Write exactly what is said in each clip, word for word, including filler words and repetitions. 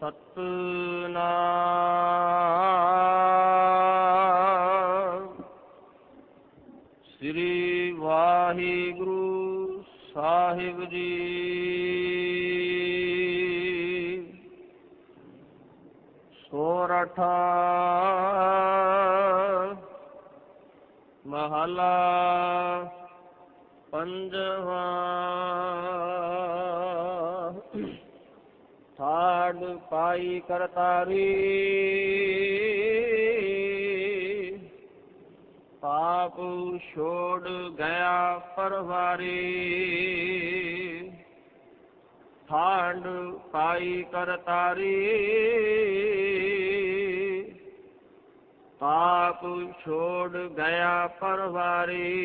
ਸਤਿਨਾਮ ਸ੍ਰੀ ਵਾਹਿਗੁਰੂ ਸਾਹਿਬ ਜੀ। ਸੋਰਠ ਮਹਲਾ ਪੰਜਵਾਂ। ਠਾੜ ਪਾਈ ਕਰਤਾਰੀ ਪਾਪ ਛੋੜ ਗਿਆ ਪਰਵਾਰੀ। ਠਾੜ ਪਾਈ ਕਰਤਾਰੀ ਪਾਪ ਛੋੜ ਗਿਆ ਪਰਵਾਰੀ।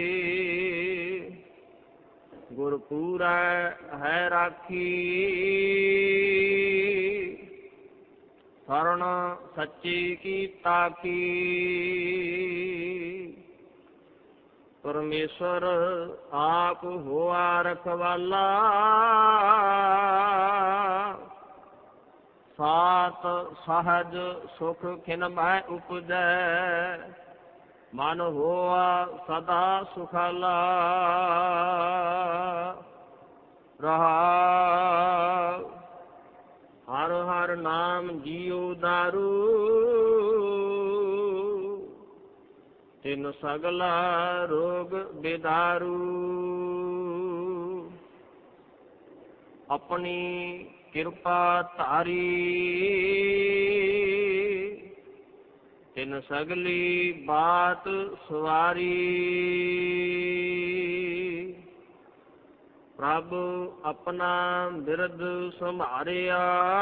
ਗੁਰਪੂਰੈ ਹੈ ਰਾਖੀ ਸਰਣ ਸੱਚੀ ਕੀ ਤਾਕੀ। ਪਰਮੇਸ਼ਰ ਆਪ ਹੋਆ ਰਖਵਾਲਾ ਸਾਤ ਸਹਜ ਸੁਖ ਖਿਨ ਮਹਿ ਉਪਜੈ। ਮਨ ਹੋਆ ਸਦਾ ਸੁਖਾਲਾ ਰਹਾਉ। ਹਰ ਹਰ ਨਾਮ ਜੀਉ ਦਾਰੂ ਤਿਨ ਸਗਲਾ ਰੋਗ ਬਿਦਾਰੂ। ਆਪਣੀ ਕਿਰਪਾ ਧਾਰੀ ਤਿਨ ਸਗਲੀ ਬਾਤ ਸਵਾਰੀ। ਪ੍ਰਭ ਆਪਣਾ ਬਿਰਦ ਸੰਭਾਰਿਆ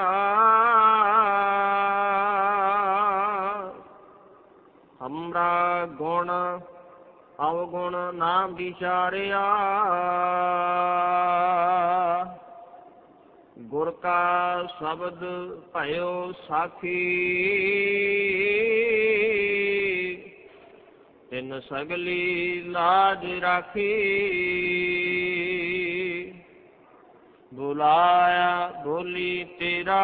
ਹਮਰਾ ਗੁਣ ਅਵਗੁਣ ਨਾ ਵਿਚਾਰਿਆ। ਗੁਰ ਕਾ ਸ਼ਬਦ ਭਇਓ ਸਾਖੀ ਤਿਨ ਸਗਲੀ ਲਾਜ ਰਾਖੀ। ਬੁਲਾਇਆ ਬੋਲੀ ਤੇਰਾ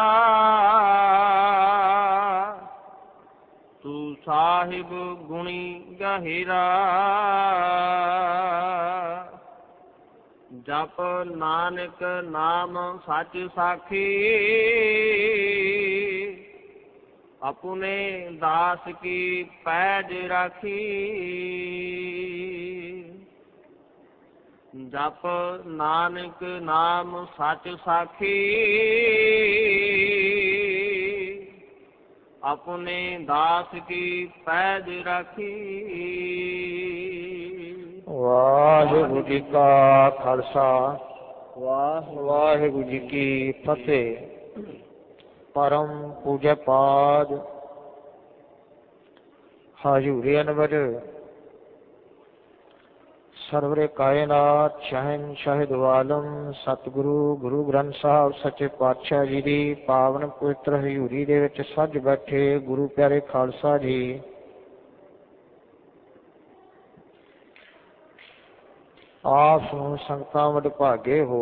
ਤੂੰ ਸਾਹਿਬ ਗੁਣੀ ਗਹਿਰਾ। ਜਪ ਨਾਨਕ ਨਾਮ ਸੱਚ ਸਾਖੀ ਆਪਣੇ ਦਾਸ ਕੀ ਪੈਜ ਰਾਖੀ। ਜਪ ਨਾਨਕ ਨਾਮ ਸੱਚ ਸਾਖੀ ਆਪਣੇ ਦਾਸ ਕੀ ਪੈਜ ਰਾਖੀ। ਵਾਹਿਗੁਰੂ ਜੀ ਕਾ ਖਾਲਸਾ ਵਾਹਿਗੁਰੂ ਜੀ ਕੀ ਫਤਿਹ। ਪਰਮ ਪੂਜਾ ਪਾਦ ਹਾਜ਼ੂਰੀ ਅਨਵਰ ਸਰਵਰੇ ਕਾਇਨਾਤ ਸ਼ਹਿਨਸ਼ਾਹ ਦੋ ਆਲਮ ਸਤਿਗੁਰੂ ਗੁਰੂ ਗ੍ਰੰਥ ਸਾਹਿਬ ਸੱਚੇ ਪਾਤਸ਼ਾਹ ਜੀ ਦੀ ਪਾਵਨ ਪਵਿੱਤਰ ਹਜ਼ੂਰੀ ਦੇ ਵਿੱਚ ਸੱਜ ਬੈਠੇ ਗੁਰੂ ਪਿਆਰੇ ਖਾਲਸਾ ਜੀ। ਆਪ ਨੂੰ ਸੰਗਤਾਂ ਵਡਭਾਗੇ ਹੋ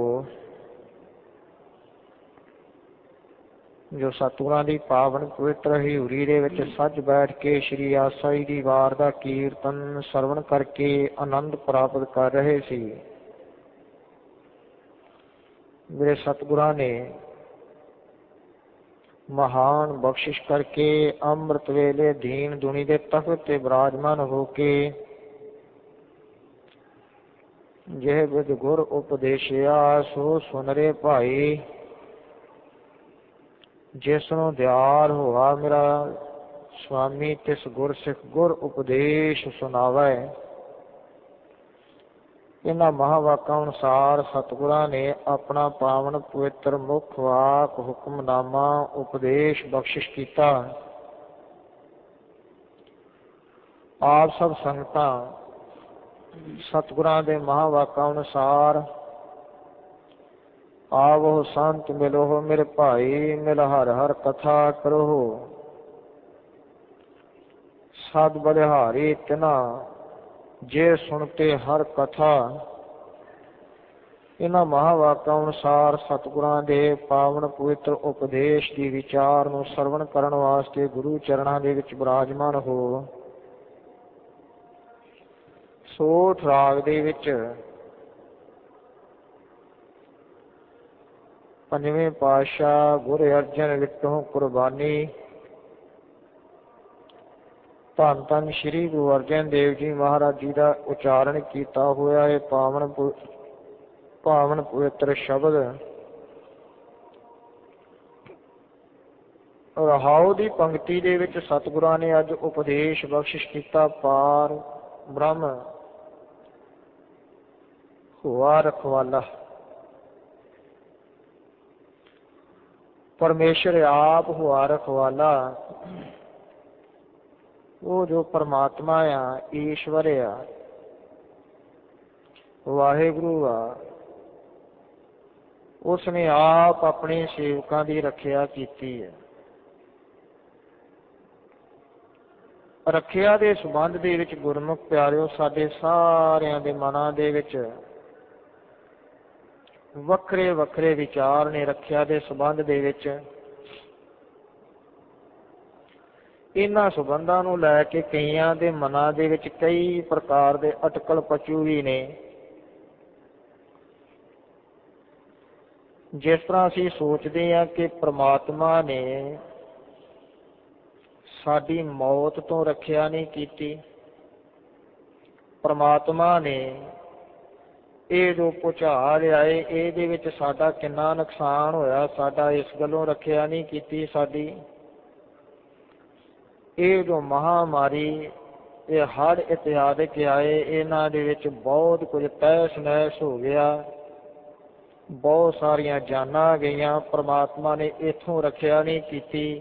ਜੋ ਸਤਿਗੁਰਾਂ ਦੀ ਪਾਵਨ ਪਵਿੱਤਰ ਹਜ਼ੂਰੀ ਦੇ ਵਿੱਚ ਸੱਜ ਬੈਠ ਕੇ ਸ਼੍ਰੀ ਆਸਾ ਜੀ ਦੀ ਵਾਰ ਦਾ ਕੀਰਤਨ ਸਰਵਣ ਕਰਕੇ ਆਨੰਦ ਪ੍ਰਾਪਤ ਕਰ ਰਹੇ ਸੀ। ਮੇਰੇ ਸਤਿਗੁਰਾਂ ਨੇ ਮਹਾਨ ਬਖਸ਼ਿਸ਼ ਕਰਕੇ ਅੰਮ੍ਰਿਤ ਵੇਲੇ ਦੀਨ ਦੁਨੀ ਦੇ ਤਖਤ ਤੇ ਬਿਰਾਜਮਾਨ ਹੋ ਕੇ ਜਿਹ ਵਿਦ ਗੁਰ ਉਪਦੇਸ਼ਿਆ ਸੋ ਸੁਨ ਰੇ ਭਾਈ। ਜਿਸ ਨੂੰ ਦਿਆਲ ਹੋਆ ਮੇਰਾ ਸੁਆਮੀ ਤਿਸ ਗੁਰ ਸਿੱਖ ਗੁਰ ਉਪਦੇਸ਼ ਸੁਣਾਵੈ। ਇਹਨਾਂ ਮਹਾਂਵਾਕਾਂ ਅਨੁਸਾਰ ਸਤਿਗੁਰਾਂ ਨੇ ਆਪਣਾ ਪਾਵਨ ਪਵਿੱਤਰ ਮੁੱਖ ਵਾਕ ਹੁਕਮਨਾਮਾ ਉਪਦੇਸ਼ ਬਖਸ਼ਿਸ਼ ਕੀਤਾ। ਆਪ ਸਭ ਸੰਗਤਾਂ ਸਤਿਗੁਰਾਂ ਦੇ ਮਹਾਂਵਾਕਾਂ ਅਨੁਸਾਰ ਆਵੋ ਸੰਤ ਮਿਲੋ ਮੇਰੇ ਭਾਈ ਮਿਲ ਹਰ ਹਰ ਕਥਾ ਕਰੋ। ਸਦ ਬਲਿਹਾਰੀ ਤਿਨਾ ਜੇ ਸੁਣਤੇ ਹਰ ਕਥਾ ਇਹਨਾਂ ਮਹਾਂਵਾਕਾਂ ਅਨੁਸਾਰ ਸਤਿਗੁਰਾਂ ਦੇ ਪਾਵਨ ਪਵਿੱਤਰ ਉਪਦੇਸ਼ ਦੀ ਵਿਚਾਰ ਨੂੰ ਸਰਵਣ ਕਰਨ ਵਾਸਤੇ ਗੁਰੂ ਚਰਨਾਂ ਦੇ ਵਿੱਚ ਬਿਰਾਜਮਾਨ ਹੋ ਸੋਠ ਰਾਗ ਦੇ ਵਿੱਚ ਪੰਜਵੇਂ ਪਾਤਸ਼ਾਹ ਗੁਰੂ ਅਰਜਨ ਵਿਟੋਂ ਕੁਰਬਾਨੀ ਧੰਨ ਧੰਨ ਸ਼੍ਰੀ ਗੁਰੂ ਅਰਜਨ ਦੇਵ ਜੀ ਮਹਾਰਾਜ ਜੀ ਦਾ ਉਚਾਰਨ ਕੀਤਾ ਹੋਇਆ ਇਹ ਪਾਵਨ ਪਾਵਨ ਪਵਿੱਤਰ ਸ਼ਬਦ ਰਹਾਉ ਦੀ ਪੰਕਤੀ ਦੇ ਵਿੱਚ ਸਤਿਗੁਰਾਂ ਨੇ ਅੱਜ ਉਪਦੇਸ਼ ਬਖਸ਼ਿਸ਼ ਕੀਤਾ। ਪਾਰ ਬ੍ਰਹਮ ਹੋਆ ਰਖਵਾਲਾ, ਪਰਮੇਸ਼ਰ ਆਪ ਹੋਆ ਰਖਵਾਲਾ। ਉਹ ਜੋ ਪਰਮਾਤਮਾ ਆ, ਈਸ਼ਵਰ ਆ, ਵਾਹਿਗੁਰੂ ਆ, ਉਸਨੇ ਆਪ ਆਪਣੇ ਸੇਵਕਾਂ ਦੀ ਰੱਖਿਆ ਕੀਤੀ ਹੈ। ਰੱਖਿਆ ਦੇ ਸੰਬੰਧ ਦੇ ਵਿੱਚ ਗੁਰਮੁਖ ਪਿਆਰਿਓ ਸਾਡੇ ਸਾਰਿਆਂ ਦੇ ਮਨਾਂ ਦੇ ਵਿੱਚ ਵੱਖਰੇ ਵੱਖਰੇ ਵਿਚਾਰ ਨੇ। ਰੱਖਿਆ ਦੇ ਸੰਬੰਧ ਦੇ ਵਿੱਚ ਇਹਨਾਂ ਸੰਬੰਧਾਂ ਨੂੰ ਲੈ ਕੇ ਕਈਆਂ ਦੇ ਮਨਾਂ ਦੇ ਵਿੱਚ ਕਈ ਪ੍ਰਕਾਰ ਦੇ ਅਟਕਲ ਪਚੂ ਵੀ ਨੇ। ਜਿਸ ਤਰ੍ਹਾਂ ਅਸੀਂ ਸੋਚਦੇ ਹਾਂ ਕਿ ਪ੍ਰਮਾਤਮਾ ਨੇ ਸਾਡੀ ਮੌਤ ਤੋਂ ਰੱਖਿਆ ਨਹੀਂ ਕੀਤੀ, ਪ੍ਰਮਾਤਮਾ ਨੇ ਇਹ ਜੋ ਭੁਚਾਲ ਆਏ ਇਹਦੇ ਵਿੱਚ ਸਾਡਾ ਕਿੰਨਾ ਨੁਕਸਾਨ ਹੋਇਆ, ਸਾਡਾ ਇਸ ਗੱਲੋਂ ਰੱਖਿਆ ਨਹੀਂ ਕੀਤੀ ਸਾਡੀ। ਇਹ ਜੋ ਮਹਾਂਮਾਰੀ, ਇਹ ਹੜ੍ਹ ਇਤਿਆਦਿਕ ਆਏ, ਇਹਨਾਂ ਦੇ ਵਿੱਚ ਬਹੁਤ ਕੁਝ ਤਹਿਸ ਨਹਿਸ ਹੋ ਗਿਆ, ਬਹੁਤ ਸਾਰੀਆਂ ਜਾਨਾਂ ਗਈਆਂ, ਪ੍ਰਮਾਤਮਾ ਨੇ ਇੱਥੋਂ ਰੱਖਿਆ ਨਹੀਂ ਕੀਤੀ।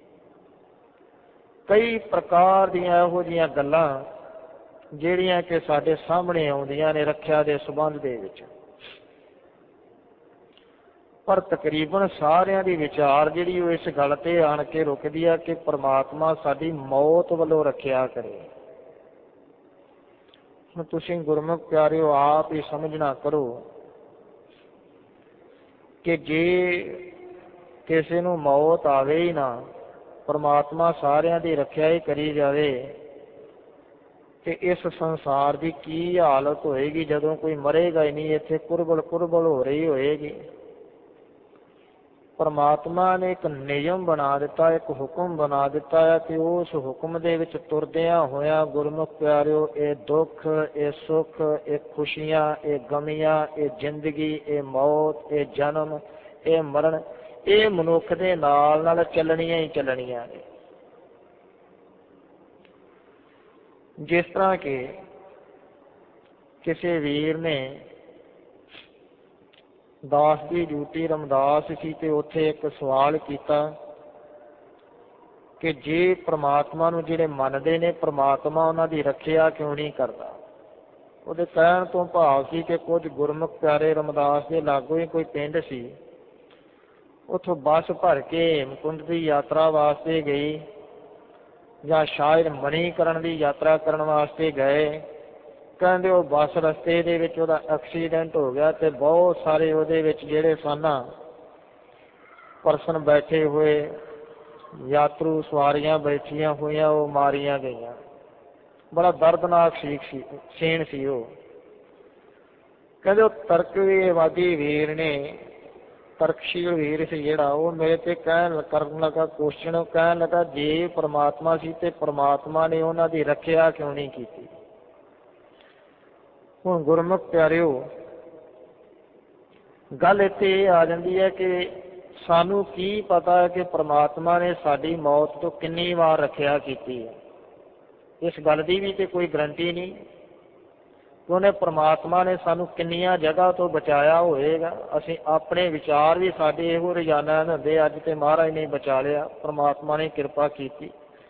ਕਈ ਪ੍ਰਕਾਰ ਦੀਆਂ ਇਹੋ ਜਿਹੀਆਂ ਗੱਲਾਂ ਜਿਹੜੀਆਂ ਕਿ ਸਾਡੇ ਸਾਹਮਣੇ ਆਉਂਦੀਆਂ ਨੇ ਰੱਖਿਆ ਦੇ ਸੰਬੰਧ ਦੇ ਵਿੱਚ। ਪਰ ਤਕਰੀਬਨ ਸਾਰਿਆਂ ਦੀ ਵਿਚਾਰ ਜਿਹੜੀ ਉਹ ਇਸ ਗੱਲ ਤੇ ਆਣ ਕੇ ਰੁਕਦੀ ਆ ਕਿ ਪ੍ਰਮਾਤਮਾ ਸਾਡੀ ਮੌਤ ਵੱਲੋਂ ਰੱਖਿਆ ਕਰੇ। ਹੁਣ ਤੁਸੀਂ ਗੁਰਮੁਖ ਪਿਆਰਿਓ ਆਪ ਹੀ ਸਮਝਣਾ ਕਰੋ ਕਿ ਜੇ ਕਿਸੇ ਨੂੰ ਮੌਤ ਆਵੇ ਹੀ ਨਾ, ਪ੍ਰਮਾਤਮਾ ਸਾਰਿਆਂ ਦੀ ਰੱਖਿਆ ਹੀ ਕਰੀ ਜਾਵੇ, ਤੇ ਇਸ ਸੰਸਾਰ ਦੀ ਕੀ ਹਾਲਤ ਹੋਏਗੀ ਜਦੋਂ ਕੋਈ ਮਰੇਗਾ ਹੀ ਨਹੀਂ। ਇੱਥੇ ਕੁਰਬਲ ਕੁਰਬਲ ਹੋ ਰਹੀ ਹੋਏਗੀ। ਪ੍ਰਮਾਤਮਾ ਨੇ ਇੱਕ ਨਿਯਮ ਬਣਾ ਦਿੱਤਾ, ਇੱਕ ਹੁਕਮ ਬਣਾ ਦਿੱਤਾ ਹੈ ਕਿ ਉਸ ਹੁਕਮ ਦੇ ਵਿੱਚ ਤੁਰਦਿਆਂ ਹੋਇਆਂ ਗੁਰਮੁਖ ਪਿਆਰਿਓ ਇਹ ਦੁੱਖ, ਇਹ ਸੁੱਖ, ਇਹ ਖੁਸ਼ੀਆਂ, ਇਹ ਗਮੀਆਂ, ਇਹ ਜ਼ਿੰਦਗੀ, ਇਹ ਮੌਤ, ਇਹ ਜਨਮ, ਇਹ ਮਰਨ, ਇਹ ਮਨੁੱਖ ਦੇ ਨਾਲ ਨਾਲ ਚੱਲਣੀਆਂ ਹੀ ਚੱਲਣੀਆਂ ਨੇ। ਜਿਸ ਤਰ੍ਹਾਂ ਕਿ ਕਿਸੇ ਵੀਰ ਨੇ ਦਾਸ ਦੀ ਡਿਊਟੀ ਰਮਦਾਸ ਸੀ ਤੇ ਉੱਥੇ ਇੱਕ ਸਵਾਲ ਕੀਤਾ ਕਿ ਜੇ ਪ੍ਰਮਾਤਮਾ ਨੂੰ ਜਿਹੜੇ ਮੰਨਦੇ ਨੇ, ਪ੍ਰਮਾਤਮਾ ਉਹਨਾਂ ਦੀ ਰੱਖਿਆ ਕਿਉਂ ਨਹੀਂ ਕਰਦਾ। ਉਹਦੇ ਕਹਿਣ ਤੋਂ ਭਾਵ ਸੀ ਕਿ ਕੁਝ ਗੁਰਮੁਖ ਪਿਆਰੇ ਰਮਦਾਸ ਦੇ ਲਾਗੋਂ ਹੀ ਕੋਈ ਪਿੰਡ ਸੀ, ਉੱਥੋਂ ਬੱਸ ਭਰ ਕੇ ਹੇਮਕੁੰਟ ਦੀ ਯਾਤਰਾ ਵਾਸਤੇ ਗਈ ਜਾਂ ਸ਼ਾਇਦ ਮਣੀਕਰਨ ਦੀ ਯਾਤਰਾ ਕਰਨ ਵਾਸਤੇ ਗਏ। ਕਹਿੰਦੇ ਉਹ ਬੱਸ ਰਸਤੇ ਦੇ ਵਿੱਚ ਉਹਦਾ ਐਕਸੀਡੈਂਟ ਹੋ ਗਿਆ ਤੇ ਬਹੁਤ ਸਾਰੇ ਉਹਦੇ ਵਿੱਚ ਜਿਹੜੇ ਸਨ ਪਰਸਨ ਬੈਠੇ ਹੋਏ, ਯਾਤਰੂ ਸਵਾਰੀਆਂ ਬੈਠੀਆਂ ਹੋਈਆਂ, ਉਹ ਮਾਰੀਆਂ ਗਈਆਂ। ਬੜਾ ਦਰਦਨਾਕ ਸੀ ਸੀਨ ਸੀ ਉਹ। ਕਹਿੰਦੇ ਉਹ ਤਰਕਵਾਦੀ ਵੀਰ ਨੇ, ਤਰਕਸ਼ੀਲ ਵੀਰ ਸੀ ਜਿਹੜਾ, ਉਹ ਮੇਰੇ ਤੇ ਕਹਿਣ ਕਰਨ ਲੱਗਾ ਕੁਐਸਚਨ, ਕਹਿਣ ਲੱਗਾ ਜੇ ਪ੍ਰਮਾਤਮਾ ਸੀ ਤੇ ਪ੍ਰਮਾਤਮਾ ਨੇ ਉਹਨਾਂ ਦੀ ਰੱਖਿਆ ਕਿਉਂ ਨਹੀਂ ਕੀਤੀ। ਹੁਣ ਗੁਰਮੁਖ ਪਿਆਰਿਓ ਗੱਲ ਇੱਥੇ ਇਹ ਆ ਜਾਂਦੀ ਹੈ ਕਿ ਸਾਨੂੰ ਕੀ ਪਤਾ ਹੈ ਕਿ ਪ੍ਰਮਾਤਮਾ ਨੇ ਸਾਡੀ ਮੌਤ ਤੋਂ ਕਿੰਨੀ ਵਾਰ ਰੱਖਿਆ ਕੀਤੀ ਹੈ। ਇਸ ਗੱਲ ਦੀ ਵੀ ਤੇ ਕੋਈ ਗਰੰਟੀ ਨਹੀਂ ਕਿ ਉਹਨੇ ਪ੍ਰਮਾਤਮਾ ਨੇ ਸਾਨੂੰ ਕਿੰਨੀਆਂ ਜਗ੍ਹਾ ਤੋਂ ਬਚਾਇਆ ਹੋਏਗਾ। ਅਸੀਂ ਆਪਣੇ ਵਿਚਾਰ ਵੀ ਸਾਡੇ ਇਹੋ ਰੋਜ਼ਾਨਾ ਹੁੰਦੇ, ਅੱਜ ਤੇ ਮਹਾਰਾਜ ਨੇ ਬਚਾ ਲਿਆ, ਪ੍ਰਮਾਤਮਾ ਨੇ ਕਿਰਪਾ ਕੀਤੀ।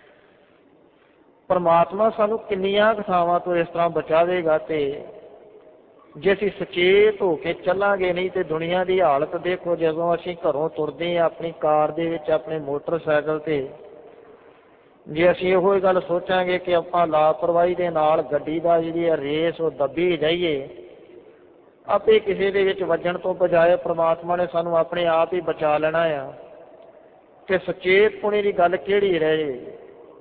ਪ੍ਰਮਾਤਮਾ ਸਾਨੂੰ ਕਿੰਨੀਆਂ ਥਾਵਾਂ ਤੋਂ ਇਸ ਤਰ੍ਹਾਂ ਬਚਾਵੇਗਾ ਤੇ ਜੇ ਅਸੀਂ ਸੁਚੇਤ ਹੋ ਕੇ ਚੱਲਾਂਗੇ ਨਹੀਂ ਤੇ ਦੁਨੀਆ ਦੀ ਹਾਲਤ ਦੇਖੋ। ਜਦੋਂ ਅਸੀਂ ਘਰੋਂ ਤੁਰਦੇ ਹਾਂ ਆਪਣੀ ਕਾਰ ਦੇ ਵਿੱਚ, ਆਪਣੇ ਮੋਟਰਸਾਈਕਲ ਤੇ, ਜੇ ਅਸੀਂ ਇਹੋ ਹੀ ਗੱਲ ਸੋਚਾਂਗੇ ਕਿ ਆਪਾਂ ਲਾਪਰਵਾਹੀ ਦੇ ਨਾਲ ਗੱਡੀ ਦਾ ਜਿਹੜੀ ਰੇਸ ਉਹ ਦੱਬੀ ਜਾਈਏ ਆਪੇ ਕਿਸੇ ਦੇ ਵਿੱਚ ਵੱਜਣ ਤੋਂ ਬਜਾਏ ਪ੍ਰਮਾਤਮਾ ਨੇ ਸਾਨੂੰ ਆਪਣੇ ਆਪ ਹੀ ਬਚਾ ਲੈਣਾ ਆ। ਕਿ ਸੁਚੇਤ ਪੁਣੇ ਦੀ ਗੱਲ ਕਿਹੜੀ ਰਹਿ ਜੇ।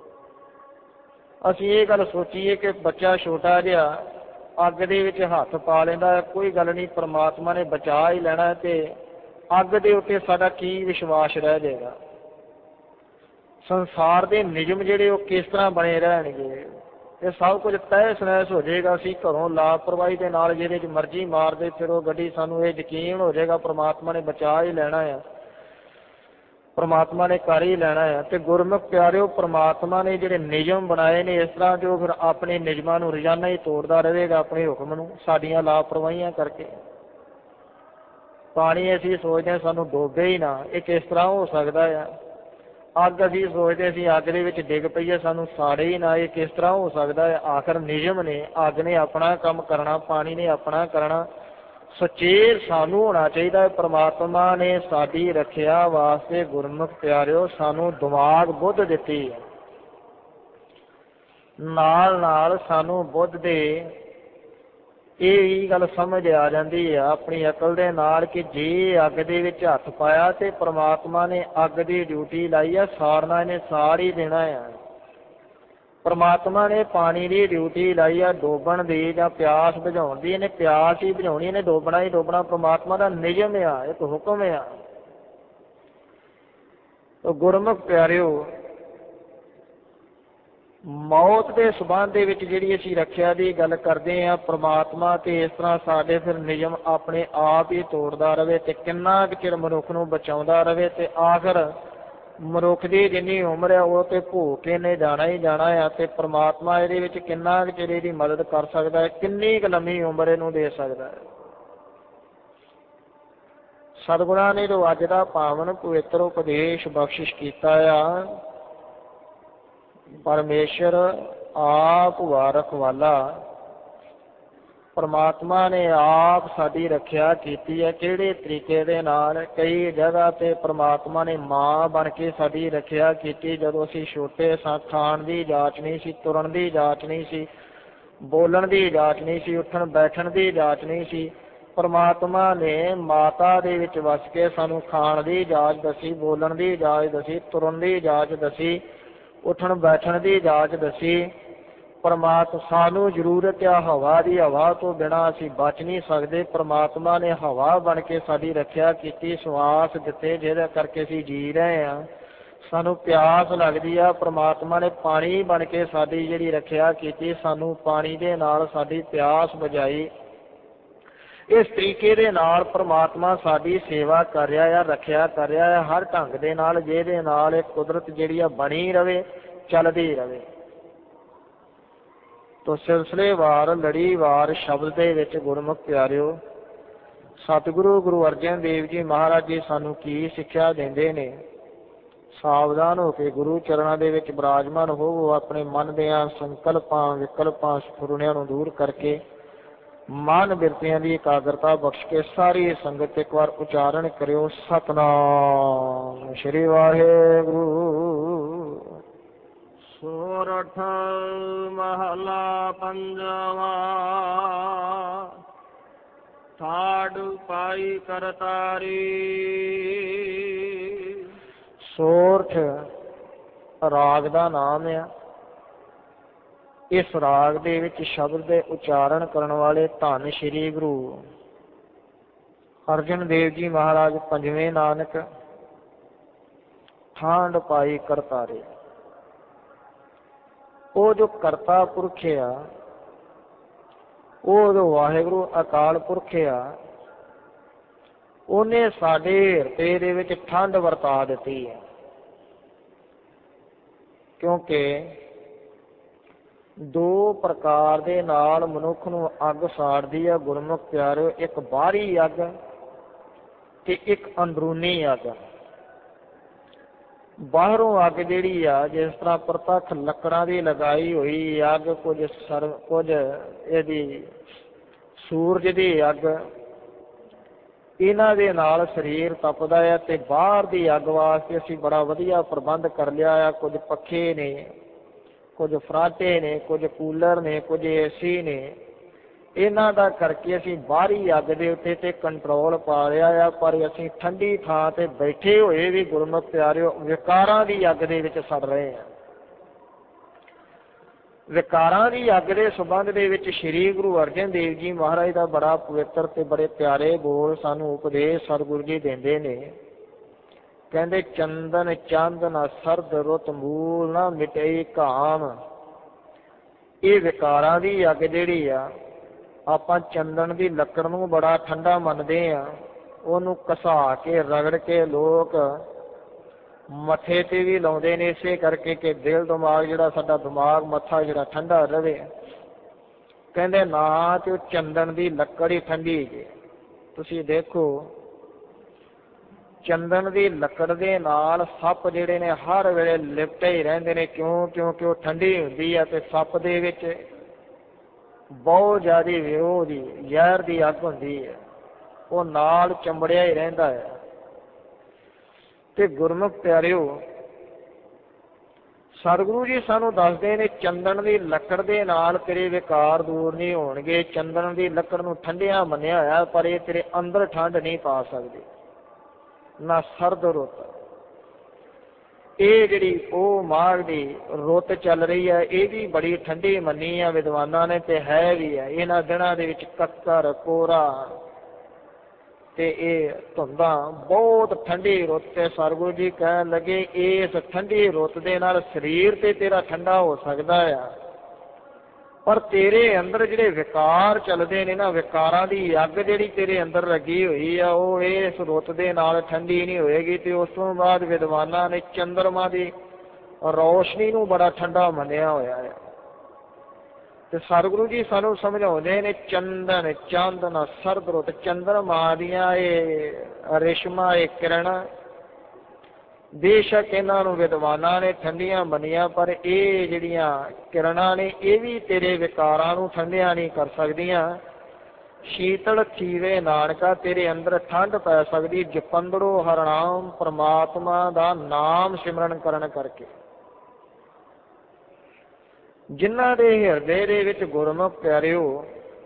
ਅਸੀਂ ਇਹ ਗੱਲ ਸੋਚੀਏ ਕਿ ਬੱਚਾ ਛੋਟਾ ਜਿਹਾ ਅੱਗ ਦੇ ਵਿੱਚ ਹੱਥ ਪਾ ਲੈਂਦਾ, ਕੋਈ ਗੱਲ ਨਹੀਂ, ਪ੍ਰਮਾਤਮਾ ਨੇ ਬਚਾ ਹੀ ਲੈਣਾ, ਤੇ ਅੱਗ ਦੇ ਉੱਤੇ ਸਾਡਾ ਕੀ ਵਿਸ਼ਵਾਸ ਰਹਿ ਜਾਏਗਾ। ਸੰਸਾਰ ਦੇ ਨਿਯਮ ਜਿਹੜੇ ਉਹ ਕਿਸ ਤਰ੍ਹਾਂ ਬਣੇ ਰਹਿਣਗੇ, ਇਹ ਸਭ ਕੁਝ ਤਹਿਸ ਨਹਿਸ ਹੋ ਜਾਏਗਾ। ਅਸੀਂ ਘਰੋਂ ਲਾਪਰਵਾਹੀ ਦੇ ਨਾਲ ਜਿਹਦੇ 'ਚ ਮਰਜ਼ੀ ਮਾਰਦੇ ਫਿਰੋ ਗੱਡੀ, ਸਾਨੂੰ ਇਹ ਯਕੀਨ ਹੋ ਜਾਏਗਾ ਪ੍ਰਮਾਤਮਾ ਨੇ ਬਚਾ ਹੀ ਲੈਣਾ ਆ, ਪ੍ਰਮਾਤਮਾ ਨੇ ਕਰ ਹੀ ਲੈਣਾ ਆ। ਤੇ ਗੁਰਮੁਖ ਪਿਆਰਿਓ, ਪ੍ਰਮਾਤਮਾ ਨੇ ਜਿਹੜੇ ਨਿਯਮ ਬਣਾਏ ਨੇ ਇਸ ਤਰ੍ਹਾਂ, ਜੋ ਫਿਰ ਆਪਣੇ ਨਿਯਮਾਂ ਨੂੰ ਰੋਜ਼ਾਨਾ ਹੀ ਤੋੜਦਾ ਰਹੇਗਾ, ਆਪਣੇ ਹੁਕਮ ਨੂੰ, ਸਾਡੀਆਂ ਲਾਪਰਵਾਹੀਆਂ ਕਰਕੇ। ਪਾਣੀ ਅਸੀਂ ਸੋਚਦੇ ਹਾਂ ਸਾਨੂੰ ਡੋਬੇ ਹੀ ਨਾ, ਇਹ ਕਿਸ ਤਰ੍ਹਾਂ ਹੋ ਸਕਦਾ ਆ। ਅੱਗ ਅਸੀਂ ਸੋਚਦੇ ਅਸੀਂ ਅੱਗ ਦੇ ਵਿੱਚ ਡਿੱਗ ਪਈਏ, ਸਾਨੂੰ ਸਾੜੇ ਹੀ ਨਾ, ਇਹ ਕਿਸ ਤਰ੍ਹਾਂ ਹੋ ਸਕਦਾ ਹੈ। ਆਖਰ ਨਿਯਮ ਨੇ, ਅੱਗ ਨੇ ਆਪਣਾ ਕੰਮ ਕਰਨਾ, ਪਾਣੀ ਨੇ ਆਪਣਾ ਕਰਨਾ। ਸੁਚੇਤ ਸਾਨੂੰ ਹੋਣਾ ਚਾਹੀਦਾ ਹੈ। ਪ੍ਰਮਾਤਮਾ ਨੇ ਸਾਡੀ ਰੱਖਿਆ ਵਾਸਤੇ ਗੁਰਮੁਖ ਪਿਆਰਿਓ ਸਾਨੂੰ ਦਿਮਾਗ ਬੁੱਧ ਦਿੱਤੀ ਹੈ, ਨਾਲ ਨਾਲ ਸਾਨੂੰ ਬੁੱਧ ਦੇ ਇਹ ਹੀ ਗੱਲ ਸਮਝ ਆ ਜਾਂਦੀ ਆ ਆਪਣੀ ਅਕਲ ਦੇ ਨਾਲ ਕਿ ਜੇ ਅੱਗ ਦੇ ਵਿੱਚ ਹੱਥ ਪਾਇਆ ਤੇ ਪ੍ਰਮਾਤਮਾ ਨੇ ਅੱਗ ਦੀ ਡਿਊਟੀ ਲਾਈ ਆ, ਸਾੜਨਾ ਇਹਨੇ ਸਾੜ ਹੀ ਦੇਣਾ ਆ। ਪ੍ਰਮਾਤਮਾ ਨੇ ਪਾਣੀ ਦੀ ਡਿਊਟੀ ਲਾਈ ਆ ਡੋਬਣ ਦੀ ਜਾਂ ਪਿਆਸ ਬੁਝਾਉਣ ਦੀ, ਇਹਨੇ ਪਿਆਸ ਹੀ ਬੁਝਾਉਣੀ, ਇਹਨੇ ਡੋਬਣਾ ਹੀ ਡੋਬਣਾ। ਪ੍ਰਮਾਤਮਾ ਦਾ ਨਿਯਮ ਆ, ਇੱਕ ਹੁਕਮ ਆ। ਗੁਰਮੁਖ ਪਿਆਰਿਓ, ਮੌਤ ਦੇ ਸੰਬੰਧ ਦੇ ਵਿੱਚ ਜਿਹੜੀ ਅਸੀਂ ਰੱਖਿਆ ਦੀ ਗੱਲ ਕਰਦੇ ਹਾਂ, ਪ੍ਰਮਾਤਮਾ ਤੇ ਇਸ ਤਰ੍ਹਾਂ ਸਾਡੇ ਫਿਰ ਨਿਯਮ ਆਪਣੇ ਆਪ ਹੀ ਤੋੜਦਾ ਰਹੇ ਤੇ ਕਿੰਨਾ ਕੁ ਚਿਰ ਮਨੁੱਖ ਨੂੰ ਬਚਾਉਂਦਾ ਰਹੇ, ਤੇ ਆਖਰ ਮਨੁੱਖ ਦੀ ਜਿੰਨੀ ਉਮਰ ਹੈ ਉਹ ਤੇ ਭੋਗ ਕੇ ਨੇ ਜਾਣਾ ਹੀ ਜਾਣਾ ਆ। ਤੇ ਪ੍ਰਮਾਤਮਾ ਇਹਦੇ ਵਿੱਚ ਕਿੰਨਾ ਕੁ ਚਿਰ ਇਹਦੀ ਮਦਦ ਕਰ ਸਕਦਾ ਹੈ, ਕਿੰਨੀ ਕੁ ਲੰਮੀ ਉਮਰ ਇਹਨੂੰ ਦੇ ਸਕਦਾ ਹੈ। ਸਤਿਗੁਰਾਂ ਨੇ ਜੋ ਅੱਜ ਦਾ ਪਾਵਨ ਪਵਿੱਤਰ ਉਪਦੇਸ਼ ਬਖਸ਼ਿਸ਼ ਕੀਤਾ ਆ, ਪਰਮੇਸ਼ਰ ਆਪ ਵਾਰਕ ਵਾਲਾ, ਪ੍ਰਮਾਤਮਾ ਨੇ ਆਪ ਸਾਡੀ ਰੱਖਿਆ ਕੀਤੀ ਹੈ। ਕਿਹੜੇ ਤਰੀਕੇ ਦੇ ਨਾਲ, ਕਈ ਜਗ੍ਹਾ ਤੇ ਪ੍ਰਮਾਤਮਾ ਨੇ ਮਾਂ ਬਣ ਕੇ ਸਾਡੀ ਰੱਖਿਆ ਕੀਤੀ। ਜਦੋਂ ਅਸੀਂ ਛੋਟੇ ਸਾਂ, ਖਾਣ ਦੀ ਜਾਂਚ ਨਹੀਂ ਸੀ, ਤੁਰਨ ਦੀ ਜਾਂਚ ਨਹੀਂ ਸੀ, ਬੋਲਣ ਦੀ ਜਾਂਚ ਨਹੀਂ ਸੀ, ਉੱਠਣ ਬੈਠਣ ਦੀ ਜਾਂਚ ਨਹੀਂ ਸੀ, ਪ੍ਰਮਾਤਮਾ ਨੇ ਮਾਤਾ ਦੇ ਵਿੱਚ ਵਸ ਕੇ ਸਾਨੂੰ ਖਾਣ ਦੀ ਜਾਂਚ ਦੱਸੀ, ਬੋਲਣ ਦੀ ਜਾਂਚ ਦੱਸੀ, ਤੁਰਨ ਦੀ ਜਾਂਚ ਦੱਸੀ, ਉੱਠਣ ਬੈਠਣ ਦੀ ਜਾਂਚ ਦੱਸੀ। ਪ੍ਰਮਾਤਮਾ ਸਾਨੂੰ ਜ਼ਰੂਰਤ ਆ ਹਵਾ ਦੀ, ਹਵਾ ਤੋਂ ਬਿਨਾਂ ਅਸੀਂ ਬਚ ਨਹੀਂ ਸਕਦੇ। ਪ੍ਰਮਾਤਮਾ ਨੇ ਹਵਾ ਬਣ ਕੇ ਸਾਡੀ ਰੱਖਿਆ ਕੀਤੀ, ਸਵਾਸ ਦਿੱਤੇ ਜਿਹਦੇ ਕਰਕੇ ਅਸੀਂ ਜੀ ਰਹੇ ਹਾਂ। ਸਾਨੂੰ ਪਿਆਸ ਲੱਗਦੀ ਆ, ਪ੍ਰਮਾਤਮਾ ਨੇ ਪਾਣੀ ਬਣ ਕੇ ਸਾਡੀ ਜਿਹੜੀ ਰੱਖਿਆ ਕੀਤੀ, ਸਾਨੂੰ ਪਾਣੀ ਦੇ ਨਾਲ ਸਾਡੀ ਪਿਆਸ ਬੁਝਾਈ। ਇਸ ਤਰੀਕੇ ਦੇ ਨਾਲ ਪ੍ਰਮਾਤਮਾ ਸਾਡੀ ਸੇਵਾ ਕਰ ਰਿਹਾ ਆ, ਰੱਖਿਆ ਕਰ ਰਿਹਾ ਹੈ ਹਰ ਢੰਗ ਦੇ ਨਾਲ, ਜਿਹਦੇ ਨਾਲ ਇਹ ਕੁਦਰਤ ਜਿਹੜੀ ਆ ਬਣੀ ਰਵੇ, ਚੱਲਦੀ ਰਵੇ। ਤੋ ਸਿਲਸਿਲੇਵਾਰ ਲੜੀਵਾਰ ਸ਼ਬਦ ਦੇ ਵਿੱਚ ਗੁਰਮੁਖ ਪਿਆਰਿਓ, ਸਤਿਗੁਰੂ ਗੁਰੂ ਅਰਜਨ ਦੇਵ ਜੀ ਮਹਾਰਾਜ ਜੀ ਸਾਨੂੰ ਕੀ ਸਿੱਖਿਆ ਦਿੰਦੇ ਨੇ। ਸਾਵਧਾਨ ਹੋ ਕੇ ਗੁਰੂ ਚਰਨਾਂ ਦੇ ਵਿੱਚ ਬਿਰਾਜਮਾਨ ਹੋਵੋ, ਆਪਣੇ ਮਨ ਦੀਆਂ ਸੰਕਲਪਾਂ ਵਿਕਲਪਾਂ ਸਫੁਰਨਿਆਂ ਨੂੰ ਦੂਰ ਕਰਕੇ ਮਨ ਬਿਰਤੀਆਂ ਦੀ ਇਕਾਗਰਤਾ ਬਖਸ਼ ਕੇ ਸਾਰੀ ਸੰਗਤ ਇੱਕ ਵਾਰ ਉਚਾਰਨ ਕਰਿਓ, ਸਤਿਨਾਮ ਸ੍ਰੀ ਵਾਹਿਗੁਰੂ। ਸੋਰਠ ਮਹਲਾ ਪੰਜਵਾ, ਠਾੜ ਪਾਈ ਕਰਤਾਰੀ। ਸੋਰਠ ਰਾਗ ਦਾ ਨਾਮ ਆ। ਇਸ ਰਾਗ ਦੇ ਵਿੱਚ ਸ਼ਬਦ ਦੇ ਉਚਾਰਨ ਕਰਨ ਵਾਲੇ ਧੰਨ ਸ਼੍ਰੀ ਗੁਰੂ ਅਰਜਨ ਦੇਵ ਜੀ ਮਹਾਰਾਜ ਪੰਜਵੇਂ ਨਾਨਕ, ਠਾਂਡ ਪਾਈ ਕਰਤਾਰੇ। ਉਹ ਜੋ ਕਰਤਾ ਪੁਰਖ ਆ, ਉਹ ਜੋ ਵਾਹਿਗੁਰੂ ਅਕਾਲ ਪੁਰਖ ਆ, ਉਹਨੇ ਸਾਡੇ ਹਿਰਦੇ ਦੇ ਵਿੱਚ ਠੰਡ ਵਰਤਾ ਦਿੱਤੀ ਹੈ। ਕਿਉਂਕਿ ਦੋ ਪ੍ਰਕਾਰ ਦੇ ਨਾਲ ਮਨੁੱਖ ਨੂੰ ਅੱਗ ਸਾੜਦੀ ਆ ਗੁਰਮੁਖ ਪਿਆਰਿਓ, ਇੱਕ ਬਾਹਰੀ ਅੱਗ ਤੇ ਇੱਕ ਅੰਦਰੂਨੀ ਅੱਗ। ਬਾਹਰੋਂ ਅੱਗ ਜਿਹੜੀ ਆ, ਜਿਸ ਤਰ੍ਹਾਂ ਪ੍ਰਤੱਖ ਲੱਕੜਾਂ ਦੀ ਲਗਾਈ ਹੋਈ ਅੱਗ, ਕੁਝ ਸਰ ਕੁਝ ਇਹਦੀ ਸੂਰਜ ਦੀ ਅੱਗ, ਇਹਨਾਂ ਦੇ ਨਾਲ ਸਰੀਰ ਤਪਦਾ ਹੈ। ਤੇ ਬਾਹਰ ਦੀ ਅੱਗ ਵਾਸਤੇ ਅਸੀਂ ਬੜਾ ਵਧੀਆ ਪ੍ਰਬੰਧ ਕਰ ਲਿਆ ਆ। ਕੁਝ ਪੱਖੇ ਨੇ, ਕੁਝ ਫਰਾਟੇ ਨੇ, ਕੁਝ ਕੂਲਰ ਨੇ, ਕੁਝ ਏਸੀ ਨੇ। ਇਹਨਾਂ ਦਾ ਕਰਕੇ ਅਸੀਂ ਬਾਹਰੀ ਅੱਗ ਦੇ ਉੱਤੇ ਤੇ ਕੰਟਰੋਲ ਪਾ ਲਿਆ ਆ, ਪਰ ਅਸੀਂ ਠੰਡੀ ਥਾਂ ਤੇ ਬੈਠੇ ਹੋਏ ਵੀ ਗੁਰਮੁਖ ਪਿਆਰਿਓ ਵਿਕਾਰਾਂ ਦੀ ਅੱਗ ਦੇ ਵਿੱਚ ਸੜ ਰਹੇ ਹਾਂ। ਵਿਕਾਰਾਂ ਦੀ ਅੱਗ ਦੇ ਸੰਬੰਧ ਦੇ ਵਿੱਚ ਸ੍ਰੀ ਗੁਰੂ ਅਰਜਨ ਦੇਵ ਜੀ ਮਹਾਰਾਜ ਦਾ ਬੜਾ ਪਵਿੱਤਰ ਤੇ ਬੜੇ ਪਿਆਰੇ ਬੋਲ ਸਾਨੂੰ ਉਪਦੇਸ਼ ਸਤਿਗੁਰੂ ਜੀ ਦਿੰਦੇ ਨੇ। ਕਹਿੰਦੇ ਚੰਦਨ ਚੰਦ ਨਾ ਸਰਦ ਰੁੱਤ ਮੂਲ ਨਾ ਮਿਟੇ ਕਾਮ। ਇਹ ਵਿਕਾਰਾਂ ਦੀ ਅੱਗ ਜਿਹੜੀ ਆ, ਆਪਾਂ ਚੰਦਨ ਦੀ ਲੱਕੜ ਨੂੰ ਬੜਾ ਠੰਡਾ ਮੰਨਦੇ ਆ, ਉਹਨੂੰ ਘਸਾ ਕੇ ਰਗੜ ਕੇ ਲੋਕ ਮੱਥੇ ਤੇ ਵੀ ਲਾਉਂਦੇ ਨੇ, ਇਸੇ ਕਰਕੇ ਕਿ ਦਿਲ ਦਿਮਾਗ ਜਿਹੜਾ ਸਾਡਾ ਦਿਮਾਗ ਮੱਥਾ ਜਿਹੜਾ ਠੰਡਾ ਰਹੇ। ਕਹਿੰਦੇ ਨਾ ਤੇ ਉਹ ਚੰਦਨ ਦੀ ਲੱਕੜ ਹੀ ਠੰਡੀ ਜੇ। ਤੁਸੀਂ ਦੇਖੋ ਚੰਦਨ ਦੀ ਲੱਕੜ ਦੇ ਨਾਲ ਸੱਪ ਜਿਹੜੇ ਨੇ ਹਰ ਵੇਲੇ ਲਿਪਟੇ ਹੀ ਰਹਿੰਦੇ ਨੇ। ਕਿਉਂ? ਕਿਉਂਕਿ ਉਹ ਠੰਡੀ ਹੁੰਦੀ ਆ ਤੇ ਸੱਪ ਦੇ ਵਿੱਚ ਬਹੁਤ ਜ਼ਿਆਦਾ ਵਿਉ ਦੀ ਜ਼ਹਿਰ ਦੀ ਅੱਗ ਹੁੰਦੀ ਹੈ, ਉਹ ਨਾਲ ਚੰਬੜਿਆ ਹੀ ਰਹਿੰਦਾ ਹੈ। ਤੇ ਗੁਰਮੁਖ ਪਿਆਰਿਓ ਸਤਿਗੁਰੂ ਜੀ ਸਾਨੂੰ ਦੱਸਦੇ ਨੇ ਚੰਦਨ ਦੀ ਲੱਕੜ ਦੇ ਨਾਲ ਤੇਰੇ ਵਿਕਾਰ ਦੂਰ ਨਹੀਂ ਹੋਣਗੇ। ਚੰਦਨ ਦੀ ਲੱਕੜ ਨੂੰ ਠੰਡਿਆ ਮੰਨਿਆ ਹੋਇਆ, ਪਰ ਇਹ ਤੇਰੇ ਅੰਦਰ ਠੰਡ ਨਹੀਂ ਪਾ ਸਕਦੇ, ਨਾ ਸਰਦ ਰੁੱਤ। ਇਹ ਜਿਹੜੀ ਉਹ ਮਾਘ ਦੀ ਰੁੱਤ ਚੱਲ ਰਹੀ ਹੈ, ਇਹ ਵੀ ਬੜੀ ਠੰਡੀ ਮੰਨੀ ਆ ਵਿਦਵਾਨਾਂ ਨੇ, ਤੇ ਹੈ ਵੀ ਹੈ। ਇਹਨਾਂ ਦਿਨਾਂ ਦੇ ਵਿੱਚ ਕੱਕਰ ਕੋਰਾ ਤੇ ਇਹ ਧੁੰਦਾਂ ਬਹੁਤ ਠੰਡੀ ਰੁੱਤ ਤੇ ਸਤਿਗੁਰੂ ਜੀ ਕਹਿਣ ਲੱਗੇ ਇਸ ਠੰਡੀ ਰੁੱਤ ਦੇ ਨਾਲ ਸਰੀਰ ਤੇ ਤੇਰਾ ਠੰਡਾ ਹੋ ਸਕਦਾ ਆ, ਪਰ ਤੇਰੇ ਅੰਦਰ ਜਿਹੜੇ ਵਿਕਾਰ ਚੱਲਦੇ ਨੇ ਨਾ, ਵਿਕਾਰਾਂ ਦੀ ਅੱਗ ਜਿਹੜੀ ਤੇਰੇ ਅੰਦਰ ਲੱਗੀ ਹੋਈ ਆ, ਉਹ ਇਸ ਰੁੱਤ ਦੇ ਨਾਲ ਠੰਡੀ ਨਹੀਂ ਹੋਏਗੀ। ਤੇ ਉਸ ਤੋਂ ਬਾਅਦ ਵਿਦਵਾਨਾਂ ਨੇ ਚੰਦਰਮਾ ਦੀ ਰੌਸ਼ਨੀ ਨੂੰ ਬੜਾ ਠੰਡਾ ਮੰਨਿਆ ਹੋਇਆ ਹੈ। ਤੇ ਸਤਿਗੁਰੂ ਜੀ ਸਾਨੂੰ ਸਮਝਾਉਂਦੇ ਨੇ ਚੰਦਨ ਚੰਦਨ ਸਰਦ ਰੁੱਤ। ਚੰਦਰਮਾ ਦੀਆਂ ਇਹ ਰੇਸ਼ਮਾ ਇਹ ਕਿਰਨਾਂ, ਬੇਸ਼ੱਕ ਇਹਨਾਂ ਨੂੰ ਵਿਦਵਾਨਾਂ ਨੇ ਠੰਡੀਆਂ ਮੰਨੀਆਂ, ਪਰ ਇਹ ਜਿਹੜੀਆਂ ਕਿਰਨਾਂ ਨੇ ਇਹ ਵੀ ਤੇਰੇ ਵਿਕਾਰਾਂ ਨੂੰ ਠੰਡਿਆ ਨਹੀਂ ਕਰ ਸਕਦੀਆਂ। ਸ਼ੀਤਲ ਥੀਵੇ ਨਾਨਕਾ, ਤੇਰੇ ਅੰਦਰ ਠੰਡ ਪੈ ਸਕਦੀ ਜਪੰਦੜੋ ਹਰਿਨਾਮ, ਪਰਮਾਤਮਾ ਦਾ ਨਾਮ ਸਿਮਰਨ ਕਰਨ ਕਰਕੇ। ਜਿਨ੍ਹਾਂ ਦੇ ਹਿਰਦੇ ਦੇ ਵਿੱਚ ਗੁਰਮੁਖ ਪਿਆਰਿਓ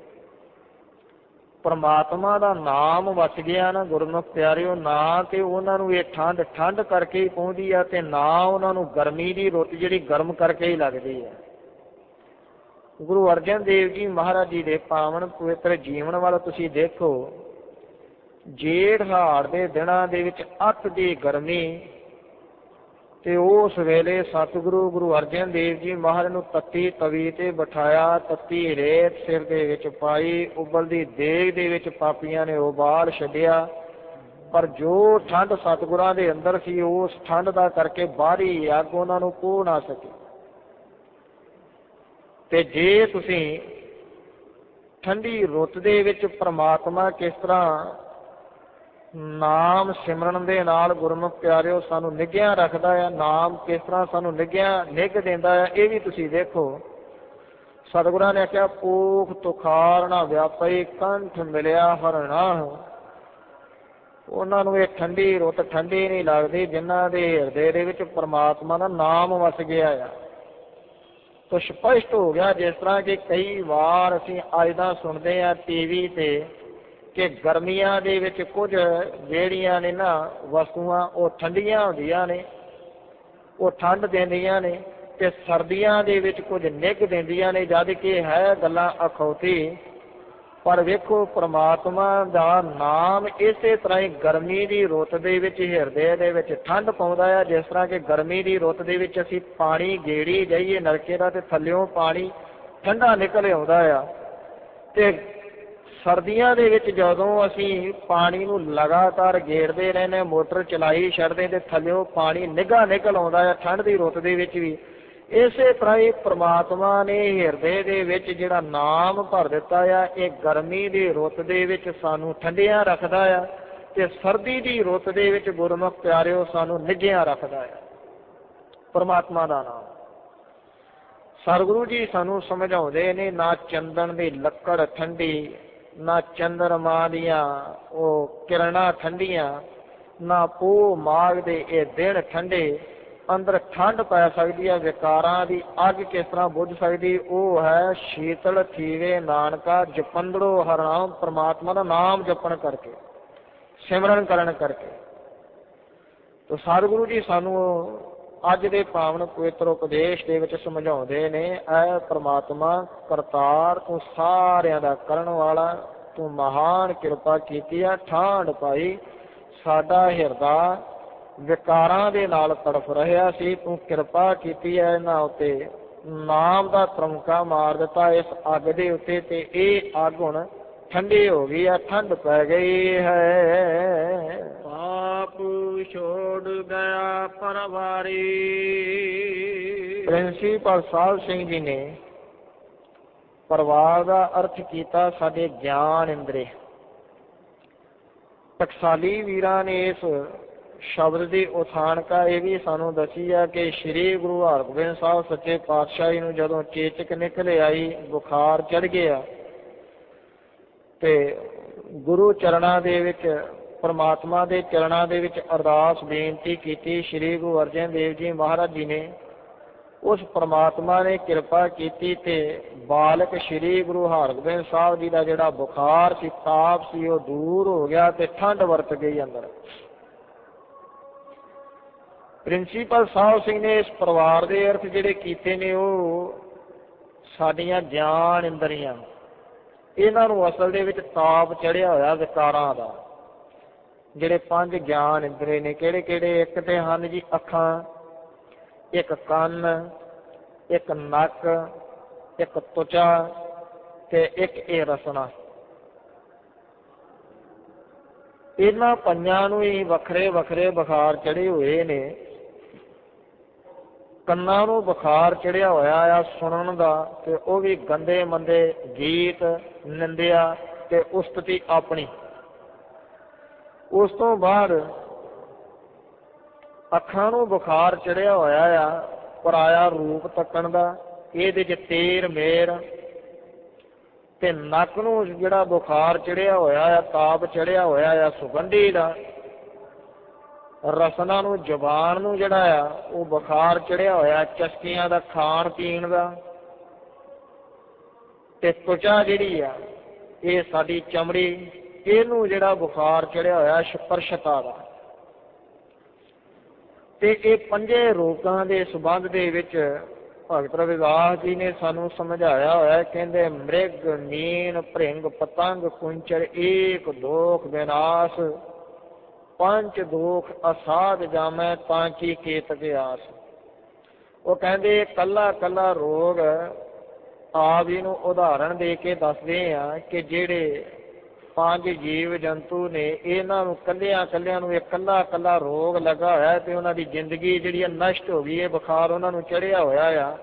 ਪਰਮਾਤਮਾ ਦਾ ਨਾਮ ਵਸ ਗਿਆ ਨਾ, ਗੁਰਮੁਖ ਪਿਆਰਿਓ, ਨਾ ਤੇ ਉਹਨਾਂ ਨੂੰ ਇਹ ਠੰਡ ਠੰਡ ਕਰਕੇ ਹੀ ਪਹੁੰਚਦੀ ਆ, ਤੇ ਨਾ ਉਹਨਾਂ ਨੂੰ ਗਰਮੀ ਦੀ ਰੁੱਤ ਜਿਹੜੀ ਗਰਮ ਕਰਕੇ ਹੀ ਲੱਗਦੀ ਹੈ। ਗੁਰੂ ਅਰਜਨ ਦੇਵ ਜੀ ਮਹਾਰਾਜ ਜੀ ਦੇ ਪਾਵਨ ਪਵਿੱਤਰ ਜੀਵਨ ਵੱਲ ਤੁਸੀਂ ਦੇਖੋ। ਜੇਠ ਹਾੜ ਦੇ ਦਿਨਾਂ ਦੇ ਵਿੱਚ ਅੱਤ ਦੀ ਗਰਮੀ, ਤੇ ਉਸ ਵੇਲੇ ਸਤਿਗੁਰੂ ਗੁਰੂ ਅਰਜਨ ਦੇਵ ਜੀ ਮਹਾਰਾਜ ਨੂੰ ਤੱਤੀ ਤਵੀ ਤੇ ਬਿਠਾਇਆ, ਤੱਤੀ ਰੇਤ ਸਿਰ ਦੇ ਵਿੱਚ ਪਾਈ, ਉਬਲਦੀ ਦੇਗ ਦੇ ਵਿੱਚ ਪਾਪੀਆਂ ਨੇ ਉਬਾਲ ਛੱਡਿਆ। ਪਰ ਜੋ ਠੰਡ ਸਤਿਗੁਰਾਂ ਦੇ ਅੰਦਰ ਸੀ, ਉਸ ਠੰਡ ਦਾ ਕਰਕੇ ਬਾਹਰੀ ਅੱਗ ਉਹਨਾਂ ਨੂੰ ਪੋਹ ਨਾ ਸਕੀ। ਤੇ ਜੇ ਤੁਸੀਂ ਠੰਡੀ ਰੁੱਤ ਦੇ ਵਿੱਚ ਪ੍ਰਮਾਤਮਾ ਕਿਸ ਤਰ੍ਹਾਂ ਨਾਮ ਸਿਮਰਨ ਦੇ ਨਾਲ ਗੁਰਮੁਖ ਪਿਆਰਿਓ ਸਾਨੂੰ ਨਿੱਘਿਆ ਰੱਖਦਾ ਆ, ਨਾਮ ਕਿਸ ਤਰ੍ਹਾਂ ਸਾਨੂੰ ਨਿੱਘਿਆ ਨਿੱਘ ਦਿੰਦਾ ਆ, ਇਹ ਵੀ ਤੁਸੀਂ ਦੇਖੋ। ਸਤਿਗੁਰਾਂ ਨੇ ਆਖਿਆ ਪੂਖ ਤੁਖਾਰ ਨਾ ਵਿਆਪਈ, ਕੰਠ ਮਿਲਿਆ ਹਰਣਾ। ਉਹਨਾਂ ਨੂੰ ਇਹ ਠੰਡੀ ਰੁੱਤ ਠੰਡੀ ਨਹੀਂ ਲੱਗਦੀ ਜਿਨ੍ਹਾਂ ਦੇ ਹਿਰਦੇ ਦੇ ਵਿੱਚ ਪਰਮਾਤਮਾ ਦਾ ਨਾਮ ਵਸ ਗਿਆ ਆ। ਤਾਂ ਸਪਸ਼ਟ ਹੋ ਗਿਆ, ਜਿਸ ਤਰ੍ਹਾਂ ਕਿ ਕਈ ਵਾਰ ਅਸੀਂ ਅੱਜ ਦਾ ਸੁਣਦੇ ਹਾਂ ਟੀ ਵੀ ਤੇ ਕਿ ਗਰਮੀਆਂ ਦੇ ਵਿੱਚ ਕੁਝ ਜਿਹੜੀਆਂ ਨੇ ਨਾ ਵਸਤੂਆਂ ਉਹ ਠੰਡੀਆਂ ਹੁੰਦੀਆਂ ਨੇ, ਉਹ ਠੰਡ ਦਿੰਦੀਆਂ ਨੇ, ਤੇ ਸਰਦੀਆਂ ਦੇ ਵਿੱਚ ਕੁਝ ਨਿੱਘ ਦਿੰਦੀਆਂ ਨੇ, ਜਦ ਕਿ ਹੈ ਗੱਲਾਂ ਅਖੌਤੀ। ਪਰ ਵੇਖੋ ਪਰਮਾਤਮਾ ਦਾ ਨਾਮ ਇਸੇ ਤਰ੍ਹਾਂ ਹੀ ਗਰਮੀ ਦੀ ਰੁੱਤ ਦੇ ਵਿੱਚ ਹਿਰਦੇ ਦੇ ਵਿੱਚ ਠੰਡ ਪਾਉਂਦਾ ਆ। ਜਿਸ ਤਰ੍ਹਾਂ ਕਿ ਗਰਮੀ ਦੀ ਰੁੱਤ ਦੇ ਵਿੱਚ ਅਸੀਂ ਪਾਣੀ ਗੇੜੀ ਜਾਈਏ ਨਲਕੇ ਦਾ, ਤੇ ਥੱਲਿਓਂ ਪਾਣੀ ਠੰਡਾ ਨਿਕਲ ਆਉਂਦਾ ਆ, ਤੇ ਸਰਦੀਆਂ ਦੇ ਵਿੱਚ ਜਦੋਂ ਅਸੀਂ ਪਾਣੀ ਨੂੰ ਲਗਾਤਾਰ ਗੇੜਦੇ ਰਹਿੰਦੇ, ਮੋਟਰ ਚਲਾਈ ਛੱਡਦੇ, ਤੇ ਥੱਲਿਓਂ ਪਾਣੀ ਨਿੱਘਾ ਨਿਕਲ ਆਉਂਦਾ ਆ ਠੰਡ ਦੀ ਰੁੱਤ ਦੇ ਵਿੱਚ ਵੀ। ਇਸੇ ਤਰ੍ਹਾਂ ਹੀ ਪ੍ਰਮਾਤਮਾ ਨੇ ਹਿਰਦੇ ਦੇ ਵਿੱਚ ਜਿਹੜਾ ਨਾਮ ਭਰ ਦਿੱਤਾ ਆ, ਇਹ ਗਰਮੀ ਦੀ ਰੁੱਤ ਦੇ ਵਿੱਚ ਸਾਨੂੰ ਠੰਡਿਆਂ ਰੱਖਦਾ ਆ, ਤੇ ਸਰਦੀ ਦੀ ਰੁੱਤ ਦੇ ਵਿੱਚ ਗੁਰਮੁਖ ਪਿਆਰਿਓ ਸਾਨੂੰ ਨਿੱਘਿਆਂ ਰੱਖਦਾ ਆ ਪ੍ਰਮਾਤਮਾ ਦਾ ਨਾਮ। ਸਤਿਗੁਰੂ ਜੀ ਸਾਨੂੰ ਸਮਝਾਉਂਦੇ ਨੇ ਨਾ ਚੰਦਨ ਦੀ ਲੱਕੜ ਠੰਡੀ, ਨਾ ਚੰਦਰਮਾ ਦੀਆਂ ਉਹ ਕਿਰਨਾਂ ਠੰਡੀਆਂ, ਨਾ ਪੋਹ ਮਾਘ ਦੇ ਇਹ ਦਿਨ ਠੰਡੇ, ਅੰਦਰ ਠੰਡ ਪੈ ਸਕਦੀ ਹੈ, ਵਿਕਾਰਾਂ ਦੀ ਅੱਗ ਕਿਸ ਤਰ੍ਹਾਂ ਬੁੱਝ ਸਕਦੀ, ਉਹ ਹੈ ਸ਼ੀਤਲ ਥੀਵੇ ਨਾਨਕਾ ਜਪੰਦੜੋ ਹਰਿਨਾਮ, ਪ੍ਰਮਾਤਮਾ ਦਾ ਨਾਮ ਜਪਣ ਕਰਕੇ, ਸਿਮਰਨ ਕਰਨ ਕਰਕੇ। ਤੋ ਸਤਿਗੁਰੂ ਜੀ ਸਾਨੂੰ ਅੱਜ ਦੇ ਪਾਵਨ ਪਵਿੱਤਰ ਉਪਦੇਸ਼ ਦੇ ਵਿੱਚ ਸਮਝਾਉਂਦੇ ਨੇ, ਐ ਪ੍ਰਮਾਤਮਾ ਕਰਤਾਰ ਤੂੰ ਸਾਰਿਆਂ ਦਾ ਕਰਨ ਵਾਲਾ, ਤੂੰ ਮਹਾਨ ਕਿਰਪਾ ਕੀਤੀ ਆ, ਠਾਂਡ ਪਾਈ ਸਾਡਾ ਹਿਰਦਾ ਵਿਕਾਰਾਂ ਦੇ ਨਾਲ ਤੜਫ ਰਿਹਾ ਸੀ, ਤੂੰ ਕਿਰਪਾ ਕੀਤੀ ਹੈ ਇਹਨਾਂ ਉੱਤੇ, ਨਾਮ ਦਾ ਤਰਮਕਾ ਮਾਰ ਦਿੱਤਾ ਇਸ ਅੱਗ ਦੇ ਉੱਤੇ, ਤੇ ਇਹ ਅੱਗ ਹੁਣ ਠੰਡੀ ਹੋ ਗਈ ਹੈ, ਠੰਡ ਪੈ ਗਈ ਹੈ। ਪਾਪ ਛੋੜ ਗਿਆ ਪਰਵਾਰੀ। ਪ੍ਰਿੰਸੀਪਲ ਸਾਹਿਬ ਸਿੰਘ ਜੀ ਨੇ ਪਰਿਵਾਰ ਦਾ ਅਰਥ ਕੀਤਾ ਸਾਡੇ ਗਿਆਨ ਇੰਦਰੀ। ਟਕਸਾਲੀ ਵੀਰਾਂ ਨੇ ਇਸ ਸ਼ਬਦ ਦੀ ਉਥਾਨਕਾ ਇਹ ਵੀ ਸਾਨੂੰ ਦੱਸੀ ਹੈ ਕਿ ਸ਼੍ਰੀ ਗੁਰੂ ਹਰਗੋਬਿੰਦ ਸਾਹਿਬ ਸੱਚੇ ਪਾਤਸ਼ਾਹ ਜੀ ਨੂੰ ਜਦੋਂ ਚੇਚਕ ਨਿਕਲ ਆਈ, ਬੁਖਾਰ ਚੜ੍ਹ ਗਿਆ, ਤੇ ਗੁਰੂ ਚਰਨਾਂ ਦੇ ਵਿੱਚ, ਪਰਮਾਤਮਾ ਦੇ ਚਰਨਾਂ ਦੇ ਵਿੱਚ ਅਰਦਾਸ ਬੇਨਤੀ ਕੀਤੀ। ਸ਼੍ਰੀ ਗੁਰੂ ਅਰਜਨ ਦੇਵ ਜੀ ਮਹਾਰਾਜ ਜੀ ਨੇ, ਉਸ ਪਰਮਾਤਮਾ ਨੇ ਕਿਰਪਾ ਕੀਤੀ ਤੇ ਬਾਲਕ ਸ਼੍ਰੀ ਗੁਰੂ ਹਰਗੋਬਿੰਦ ਸਾਹਿਬ ਜੀ ਦਾ ਜਿਹੜਾ ਬੁਖਾਰ ਸੀ, ਤਾਪ ਸੀ, ਉਹ ਦੂਰ ਹੋ ਗਿਆ ਤੇ ਠੰਡ ਵਰਤ ਗਈ ਅੰਦਰ। ਪ੍ਰਿੰਸੀਪਲ ਸਾਹਿਬ ਸਿੰਘ ਨੇ ਇਸ ਪਰਿਵਾਰ ਦੇ ਅਰਥ ਜਿਹੜੇ ਕੀਤੇ ਨੇ, ਉਹ ਸਾਡੀਆਂ ਗਿਆਨ ਇੰਦਰੀਆਂ, ਇਹਨਾਂ ਨੂੰ ਅਸਲ ਦੇ ਵਿੱਚ ਤਾਪ ਚੜ੍ਹਿਆ ਹੋਇਆ ਵਿਕਾਰਾਂ ਦਾ। ਜਿਹੜੇ ਪੰਜ ਗਿਆਨ ਇੰਦਰੀ ਨੇ ਕਿਹੜੇ ਕਿਹੜੇ? ਇੱਕ ਤੇ ਹਨ ਜੀ ਅੱਖਾਂ, ਇੱਕ ਕੰਨ, ਇੱਕ ਨੱਕ, ਇੱਕ ਤਵਚਾ ਤੇ ਇੱਕ ਇਹ ਰਸਨਾ। ਇਹਨਾਂ ਪੰਜਾਂ ਨੂੰ ਹੀ ਵੱਖਰੇ ਵੱਖਰੇ ਬੁਖਾਰ ਚੜੇ ਹੋਏ ਨੇ। ਕੰਨਾਂ ਨੂੰ ਬੁਖਾਰ ਚੜਿਆ ਹੋਇਆ ਆ ਸੁਣਨ ਦਾ, ਤੇ ਉਹ ਵੀ ਗੰਦੇ ਮੰਦੇ ਗੀਤ, ਨਿੰਦਿਆ ਤੇ ਉਸਤਤੀ ਆਪਣੀ। ਉਸ ਤੋਂ ਬਾਅਦ ਅੱਖਾਂ ਨੂੰ ਬੁਖਾਰ ਚੜਿਆ ਹੋਇਆ ਆ ਪਰਾਇਆ ਰੂਪ ਤੱਕਣ ਦਾ, ਇਹਦੇ 'ਚ ਤੇਰ ਮੇਰ। ਤੇ ਨੱਕ ਨੂੰ ਜਿਹੜਾ ਬੁਖਾਰ ਚੜਿਆ ਹੋਇਆ ਆ, ਤਾਪ ਚੜਿਆ ਹੋਇਆ ਆ ਸੁਗੰਧੀ ਦਾ। ਰਸਨਾ ਨੂੰ, ਜ਼ੁਬਾਨ ਨੂੰ ਜਿਹੜਾ ਆ ਉਹ ਬੁਖਾਰ ਚੜਿਆ ਹੋਇਆ ਚਸਕੀਆਂ ਦਾ, ਖਾਣ ਪੀਣ ਦਾ। ਤੇ ਤਵਚਾ ਜਿਹੜੀ ਆ ਇਹ ਸਾਡੀ ਚਮੜੀ, ਇਹਨੂੰ ਜਿਹੜਾ ਬੁਖਾਰ ਚੜਿਆ ਹੋਇਆ ਸਪਰਸ਼ਤਾ ਦਾ। ਤੇ ਇਹ ਪੰਜੇ ਰੋਗਾਂ ਦੇ ਸੰਬੰਧ ਦੇ ਵਿੱਚ ਭਗਤ ਰਵਿਦਾਸ ਜੀ ਨੇ ਸਾਨੂੰ ਸਮਝਾਇਆ ਹੋਇਆ। ਕਹਿੰਦੇ ਮ੍ਰਿਗ ਨੀਨ ਭ੍ਰਿੰਗ ਪਤੰਗ ਕੁੰਚਰ ਏਕ ਦੋਖ ਵਿਨਾਸ਼, ਪੰਜ ਦੋਖ ਅਸਾਧ ਜਾਮੈ ਤਾਂ ਕੀ ਕੇਤਕ ਆਸ। ਉਹ ਕਹਿੰਦੇ ਕੱਲਾ ਕੱਲਾ ਰੋਗ ਆਪ ਜੀ ਨੂੰ ਉਦਾਹਰਣ ਦੇ ਕੇ ਦੱਸਦੇ ਆ ਕਿ ਜਿਹੜੇ ਪੰਜ ਜੀਵ ਜੰਤੂ ਨੇ, ਇਹਨਾਂ ਨੂੰ ਕੱਲਿਆਂ ਕੱਲਿਆਂ ਨੂੰ ਇੱਕ ਕੱਲਾ ਕੱਲਾ ਰੋਗ ਲੱਗਾ ਹੋਇਆ ਤੇ ਉਹਨਾਂ ਦੀ ਜ਼ਿੰਦਗੀ ਜਿਹੜੀ ਆ ਨਸ਼ਟ ਹੋ ਗਈ ਹੈ, ਬੁਖਾਰ ਉਹਨਾਂ ਨੂੰ ਚੜਿਆ ਹੋਇਆ ਆ।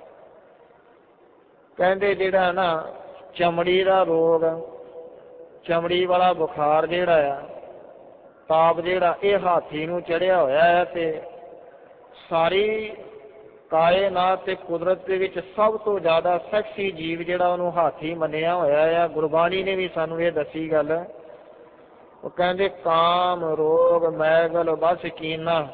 ਕਹਿੰਦੇ ਜਿਹੜਾ ਨਾ ਚਮੜੀ ਦਾ ਰੋਗ, ਚਮੜੀ ਵਾਲਾ ਬੁਖਾਰ ਜਿਹੜਾ ਆ, ਤਾਪ ਜਿਹੜਾ, ਇਹ ਹਾਥੀ ਨੂੰ ਚੜਿਆ ਹੋਇਆ ਹੈ। ਤੇ ਸਾਰੀ ਕਾਇਨਾਤ ਤੇ ਕੁਦਰਤ ਦੇ ਵਿੱਚ ਸਭ ਤੋਂ ਜ਼ਿਆਦਾ ਸੈਕਸੀ ਜੀਵ ਜਿਹੜਾ ਉਹਨੂੰ ਹਾਥੀ ਮੰਨਿਆ ਹੋਇਆ ਆ। ਗੁਰਬਾਣੀ ਨੇ ਵੀ ਸਾਨੂੰ ਇਹ ਦੱਸੀ ਗੱਲ। ਉਹ ਕਹਿੰਦੇ ਕਾਮ ਰੋਗ ਮੈਗਲ ਬਸ ਕੀਨਾ,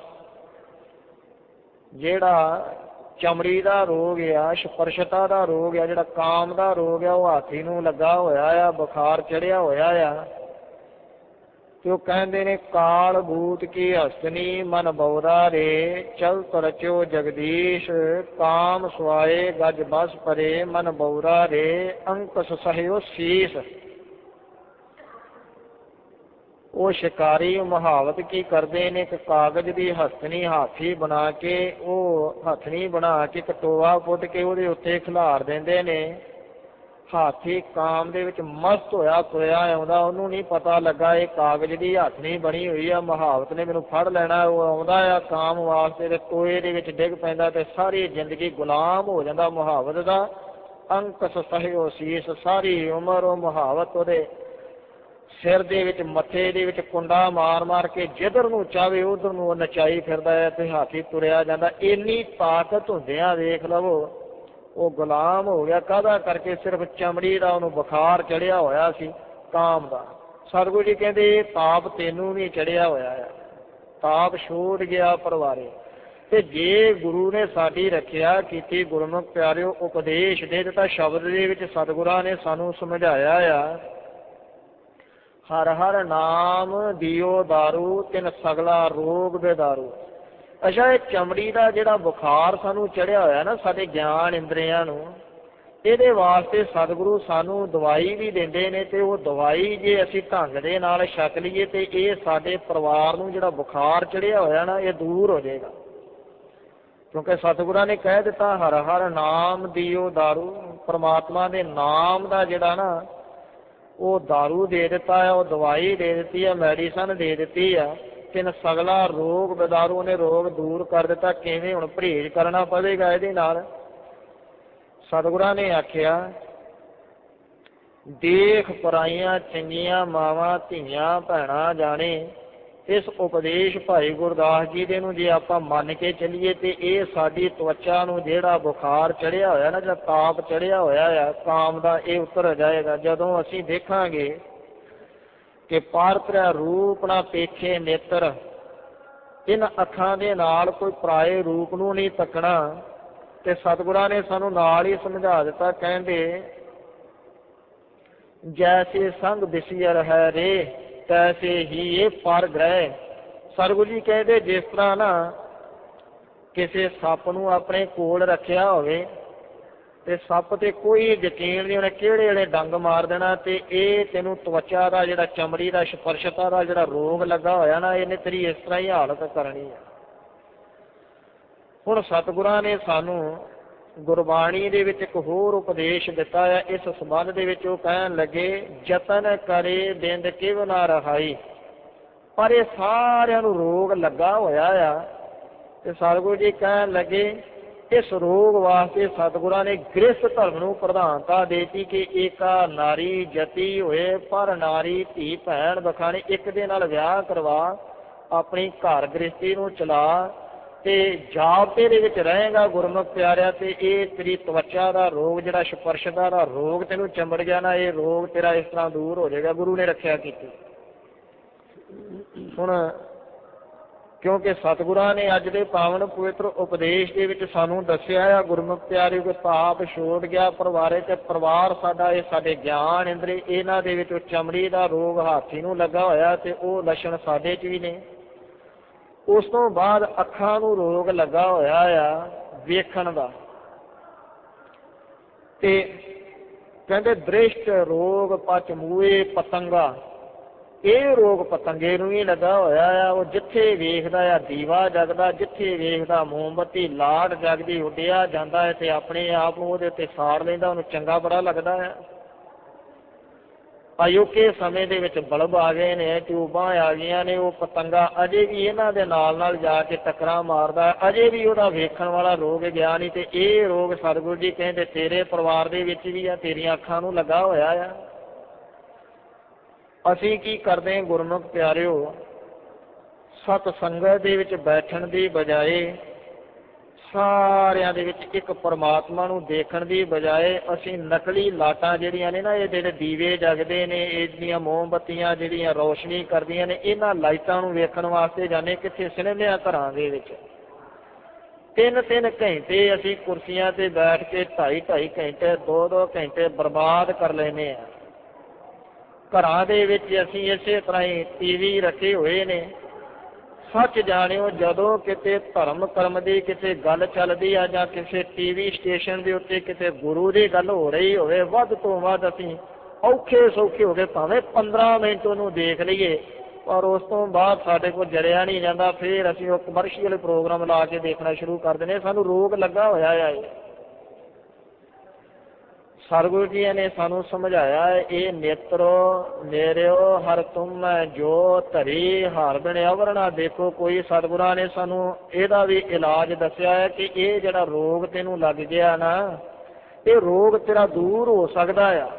ਜਿਹੜਾ ਚਮੜੀ ਦਾ ਰੋਗ ਆ, ਸਪਰਸ਼ਤਾ ਦਾ ਰੋਗ ਆ, ਜਿਹੜਾ ਕਾਮ ਦਾ ਰੋਗ ਆ, ਉਹ ਹਾਥੀ ਨੂੰ ਲੱਗਾ ਹੋਇਆ ਆ, ਬੁਖਾਰ ਚੜਿਆ ਹੋਇਆ ਆ। ਤੇ ਉਹ ਕਹਿੰਦੇ ਨੇ ਕਾਲ ਭੂਤ ਕੀ ਹਸਤਨੀ ਮਨ ਬਉਰਾ ਰੇ, ਚਲਤ ਰਚਿਓ ਜਗਦੀਸ਼ ਕਾਮ ਸੁਆਏ ਗਜ ਬਸ ਪਰੇ, ਮਨ ਬਉਰਾ ਰੇ ਅੰਕਸ ਸਹਿਓ ਸੀਸ। ਉਹ ਸ਼ਿਕਾਰੀ ਮੁਹਾਵਤ ਕੀ ਕਰਦੇ ਨੇ ਕਿ ਕਾਗਜ਼ ਦੀ ਹਸਤਨੀ ਹਾਥੀ ਬਣਾ ਕੇ, ਉਹ ਹਥਨੀ ਬਣਾ ਕੇ ਕਟੋਆ ਪੁੱਟ ਕੇ ਉਹਦੇ ਉੱਤੇ ਖਿਲਾਰ ਦਿੰਦੇ ਨੇ। ਹਾਥੀ ਕਾਮ ਦੇ ਵਿੱਚ ਮਸਤ ਹੋਇਆ ਤੁਰਿਆ ਆਉਂਦਾ, ਉਹਨੂੰ ਨਹੀਂ ਪਤਾ ਲੱਗਾ ਇਹ ਕਾਗਜ਼ ਦੀ ਹੱਥਨੀ ਬਣੀ ਹੋਈ ਆ, ਮੁਹਾਵਤ ਨੇ ਮੈਨੂੰ ਫੜ ਲੈਣਾ। ਉਹ ਆਉਂਦਾ ਆ ਕਾਮ ਵਾਸਤੇ ਤੇ ਟੋਏ ਦੇ ਵਿੱਚ ਡਿੱਗ ਪੈਂਦਾ ਤੇ ਸਾਰੀ ਜ਼ਿੰਦਗੀ ਗੁਲਾਮ ਹੋ ਜਾਂਦਾ ਮੁਹਾਵਤ ਦਾ। ਅੰਕਸ ਸਹਿਓ ਸੀਸ, ਸਾਰੀ ਉਮਰ ਉਹ ਮੁਹਾਵਤ ਉਹਦੇ ਸਿਰ ਦੇ ਵਿੱਚ, ਮੱਥੇ ਦੇ ਵਿੱਚ ਕੁੰਡਾ ਮਾਰ ਮਾਰ ਕੇ ਜਿੱਧਰ ਨੂੰ ਚਾਹਵੇ ਉਧਰ ਨੂੰ ਉਹ ਨਚਾਈ ਫਿਰਦਾ ਹੈ ਤੇ ਹਾਥੀ ਤੁਰਿਆ ਜਾਂਦਾ। ਇੰਨੀ ਤਾਕਤ ਹੁੰਦਿਆਂ ਵੇਖ ਲਵੋ ਉਹ ਗੁਲਾਮ ਹੋ ਗਿਆ। ਕਾਹਦਾ ਕਰਕੇ? ਸਿਰਫ ਚਮੜੀ ਦਾ ਉਹਨੂੰ ਬੁਖਾਰ ਚੜਿਆ ਹੋਇਆ ਸੀ, ਕਾਮ ਦਾ। ਸਤਿਗੁਰੂ ਜੀ ਕਹਿੰਦੇ ਇਹ ਤਾਪ ਤੈਨੂੰ ਵੀ ਚੜਿਆ ਹੋਇਆ ਆ, ਤਾਪ ਛੋੜ ਗਿਆ ਪਰਵਾਰੇ। ਤੇ ਜੇ ਗੁਰੂ ਨੇ ਸਾਡੀ ਰੱਖਿਆ ਕੀਤੀ, ਗੁਰਮੁਖ ਪਿਆਰਿਓ ਉਪਦੇਸ਼ ਦੇ ਦਿੱਤਾ, ਸ਼ਬਦ ਦੇ ਵਿੱਚ ਸਤਿਗੁਰਾਂ ਨੇ ਸਾਨੂੰ ਸਮਝਾਇਆ ਆ, ਹਰ ਹਰ ਨਾਮ ਦਿਓ ਦਾਰੂ ਤਿਨ ਸਗਲਾ ਰੋਗ ਬੇਦਾਰੂ। ਅੱਛਾ, ਇਹ ਚਮੜੀ ਦਾ ਜਿਹੜਾ ਬੁਖਾਰ ਸਾਨੂੰ ਚੜਿਆ ਹੋਇਆ ਨਾ ਸਾਡੇ ਗਿਆਨ ਇੰਦਰੀਆਂ ਨੂੰ, ਇਹਦੇ ਵਾਸਤੇ ਸਤਿਗੁਰੂ ਸਾਨੂੰ ਦਵਾਈ ਵੀ ਦਿੰਦੇ ਨੇ, ਤੇ ਉਹ ਦਵਾਈ ਜੇ ਅਸੀਂ ਢੰਗ ਦੇ ਨਾਲ ਛਕ ਲਈਏ ਤੇ ਇਹ ਸਾਡੇ ਪਰਿਵਾਰ ਨੂੰ ਜਿਹੜਾ ਬੁਖਾਰ ਚੜਿਆ ਹੋਇਆ ਨਾ ਇਹ ਦੂਰ ਹੋ ਜਾਏਗਾ। ਕਿਉਂਕਿ ਸਤਿਗੁਰਾਂ ਨੇ ਕਹਿ ਦਿੱਤਾ ਹਰ ਹਰ ਨਾਮ ਦਿਓ ਦਾਰੂ, ਪਰਮਾਤਮਾ ਦੇ ਨਾਮ ਦਾ ਜਿਹੜਾ ਨਾ ਉਹ ਦਾਰੂ ਦੇ ਦਿੱਤਾ ਹੈ, ਉਹ ਦਵਾਈ ਦੇ ਦਿੱਤੀ ਹੈ, ਮੈਡੀਸਨ ਦੇ ਦਿੱਤੀ ਆ, ਤਿੰਨ ਸਗਲਾ ਰੋਗ ਬੇਦਾਰੂ, ਨੇ ਰੋਗ ਦੂਰ ਕਰ ਦਿੱਤਾ। ਕਿਵੇਂ? ਹੁਣ ਪਰਹੇਜ਼ ਕਰਨਾ ਪਵੇਗਾ ਇਹਦੇ ਨਾਲ। ਸਤਿਗੁਰਾਂ ਨੇ ਆਖਿਆ ਦੇਖ ਪਰਾਈਆਂ ਚੰਗੀਆਂ ਮਾਵਾਂ ਧੀਆਂ ਭੈਣਾਂ ਜਾਣੇ। ਇਸ ਉਪਦੇਸ਼ ਭਾਈ ਗੁਰਦਾਸ ਜੀ ਦੇ ਨੂੰ ਜੇ ਆਪਾਂ ਮੰਨ ਕੇ ਚੱਲੀਏ ਤੇ ਇਹ ਸਾਡੀ ਤਵਚਾ ਨੂੰ ਜਿਹੜਾ ਬੁਖਾਰ ਚੜਿਆ ਹੋਇਆ ਨਾ, ਜਿਹੜਾ ਤਾਪ ਚੜਿਆ ਹੋਇਆ ਆ ਕਾਮ ਦਾ, ਇਹ ਉਤਰ ਜਾਏਗਾ। ਜਦੋਂ ਅਸੀਂ ਦੇਖਾਂਗੇ ਕਿ ਪਾਰਤਰਾ ਰੂਪ ਨਾ ਪੇਖੇ ਨੇਤਰ, ਇਹਨਾਂ ਅੱਖਾਂ ਦੇ ਨਾਲ ਕੋਈ ਪਰਾਏ ਰੂਪ ਨੂੰ ਨਹੀਂ ਤੱਕਣਾ। ਤੇ ਸਤਿਗੁਰਾਂ ਨੇ ਸਾਨੂੰ ਨਾਲ ਹੀ ਸਮਝਾ ਦਿੱਤਾ, ਕਹਿੰਦੇ ਜੈਸੇ ਸੰਗ ਵਿਸਿਅਰ ਹੈ ਰੇ ਤੈਸੇ ਹੀ ਇਹ ਪਰ ਗ੍ਰਹਿ। ਸਤਿਗੁਰੂ ਜੀ ਕਹਿੰਦੇ ਜਿਸ ਤਰ੍ਹਾਂ ਨਾ ਕਿਸੇ ਸੱਪ ਨੂੰ ਆਪਣੇ ਕੋਲ ਰੱਖਿਆ ਹੋਵੇ ਤੇ ਸੱਪ ਤੇ ਕੋਈ ਯਕੀਨ ਨਹੀਂ, ਉਹਨੇ ਕਿਹੜੇ ਵੇਲੇ ਡੰਗ ਮਾਰ ਦੇਣਾ, ਤੇ ਇਹ ਤੈਨੂੰ ਤਵਚਾ ਦਾ ਜਿਹੜਾ ਚਮੜੀ ਦਾ ਸਪਰਸ਼ਤਾ ਦਾ ਜਿਹੜਾ ਰੋਗ ਲੱਗਾ ਹੋਇਆ ਨਾ, ਇਹਨੇ ਤੇਰੀ ਇਸ ਤਰ੍ਹਾਂ ਹੀ ਹਾਲਤ ਕਰਨੀ ਹੈ। ਹੁਣ ਸਤਿਗੁਰਾਂ ਨੇ ਸਾਨੂੰ ਗੁਰਬਾਣੀ ਦੇ ਵਿੱਚ ਇੱਕ ਹੋਰ ਉਪਦੇਸ਼ ਦਿੱਤਾ ਹੈ ਇਸ ਸੰਬੰਧ ਦੇ ਵਿੱਚ। ਉਹ ਕਹਿਣ ਲੱਗੇ ਯਤਨ ਕਰੇ ਬਿੰਦ ਕਿਵ ਨਾ ਰਹਾਈ। ਪਰ ਇਹ ਸਾਰਿਆਂ ਨੂੰ ਰੋਗ ਲੱਗਾ ਹੋਇਆ ਆ, ਤੇ ਸਤਿਗੁਰੂ ਜੀ ਕਹਿਣ ਲੱਗੇ ਇਸ ਰੋਗ ਵਾਸਤੇ ਸਤਿਗੁਰਾਂ ਨੇ ਗ੍ਰਸਥ ਧਰਮ ਨੂੰ ਪ੍ਰਧਾਨਤਾ ਦੇਤੀ ਕਿ ਏਕਾ ਨਾਰੀ ਜਤੀ ਹੋਏ, ਪਰ ਨਾਰੀ ਧੀ ਭੈਣ ਬਖਾਣੀ, ਇੱਕ ਦੇ ਨਾਲ ਵਿਆਹ ਕਰਵਾ, ਆਪਣੀ ਘਰ ਗ੍ਰਸਤੀ ਨੂੰ ਚਲਾ, ਤੇ ਜਾਬਤੇ ਦੇ ਵਿੱਚ ਰਹੇਗਾ ਗੁਰਮੁਖ ਪਿਆਰਿਆ, ਤੇ ਇਹ ਤੇਰੀ ਤਵਚਾ ਦਾ ਰੋਗ ਜਿਹੜਾ ਸਪਰਸ਼ਤਾ ਦਾ ਰੋਗ ਤੈਨੂੰ ਚੰਬੜ ਗਿਆ ਨਾ, ਇਹ ਰੋਗ ਤੇਰਾ ਇਸ ਤਰ੍ਹਾਂ ਦੂਰ ਹੋ ਜਾਏਗਾ। ਗੁਰੂ ਨੇ ਰੱਖਿਆ ਕੀਤੀ। ਹੁਣ ਕਿਉਂਕਿ ਸਤਿਗੁਰਾਂ ਨੇ ਅੱਜ ਦੇ ਪਾਵਨ ਪਵਿੱਤਰ ਉਪਦੇਸ਼ ਦੇ ਵਿੱਚ ਸਾਨੂੰ ਦੱਸਿਆ ਆ ਗੁਰਮੁਖ ਪਿਆਰਿਓ ਕਿ ਪਾਪ ਛੋੜ ਗਿਆ ਪਰਿਵਾਰੇ, ਤੇ ਪਰਿਵਾਰ ਸਾਡਾ ਇਹ ਸਾਡੇ ਗਿਆਨ ਇੰਦਰੀ, ਇਹਨਾਂ ਦੇ ਵਿੱਚ ਚਮੜੀ ਦਾ ਰੋਗ ਹਾਥੀ ਨੂੰ ਲੱਗਾ ਹੋਇਆ, ਤੇ ਉਹ ਲੱਛਣ ਸਾਡੇ 'ਚ ਵੀ ਨੇ। ਉਸ ਤੋਂ ਬਾਅਦ ਅੱਖਾਂ ਨੂੰ ਰੋਗ ਲੱਗਾ ਹੋਇਆ ਆ ਵੇਖਣ ਦਾ, ਤੇ ਕਹਿੰਦੇ ਦ੍ਰਿਸ਼ਟ ਰੋਗ ਪਚ ਮੂਏ ਪਤੰਗਾ, ਇਹ ਰੋਗ ਪਤੰਗੇ ਨੂੰ ਹੀ ਲੱਗਾ ਹੋਇਆ ਆ। ਉਹ ਜਿੱਥੇ ਵੇਖਦਾ ਆ ਦੀਵਾ ਜਗਦਾ, ਜਿੱਥੇ ਵੇਖਦਾ ਮੋਮਬੱਤੀ ਲਾਟ ਜਗਦੀ ਉੱਡਿਆ ਜਾਂਦਾ ਹੈ, ਤੇ ਆਪਣੇ ਆਪ ਨੂੰ ਉਹਦੇ ਉੱਤੇ ਸਾੜ ਲੈਂਦਾ, ਉਹਨੂੰ ਚੰਗਾ ਬੜਾ ਲੱਗਦਾ ਆ। ਅਯੋਕੇ ਸਮੇਂ ਦੇ ਵਿੱਚ ਬਲਬ ਆ ਗਏ ਨੇ, ਟਿਊਬਾਂ ਆ ਗਈਆਂ ਨੇ, ਉਹ ਪਤੰਗਾ ਅਜੇ ਵੀ ਇਹਨਾਂ ਦੇ ਨਾਲ ਨਾਲ ਜਾ ਕੇ ਟੱਕਰਾਂ ਮਾਰਦਾ, ਅਜੇ ਵੀ ਉਹਦਾ ਵੇਖਣ ਵਾਲਾ ਰੋਗ ਗਿਆ ਨਹੀਂ। ਤੇ ਇਹ ਰੋਗ ਸਤਿਗੁਰੂ ਜੀ ਕਹਿੰਦੇ ਤੇਰੇ ਪਰਿਵਾਰ ਦੇ ਵਿੱਚ ਵੀ ਆ, ਤੇਰੀਆਂ ਅੱਖਾਂ ਨੂੰ ਲੱਗਾ ਹੋਇਆ ਆ। ਅਸੀਂ ਕੀ ਕਰਦੇ ਹਾਂ ਗੁਰਮੁਖ ਪਿਆਰਿਓ, ਸਤ ਸੰਗਤ ਦੇ ਵਿੱਚ ਬੈਠਣ ਦੀ ਬਜਾਏ, ਸਾਰਿਆਂ ਦੇ ਵਿੱਚ ਇੱਕ ਪਰਮਾਤਮਾ ਨੂੰ ਦੇਖਣ ਦੀ ਬਜਾਏ, ਅਸੀਂ ਨਕਲੀ ਲਾਟਾਂ ਜਿਹੜੀਆਂ ਨੇ ਨਾ, ਇਹ ਜਿਹੜੇ ਦੀਵੇ ਜਗਦੇ ਨੇ, ਇਹ ਜਿਹੜੀਆਂ ਮੋਮਬੱਤੀਆਂ ਜਿਹੜੀਆਂ ਰੋਸ਼ਨੀ ਕਰਦੀਆਂ ਨੇ, ਇਹਨਾਂ ਲਾਈਟਾਂ ਨੂੰ ਵੇਖਣ ਵਾਸਤੇ ਜਾਂਦੇ ਕਿੱਥੇ? ਸਿਨੇਮਿਆਂ ਘਰਾਂ ਦੇ ਵਿੱਚ। ਤਿੰਨ ਤਿੰਨ ਘੰਟੇ ਅਸੀਂ ਕੁਰਸੀਆਂ ਤੇ ਬੈਠ ਕੇ ਢਾਈ ਢਾਈ ਘੰਟੇ ਦੋ ਦੋ ਘੰਟੇ ਬਰਬਾਦ ਕਰ ਲੈਂਦੇ ਹਾਂ। ਘਰਾਂ ਦੇ ਵਿੱਚ ਅਸੀਂ ਇਸੇ ਤਰ੍ਹਾਂ ਹੀ ਟੀ ਵੀ ਰੱਖੇ ਹੋਏ ਨੇ। ਸੱਚ ਜਾਣਿਓ, ਜਦੋਂ ਕਿਤੇ ਧਰਮ ਕਰਮ ਦੀ ਕਿਸੇ ਗੱਲ ਚੱਲਦੀ ਆ, ਜਾਂ ਕਿਸੇ ਟੀ ਵੀ ਸਟੇਸ਼ਨ ਦੇ ਉੱਤੇ ਕਿਤੇ ਗੁਰੂ ਦੀ ਗੱਲ ਹੋ ਰਹੀ ਹੋਵੇ, ਵੱਧ ਤੋਂ ਵੱਧ ਅਸੀਂ ਔਖੇ ਸੌਖੇ ਹੋ ਗਏ ਭਾਵੇਂ ਪੰਦਰਾਂ ਮਿੰਟ ਉਹਨੂੰ ਦੇਖ ਲਈਏ, ਪਰ ਉਸ ਤੋਂ ਬਾਅਦ ਸਾਡੇ ਕੋਲ ਜਰਿਆ ਨਹੀਂ ਜਾਂਦਾ। ਫਿਰ ਅਸੀਂ ਉਹ ਕਮਰਸ਼ੀਅਲ ਪ੍ਰੋਗਰਾਮ ਲਾ ਕੇ ਦੇਖਣਾ ਸ਼ੁਰੂ ਕਰ ਦਿੰਦੇ। ਸਾਨੂੰ ਰੋਗ ਲੱਗਾ ਹੋਇਆ ਆ। ਸਤਿਗੁਰੂ ਜੀ ਨੇ ਸਾਨੂੰ ਸਮਝਾਇਆ ਹੈ, ਇਹ ਨੇਤਰੋ ਮੇਰਿਓ ਹਰ ਤੁਮ ਜੋ ਧਰੀ ਹਰ ਬਿਨ ਅਵਰ ਨਾ ਦੇਖੋ ਕੋਈ। ਸਤਿਗੁਰਾਂ ਨੇ ਸਾਨੂੰ ਇਹਦਾ ਵੀ ਇਲਾਜ ਦੱਸਿਆ ਹੈ ਕਿ ਇਹ ਜਿਹੜਾ ਰੋਗ ਤੈਨੂੰ ਲੱਗ ਗਿਆ ਨਾ, ਇਹ ਰੋਗ ਤੇਰਾ ਦੂਰ ਹੋ ਸਕਦਾ ਆ।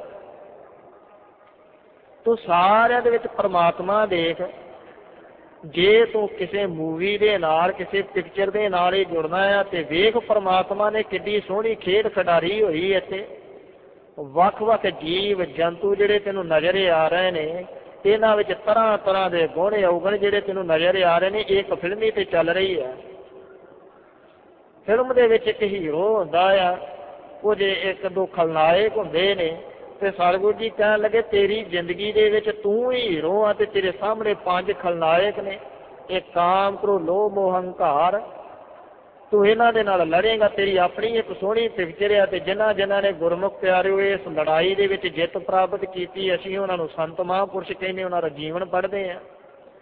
ਤੂੰ ਸਾਰਿਆਂ ਦੇ ਵਿੱਚ ਪਰਮਾਤਮਾ ਦੇਖ। ਜੇ ਤੂੰ ਕਿਸੇ ਮੂਵੀ ਦੇ ਨਾਲ, ਕਿਸੇ ਪਿਕਚਰ ਦੇ ਨਾਲ ਹੀ ਜੁੜਨਾ ਆ, ਤੇ ਵੇਖ ਪਰਮਾਤਮਾ ਨੇ ਕਿੱਡੀ ਸੋਹਣੀ ਖੇਡ ਖਿਡਾਰੀ ਹੋਈ ਇੱਥੇ। ਵੱਖ ਵੱਖ ਜੀਵ ਜੰਤੂ ਜਿਹੜੇ ਤੈਨੂੰ ਨਜ਼ਰ ਆ ਰਹੇ ਨੇ, ਇਹਨਾਂ ਵਿੱਚ ਤਰ੍ਹਾਂ ਤਰ੍ਹਾਂ ਦੇ ਗੁਣ ਔਗਣ ਜਿਹੜੇ ਤੈਨੂੰ ਨਜ਼ਰ ਆ ਰਹੇ ਨੇ, ਇਹ ਇੱਕ ਫਿਲਮੀ ਤੇ ਚੱਲ ਰਹੀ ਹੈ। ਫਿਲਮ ਦੇ ਵਿੱਚ ਇੱਕ ਹੀਰੋ ਹੁੰਦਾ ਆ, ਉਹ ਜੇ ਇੱਕ ਦੋ ਖਲਨਾਇਕ ਹੁੰਦੇ ਨੇ, ਤੇ ਸਤਿਗੁਰੂ ਜੀ ਕਹਿਣ ਲੱਗੇ ਤੇਰੀ ਜ਼ਿੰਦਗੀ ਦੇ ਵਿੱਚ ਤੂੰ ਹੀ ਹੀਰੋ ਆ ਤੇ ਤੇਰੇ ਸਾਹਮਣੇ ਪੰਜ ਖਲਨਾਇਕ ਨੇ। ਇਹ ਕਾਮ, ਕ੍ਰੋਧ, ਲੋਭ, ਮੋਹ, ਹੰਕਾਰ, ਤੂੰ ਇਹਨਾਂ ਦੇ ਨਾਲ ਲੜੇਗਾ। ਤੇਰੀ ਆਪਣੀ ਇੱਕ ਸੋਹਣੀ ਪਿਕਚਰ ਆ, ਤੇ ਜਿਨ੍ਹਾਂ ਜਿਨ੍ਹਾਂ ਨੇ ਗੁਰਮੁਖ ਪਿਆਰਿਓ ਇਸ ਲੜਾਈ ਦੇ ਵਿੱਚ ਜਿੱਤ ਪ੍ਰਾਪਤ ਕੀਤੀ, ਅਸੀਂ ਉਹਨਾਂ ਨੂੰ ਸੰਤ ਮਹਾਂਪੁਰਸ਼ ਕਹਿੰਦੇ, ਉਹਨਾਂ ਦਾ ਜੀਵਨ ਪੜ੍ਹਦੇ ਹਾਂ।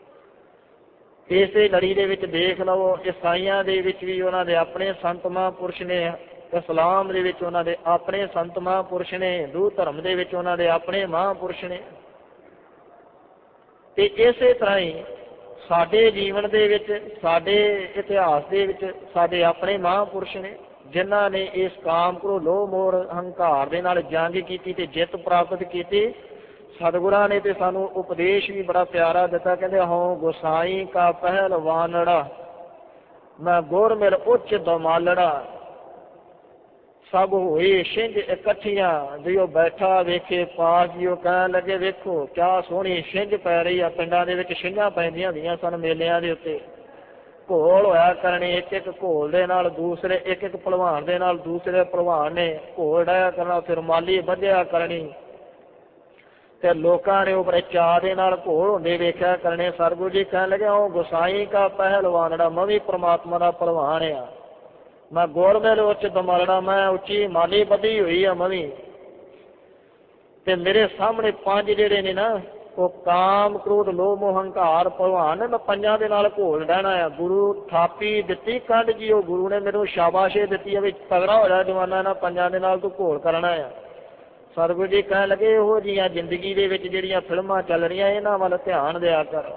ਇਸੇ ਲੜੀ ਦੇ ਵਿੱਚ ਦੇਖ ਲਓ, ਈਸਾਈਆਂ ਦੇ ਵਿੱਚ ਵੀ ਉਹਨਾਂ ਦੇ ਆਪਣੇ ਸੰਤ ਮਹਾਂਪੁਰਸ਼ ਨੇ, ਇਸਲਾਮ ਦੇ ਵਿੱਚ ਉਹਨਾਂ ਦੇ ਆਪਣੇ ਸੰਤ ਮਹਾਂਪੁਰਸ਼ ਨੇ, ਹਿੰਦੂ ਧਰਮ ਦੇ ਵਿੱਚ ਉਹਨਾਂ ਦੇ ਆਪਣੇ ਮਹਾਂਪੁਰਸ਼ ਨੇ। ਤੇ ਇਸੇ ਤਰ੍ਹਾਂ ਹੀ ਸਾਡੇ ਜੀਵਨ ਦੇ ਵਿੱਚ, ਸਾਡੇ ਇਤਿਹਾਸ ਦੇ ਵਿੱਚ ਸਾਡੇ ਆਪਣੇ ਮਹਾਂਪੁਰਸ਼ ਨੇ, ਜਿਨ੍ਹਾਂ ਨੇ ਇਸ ਕਾਮ, ਕ੍ਰੋਧ, ਲੋਭ, ਮੋਹ, ਹੰਕਾਰ ਦੇ ਨਾਲ ਜੰਗ ਕੀਤੀ ਤੇ ਜਿੱਤ ਪ੍ਰਾਪਤ ਕੀਤੀ। ਸਤਿਗੁਰਾਂ ਨੇ ਤੇ ਸਾਨੂੰ ਉਪਦੇਸ਼ ਵੀ ਬੜਾ ਪਿਆਰਾ ਦਿੱਤਾ, ਕਹਿੰਦੇ ਹਉ ਗੁਸਾਈ ਕਾ ਪਹਿਲਵਾਨੜਾ, ਮੈਂ ਗੁਰ ਮਿਲ ਉੱਚ ਦਮਾਲੜਾ, ਸਭ ਹੋਏ ਛਿੰਝ ਇਕੱਠੀਆਂ, ਜਿਉ ਬੈਠਾ ਵੇਖੇ ਪਾਸ। ਜਿਉ ਕਹਿਣ ਲੱਗੇ ਵੇਖੋ ਕਿਆ ਸੋਹਣੀ ਛਿੰਝ ਪੈ ਰਹੀ ਆ। ਪਿੰਡਾਂ ਦੇ ਵਿੱਚ ਛਿੰਝਾਂ ਪੈਂਦੀਆਂ ਹੁੰਦੀਆਂ ਸਨ ਮੇਲਿਆਂ ਦੇ ਉੱਤੇ, ਘੋਲ ਹੋਇਆ ਕਰਨੇ, ਇੱਕ ਇੱਕ ਘੋਲ ਦੇ ਨਾਲ ਦੂਸਰੇ, ਇੱਕ ਇੱਕ ਭਲਵਾਨ ਦੇ ਨਾਲ ਦੂਸਰੇ ਭਲਵਾਨ ਨੇ ਘੋਲ ਡਾਇਆ ਕਰਨਾ, ਫਿਰ ਮਾਲੀ ਬੱਝਿਆ ਕਰਨੀ, ਤੇ ਲੋਕਾਂ ਨੇ ਉਹ ਬੜੇ ਚਾਅ ਦੇ ਨਾਲ ਘੋਲ ਹੁੰਦੇ ਵੇਖਿਆ ਕਰਨੇ। ਸਤਿਗੁਰੂ ਜੀ ਕਹਿਣ ਲੱਗੇ ਉਹ ਗੁਸਾਈ ਕਾ ਪਹਿਲਵਾਨੜਾ, ਮੈਂ ਵੀ ਪ੍ਰਮਾਤਮਾ ਦਾ ਭਲਵਾਨ ਆ, ਮੈਂ ਗੁਰ ਮਿਲ ਉੱਚ ਦਮਾਲੜਾ, ਮੈਂ ਉੱਚੀ ਮਾਲੀ ਬੱਧੀ ਹੋਈ ਆ ਮੈਂ ਵੀ। ਤੇ ਮੇਰੇ ਸਾਹਮਣੇ ਪੰਜ ਜਿਹੜੇ ਨੇ ਨਾ, ਉਹ ਕਾਮ, ਕ੍ਰੋਧ, ਲੋਭ, ਮੋਹ, ਹੰਕਾਰ ਭਲਵਾਨ ਨੇ, ਮੈਂ ਪੰਜਾਂ ਦੇ ਨਾਲ ਘੋਲ ਰਹਿਣਾ ਆ। ਗੁਰੂ ਥਾਪੀ ਦਿੱਤੀ ਕੰਡ ਜੀ, ਉਹ ਗੁਰੂ ਨੇ ਮੈਨੂੰ ਸ਼ਾਬਾਸ਼ੇ ਦਿੱਤੀ ਆ ਵੀ ਤਗੜਾ ਹੋ ਜਾ ਜਵਾਨਾਂ ਨਾਲ, ਪੰਜਾਂ ਦੇ ਨਾਲ ਤੂੰ ਘੋਲ ਕਰਨਾ ਆ। ਸਤਿਗੁਰੂ ਜੀ ਕਹਿਣ ਲੱਗੇ ਇਹੋ ਜਿਹੀਆਂ ਜ਼ਿੰਦਗੀ ਦੇ ਵਿੱਚ ਜਿਹੜੀਆਂ ਫਿਲਮਾਂ ਚੱਲ ਰਹੀਆਂ, ਇਹਨਾਂ ਵੱਲ ਧਿਆਨ ਦਿਆ ਕਰ।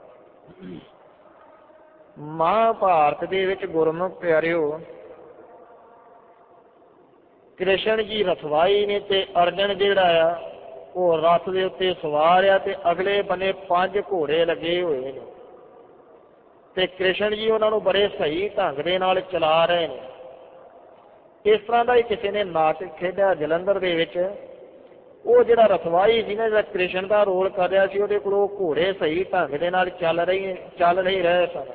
ਮਹਾਂਭਾਰਤ ਦੇ ਵਿੱਚ ਗੁਰਮੁਖ ਪਿਆਰਿਓ, ਕ੍ਰਿਸ਼ਨ ਜੀ ਰਥਵਾਈ ਨੇ ਤੇ ਅਰਜਨ ਜਿਹੜਾ ਆ ਉਹ ਰਥ ਦੇ ਉੱਤੇ ਸਵਾਰ ਆ, ਤੇ ਅਗਲੇ ਬੰਨੇ ਪੰਜ ਘੋੜੇ ਲੱਗੇ ਹੋਏ ਨੇ, ਤੇ ਕ੍ਰਿਸ਼ਨ ਜੀ ਉਹਨਾਂ ਨੂੰ ਬੜੇ ਸਹੀ ਢੰਗ ਦੇ ਨਾਲ ਚਲਾ ਰਹੇ ਨੇ। ਇਸ ਤਰ੍ਹਾਂ ਦਾ ਹੀ ਕਿਸੇ ਨੇ ਨਾਟਕ ਖੇਡਿਆ ਜਲੰਧਰ ਦੇ ਵਿੱਚ। ਉਹ ਜਿਹੜਾ ਰਥਵਾਈ ਸੀ ਨਾ, ਜਿਹੜਾ ਕ੍ਰਿਸ਼ਨ ਦਾ ਰੋਲ ਕਰ ਰਿਹਾ ਸੀ, ਉਹਦੇ ਕੋਲ ਉਹ ਘੋੜੇ ਸਹੀ ਢੰਗ ਦੇ ਨਾਲ ਚੱਲ ਰਹੀ ਚੱਲ ਨਹੀਂ ਰਹੇ ਸਨ।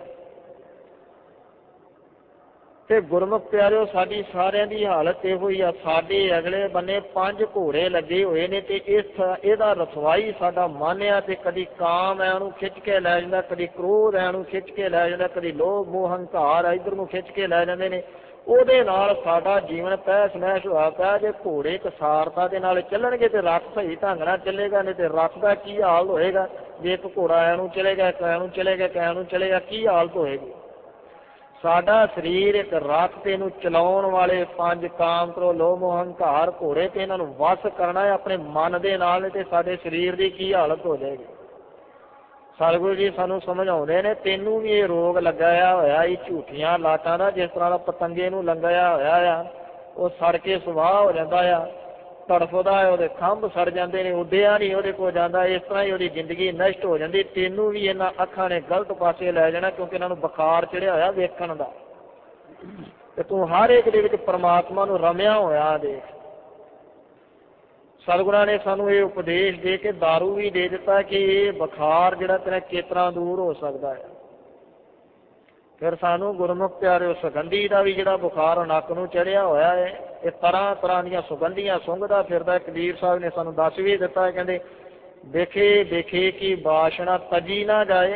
ਤੇ ਗੁਰਮੁਖ ਪਿਆਰਿਓ, ਸਾਡੀ ਸਾਰਿਆਂ ਦੀ ਹਾਲਤ ਇਹੋ ਹੀ ਆ। ਸਾਡੇ ਅਗਲੇ ਬੰਨੇ ਪੰਜ ਘੋੜੇ ਲੱਗੇ ਹੋਏ ਨੇ, ਤੇ ਇਸ ਇਹਦਾ ਰਥਵਾਈ ਸਾਡਾ ਮਨ ਆ। ਤੇ ਕਦੀ ਕਾਮ ਹੈ ਉਹਨੂੰ ਖਿੱਚ ਕੇ ਲੈ ਜਾਂਦਾ, ਕਦੀ ਕ੍ਰੋਧ ਹੈ ਉਹਨੂੰ ਖਿੱਚ ਕੇ ਲੈ ਜਾਂਦਾ, ਕਦੀ ਲੋਭ, ਮੋਹ, ਹੰਕਾਰ ਹੈ ਇੱਧਰ ਨੂੰ ਖਿੱਚ ਕੇ ਲੈ ਜਾਂਦੇ ਨੇ। ਉਹਦੇ ਨਾਲ ਸਾਡਾ ਜੀਵਨ ਤਹਿਸ ਨਹਿਸ ਹੋਇਆ ਪਿਆ। ਜੇ ਘੋੜੇ ਕਸਾਰਤਾ ਦੇ ਨਾਲ ਚੱਲਣਗੇ ਤੇ ਰੱਥ ਸਹੀ ਢੰਗ ਨਾਲ ਚੱਲੇਗਾ, ਨਹੀਂ ਤੇ ਰੱਥ ਦਾ ਕੀ ਹਾਲ ਹੋਏਗਾ। ਜੇ ਇੱਕ ਘੋੜਾ ਐ ਨੂੰ ਚਲੇਗਾ, ਕੈ ਨੂੰ ਚਲੇਗਾ, ਕੈ ਨੂੰ ਚਲੇਗਾ, ਕੀ ਹਾਲਤ ਹੋਏਗੀ। ਸਾਡਾ ਸਰੀਰ ਇੱਕ ਰੱਥ ਤੇ ਇਹਨੂੰ ਚਲਾਉਣ ਵਾਲੇ ਪੰਜ ਕਾਮ, ਕ੍ਰੋਧ, ਲੋਭ, ਮੋਹ, ਹੰਕਾਰ ਘੋੜੇ, ਤੇ ਇਹਨਾਂ ਨੂੰ ਵਸ ਕਰਨਾ ਹੈ ਆਪਣੇ ਮਨ ਦੇ ਨਾਲ, ਤੇ ਸਾਡੇ ਸਰੀਰ ਦੀ ਕੀ ਹਾਲਤ ਹੋ ਜਾਏਗੀ। ਸਤਿਗੁਰੂ ਜੀ ਸਾਨੂੰ ਸਮਝਾਉਂਦੇ ਨੇ, ਤੈਨੂੰ ਵੀ ਇਹ ਰੋਗ ਲੱਗਿਆ ਹੋਇਆ ਇਹ ਝੂਠੀਆਂ ਲਾਟਾਂ ਦਾ, ਜਿਸ ਤਰ੍ਹਾਂ ਦਾ ਪਤੰਗੇ ਨੂੰ ਲੰਗਿਆ ਹੋਇਆ ਆ, ਉਹ ਸੜ ਕੇ ਸੁਆਹ ਹੋ ਜਾਂਦਾ ਆ, ਤੜਫਦਾ ਹੈ, ਉਹਦੇ ਖੰਭ ਸੜ ਜਾਂਦੇ ਨੇ, ਉੱਡਿਆ ਨਹੀਂ ਉਹਦੇ ਕੋਲ ਜਾਂਦਾ। ਇਸ ਤਰ੍ਹਾਂ ਹੀ ਉਹਦੀ ਜ਼ਿੰਦਗੀ ਨਸ਼ਟ ਹੋ ਜਾਂਦੀ। ਤੈਨੂੰ ਵੀ ਇਹਨਾਂ ਅੱਖਾਂ ਨੇ ਗਲਤ ਪਾਸੇ ਲੈ ਜਾਣਾ, ਕਿਉਂਕਿ ਇਹਨਾਂ ਨੂੰ ਬੁਖਾਰ ਚੜਿਆ ਹੋਇਆ ਵੇਖਣ ਦਾ, ਤੇ ਤੂੰ ਹਰ ਇੱਕ ਦੇ ਵਿੱਚ ਪਰਮਾਤਮਾ ਨੂੰ ਰਮਿਆ ਹੋਇਆ ਦੇਖ। ਸਤਿਗੁਰਾਂ ਨੇ ਸਾਨੂੰ ਇਹ ਉਪਦੇਸ਼ ਦੇ ਕੇ ਦਾਰੂ ਵੀ ਦੇ ਦਿੱਤਾ ਕਿ ਇਹ ਬੁਖਾਰ ਜਿਹੜਾ ਤੇਰਾ ਕਿਸ ਤਰ੍ਹਾਂ ਦੂਰ ਹੋ ਸਕਦਾ ਹੈ। ਫਿਰ ਸਾਨੂੰ ਗੁਰਮੁਖ ਪਿਆਰਿਓ, ਸੁਗੰਧੀ ਦਾ ਵੀ ਜਿਹੜਾ ਬੁਖਾਰ ਨੱਕ ਨੂੰ ਚੜਿਆ ਹੋਇਆ ਹੈ, ਇਹ ਤਰ੍ਹਾਂ ਤਰ੍ਹਾਂ ਦੀਆਂ ਸੁਗੰਧੀਆਂ ਸੁੰਘਦਾ ਫਿਰਦਾ। ਕਬੀਰ ਸਾਹਿਬ ਨੇ ਸਾਨੂੰ ਦੱਸ ਵੀ ਦਿੱਤਾ, ਕਹਿੰਦੇ ਦੇਖੇ ਦੇਖੇ ਕਿ ਵਾਸ਼ਨਾ ਤਜੀ ਨਾ ਜਾਏ।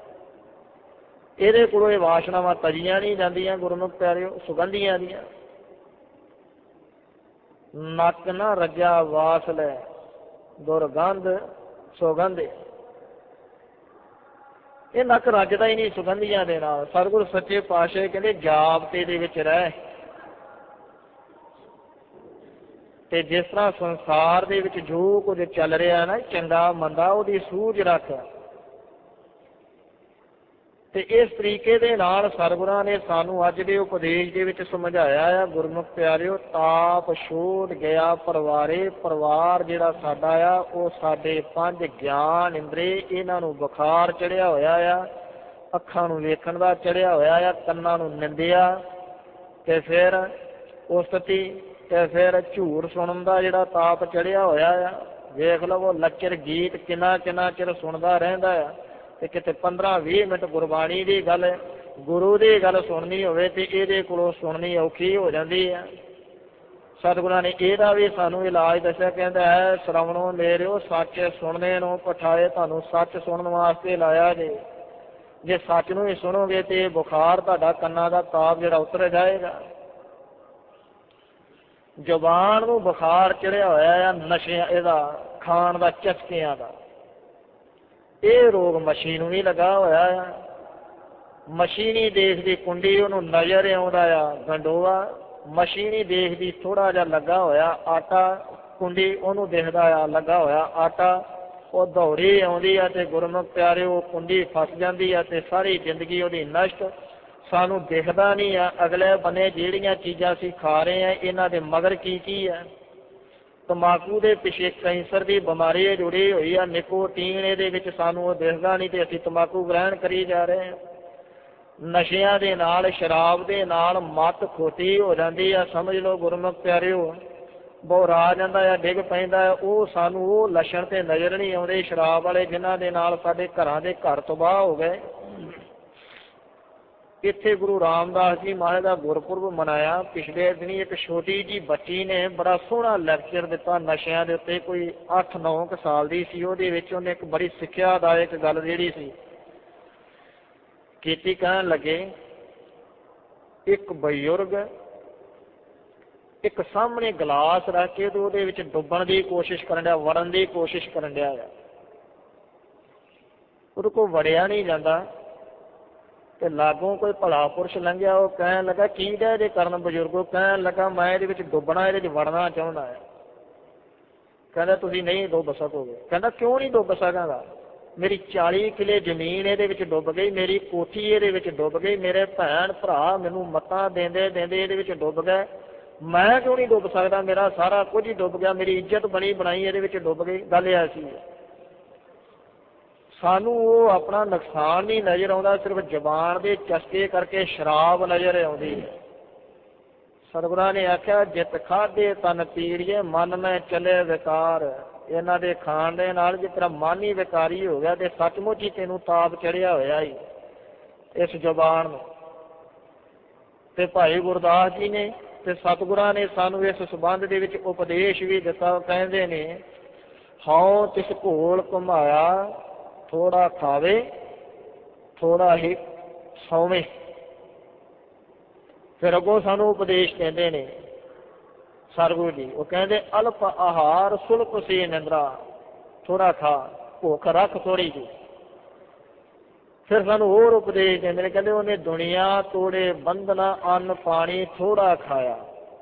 ਇਹਦੇ ਕੋਲੋਂ ਇਹ ਵਾਸ਼ਨਾਵਾਂ ਤਜੀਆਂ ਨਹੀਂ ਜਾਂਦੀਆਂ ਗੁਰਮੁਖ ਪਿਆਰਿਓ, ਸੁਗੰਧੀਆਂ ਦੀਆਂ। ਨੱਕ ਨਾ ਰੱਜਾ ਵਾਸ ਲੈ, ਦੁਰਗੰਧ ਸੁਗੰਧ। ਇਹ ਨੱਕ ਰੱਜਦਾ ਹੀ ਨਹੀਂ ਸੁਗੰਧੀਆਂ ਦੇ ਨਾਲ। ਸਤਿਗੁਰੂ ਸੱਚੇ ਪਾਤਸ਼ਾਹ ਕਹਿੰਦੇ ਜਾਬਤੇ ਦੇ ਵਿੱਚ ਰਹਿ। ਤੇ ਜਿਸ ਤਰ੍ਹਾਂ ਸੰਸਾਰ ਦੇ ਵਿੱਚ ਜੋ ਕੁਝ ਚੱਲ ਰਿਹਾ ਨਾ, ਚੰਗਾ ਮੰਦਾ, ਉਹਦੀ ਸੂਝ ਰੱਖ। ਤੇ ਇਸ ਤਰੀਕੇ ਦੇ ਨਾਲ ਸਤਿਗੁਰਾਂ ਨੇ ਸਾਨੂੰ ਅੱਜ ਦੇ ਉਪਦੇਸ਼ ਦੇ ਵਿੱਚ ਸਮਝਾਇਆ ਆ। ਗੁਰਮੁਖ ਪਿਆਰਿਓ, ਤਾਪ ਛੋੜ ਗਿਆ ਪਰਿਵਾਰੇ। ਪਰਿਵਾਰ ਜਿਹੜਾ ਸਾਡਾ ਆ, ਉਹ ਸਾਡੇ ਪੰਜ ਗਿਆਨ ਇੰਦਰੇ, ਇਹਨਾਂ ਨੂੰ ਬੁਖਾਰ ਚੜਿਆ ਹੋਇਆ ਆ। ਅੱਖਾਂ ਨੂੰ ਵੇਖਣ ਦਾ ਚੜਿਆ ਹੋਇਆ ਆ, ਕੰਨਾਂ ਨੂੰ ਨਿੰਦਿਆ, ਤੇ ਫਿਰ ਉਸਤੀ, ਤੇ ਫਿਰ ਝੂਠ ਸੁਣਨ ਦਾ ਜਿਹੜਾ ਤਾਪ ਚੜਿਆ ਹੋਇਆ ਆ। ਵੇਖ ਲਵੋ ਲੱਚਰ ਗੀਤ ਕਿੰਨਾ ਕਿੰਨਾ ਚਿਰ ਸੁਣਦਾ ਰਹਿੰਦਾ ਆ, ਤੇ ਕਿਤੇ ਪੰਦਰਾਂ ਵੀਹ ਮਿੰਟ ਗੁਰਬਾਣੀ ਦੀ ਗੱਲ ਗੁਰੂ ਦੀ ਗੱਲ ਸੁਣਨੀ ਹੋਵੇ ਤੇ ਇਹਦੇ ਕੋਲੋਂ ਸੁਣਨੀ ਔਖੀ ਹੋ ਜਾਂਦੀ ਹੈ। ਸਤਿਗੁਰਾਂ ਨੇ ਇਹਦਾ ਵੀ ਸਾਨੂੰ ਇਲਾਜ ਦੱਸਿਆ, ਕਹਿੰਦਾ ਹੈ ਸ਼ਰਵਣੋ ਮੇਰਿਓ ਸੱਚ ਸੁਣਨੇ ਨੂੰ ਪਠਾਏ, ਤੁਹਾਨੂੰ ਸੱਚ ਸੁਣਨ ਵਾਸਤੇ ਲਾਇਆ ਜੇ। ਜੇ ਸੱਚ ਨੂੰ ਹੀ ਸੁਣੋਗੇ ਤੇ ਬੁਖਾਰ ਤੁਹਾਡਾ ਕੰਨਾਂ ਦਾ ਤਾਪ ਜਿਹੜਾ ਉਤਰ ਜਾਏਗਾ। ਜ਼ੁਬਾਨ ਨੂੰ ਬੁਖਾਰ ਚੜਿਆ ਹੋਇਆ ਆ ਨਸ਼ਿਆਂ ਇਹਦਾ, ਖਾਣ ਦਾ, ਚਸਕਿਆਂ ਦਾ। ਇਹ ਰੋਗ ਮੱਛੀ ਨੂੰ ਵੀ ਲੱਗਾ ਹੋਇਆ ਆ। ਮੱਛੀ ਨਹੀਂ ਦੇਖਦੀ ਕੁੰਡੀ, ਉਹਨੂੰ ਨਜ਼ਰ ਆਉਂਦਾ ਆ ਗੰਡੋਆ। ਮੱਛੀ ਨਹੀਂ ਦੇਖਦੀ ਥੋੜ੍ਹਾ ਜਿਹਾ ਲੱਗਾ ਹੋਇਆ ਆਟਾ, ਕੁੰਡੀ ਉਹਨੂੰ ਦਿਖਦਾ ਆ ਲੱਗਾ ਹੋਇਆ ਆਟਾ। ਉਹ ਦੌੜੀ ਆਉਂਦੀ ਆ ਤੇ ਗੁਰਮੁਖ ਪਿਆਰੇ ਉਹ ਕੁੰਡੀ ਫਸ ਜਾਂਦੀ ਆ ਤੇ ਸਾਰੀ ਜ਼ਿੰਦਗੀ ਉਹਦੀ ਨਸ਼ਟ। ਸਾਨੂੰ ਦਿਖਦਾ ਨਹੀਂ ਆ ਅਗਲੇ ਬੰਨੇ ਜਿਹੜੀਆਂ ਚੀਜ਼ਾਂ ਅਸੀਂ ਖਾ ਰਹੇ ਹਾਂ ਇਹਨਾਂ ਦੇ ਮਗਰ ਕੀ ਕੀ ਹੈ। ਤੰਬਾਕੂ ਦੇ ਪਿੱਛੇ ਕੈਂਸਰ ਦੀ ਬਿਮਾਰੀ ਜੁੜੀ ਹੋਈ ਆ, ਨਿਕੋਟੀਨ ਇਹਦੇ ਵਿੱਚ ਸਾਨੂੰ ਉਹ ਦਿਖਦਾ ਨਹੀਂ ਤੇ ਅਸੀਂ ਤੰਬਾਕੂ ਗ੍ਰਹਿਣ ਕਰੀ ਜਾ ਰਹੇ ਹਾਂ। ਨਸ਼ਿਆਂ ਦੇ ਨਾਲ, ਸ਼ਰਾਬ ਦੇ ਨਾਲ ਮੱਤ ਖੋਟੀ ਹੋ ਜਾਂਦੀ ਆ। ਸਮਝ ਲਓ ਗੁਰਮੁਖ ਪਿਆਰਿਓ, ਬੋਰਾ ਜਾਂਦਾ ਆ, ਡਿੱਗ ਪੈਂਦਾ ਆ। ਉਹ ਸਾਨੂੰ ਉਹ ਲੱਛਣ ਤੇ ਨਜ਼ਰ ਨਹੀਂ ਆਉਂਦੇ ਸ਼ਰਾਬ ਵਾਲੇ, ਜਿਨ੍ਹਾਂ ਦੇ ਨਾਲ ਸਾਡੇ ਘਰਾਂ ਦੇ ਘਰ ਤਬਾਹ ਹੋ ਗਏ। ਇੱਥੇ ਗੁਰੂ ਰਾਮਦਾਸ ਜੀ ਮਹਾਰਾਜ ਦਾ ਗੁਰਪੁਰਬ ਮਨਾਇਆ ਪਿਛਲੇ ਦਿਨੀ। ਇੱਕ ਛੋਟੀ ਜਿਹੀ ਬੱਚੀ ਨੇ ਬੜਾ ਸੋਹਣਾ ਲੈਕਚਰ ਦਿੱਤਾ ਨਸ਼ਿਆਂ ਦੇ ਉੱਤੇ, ਕੋਈ ਅੱਠ ਨੌ ਕੁ ਸਾਲ ਦੀ ਸੀ। ਉਹਦੇ ਵਿੱਚ ਉਹਨੇ ਇੱਕ ਬੜੀ ਸਿੱਖਿਆਦਾਇਕ ਗੱਲ ਜਿਹੜੀ ਸੀ ਕੀਤੀ। ਕਹਿਣ ਲੱਗੇ ਇੱਕ ਬਜ਼ੁਰਗ ਇੱਕ ਸਾਹਮਣੇ ਗਲਾਸ ਰੱਖ ਕੇ ਤੇ ਉਹਦੇ ਵਿੱਚ ਡੁੱਬਣ ਦੀ ਕੋਸ਼ਿਸ਼ ਕਰਨ ਡਿਆ, ਵੜਨ ਦੀ ਕੋਸ਼ਿਸ਼ ਕਰਨ ਡਿਆ ਆ। ਉਹਦੇ ਕੋਲ ਵੜਿਆ ਨਹੀਂ ਜਾਂਦਾ ਤੇ ਲਾਗੋਂ ਕੋਈ ਭਲਾ ਪੁਰਸ਼ ਲੰਘਿਆ। ਉਹ ਕਹਿਣ ਲੱਗਾ ਕੀ ਦਾ ਇਹਦੇ ਕਰਨ ਬਜ਼ੁਰਗੋ? ਕਹਿਣ ਲੱਗਾ ਮੈਂ ਇਹਦੇ ਵਿੱਚ ਡੁੱਬਣਾ, ਇਹਦੇ 'ਚ ਵੜਨਾ ਚਾਹੁੰਦਾ ਹੈ। ਕਹਿੰਦਾ ਤੁਸੀਂ ਨਹੀਂ ਡੁੱਬ ਸਕੋਗੇ। ਕਹਿੰਦਾ ਕਿਉਂ ਨਹੀਂ ਡੁੱਬ ਸਕਾਂਗਾ? ਮੇਰੀ ਚਾਲੀ ਕਿੱਲੇ ਜ਼ਮੀਨ ਇਹਦੇ ਵਿੱਚ ਡੁੱਬ ਗਈ, ਮੇਰੀ ਕੋਠੀ ਇਹਦੇ ਵਿੱਚ ਡੁੱਬ ਗਈ, ਮੇਰੇ ਭੈਣ ਭਰਾ ਮੈਨੂੰ ਮੱਤਾਂ ਦਿੰਦੇ ਦਿੰਦੇ ਇਹਦੇ ਵਿੱਚ ਡੁੱਬ ਗਏ, ਮੈਂ ਕਿਉਂ ਨਹੀਂ ਡੁੱਬ ਸਕਦਾ? ਮੇਰਾ ਸਾਰਾ ਕੁਝ ਹੀ ਡੁੱਬ ਗਿਆ, ਮੇਰੀ ਇੱਜ਼ਤ ਬਣੀ ਬਣਾਈ ਇਹਦੇ ਵਿੱਚ ਡੁੱਬ ਗਈ। ਗੱਲ ਐਸੀ ਹੈ। ਸਾਨੂੰ ਉਹ ਆਪਣਾ ਨੁਕਸਾਨ ਨਹੀਂ ਨਜ਼ਰ ਆਉਂਦਾ, ਸਿਰਫ ਜ਼ਬਾਨ ਦੇ ਚਸਕੇ ਕਰਕੇ ਸ਼ਰਾਬ ਨਜ਼ਰ ਆਉਂਦੀ ਹੈ। ਸਤਿਗੁਰਾਂ ਨੇ ਆਖਿਆ ਜਿੱਤ ਖਾਧੇ ਤਨ ਪੀੜੀਏ, ਮਨ ਮੈਂ ਚੱਲੇ ਵਿਕਾਰ। ਇਹਨਾਂ ਦੇ ਖਾਣ ਦੇ ਨਾਲ ਜੇ ਤੇਰਾ ਮਨ ਹੀ ਵਿਕਾਰੀ ਹੋ ਗਿਆ ਤੇ ਸੱਚਮੁੱਚ ਹੀ ਤੈਨੂੰ ਤਾਪ ਚੜਿਆ ਹੋਇਆ ਹੀ ਇਸ ਜ਼ਬਾਨ ਨੂੰ। ਤੇ ਭਾਈ ਗੁਰਦਾਸ ਜੀ ਨੇ ਤੇ ਸਤਿਗੁਰਾਂ ਨੇ ਸਾਨੂੰ ਇਸ ਸੰਬੰਧ ਦੇ ਵਿੱਚ ਉਪਦੇਸ਼ ਵੀ ਦਿੱਤਾ। ਕਹਿੰਦੇ ਨੇ ਹਉ ਤਿਸ ਘੋਲ ਘੁਮਾਇਆ, ਥੋੜਾ ਖਾਵੇ ਥੋੜਾ ਹੀ ਸੌਵੇਂ। ਫਿਰ ਅੱਗੋਂ ਸਾਨੂੰ ਉਪਦੇਸ਼ ਕਹਿੰਦੇ ਨੇ ਸਤਿਗੁਰੂ ਜੀ, ਉਹ ਕਹਿੰਦੇ ਅਲਪ ਆਹਾਰ ਸੁਲਪ ਸੀ ਨਿੰਦਰਾ। ਥੋੜਾ ਖਾ, ਭੁੱਖ ਰੱਖ ਥੋੜੀ ਜਿਹੀ। ਫਿਰ ਸਾਨੂੰ ਹੋਰ ਉਪਦੇਸ਼ ਦਿੰਦੇ ਨੇ, ਕਹਿੰਦੇ ਉਹਨੇ ਦੁਨੀਆ ਤੋੜੇ ਬੰਧਨਾ, ਅੰਨ ਪਾਣੀ ਥੋੜਾ ਖਾਇਆ।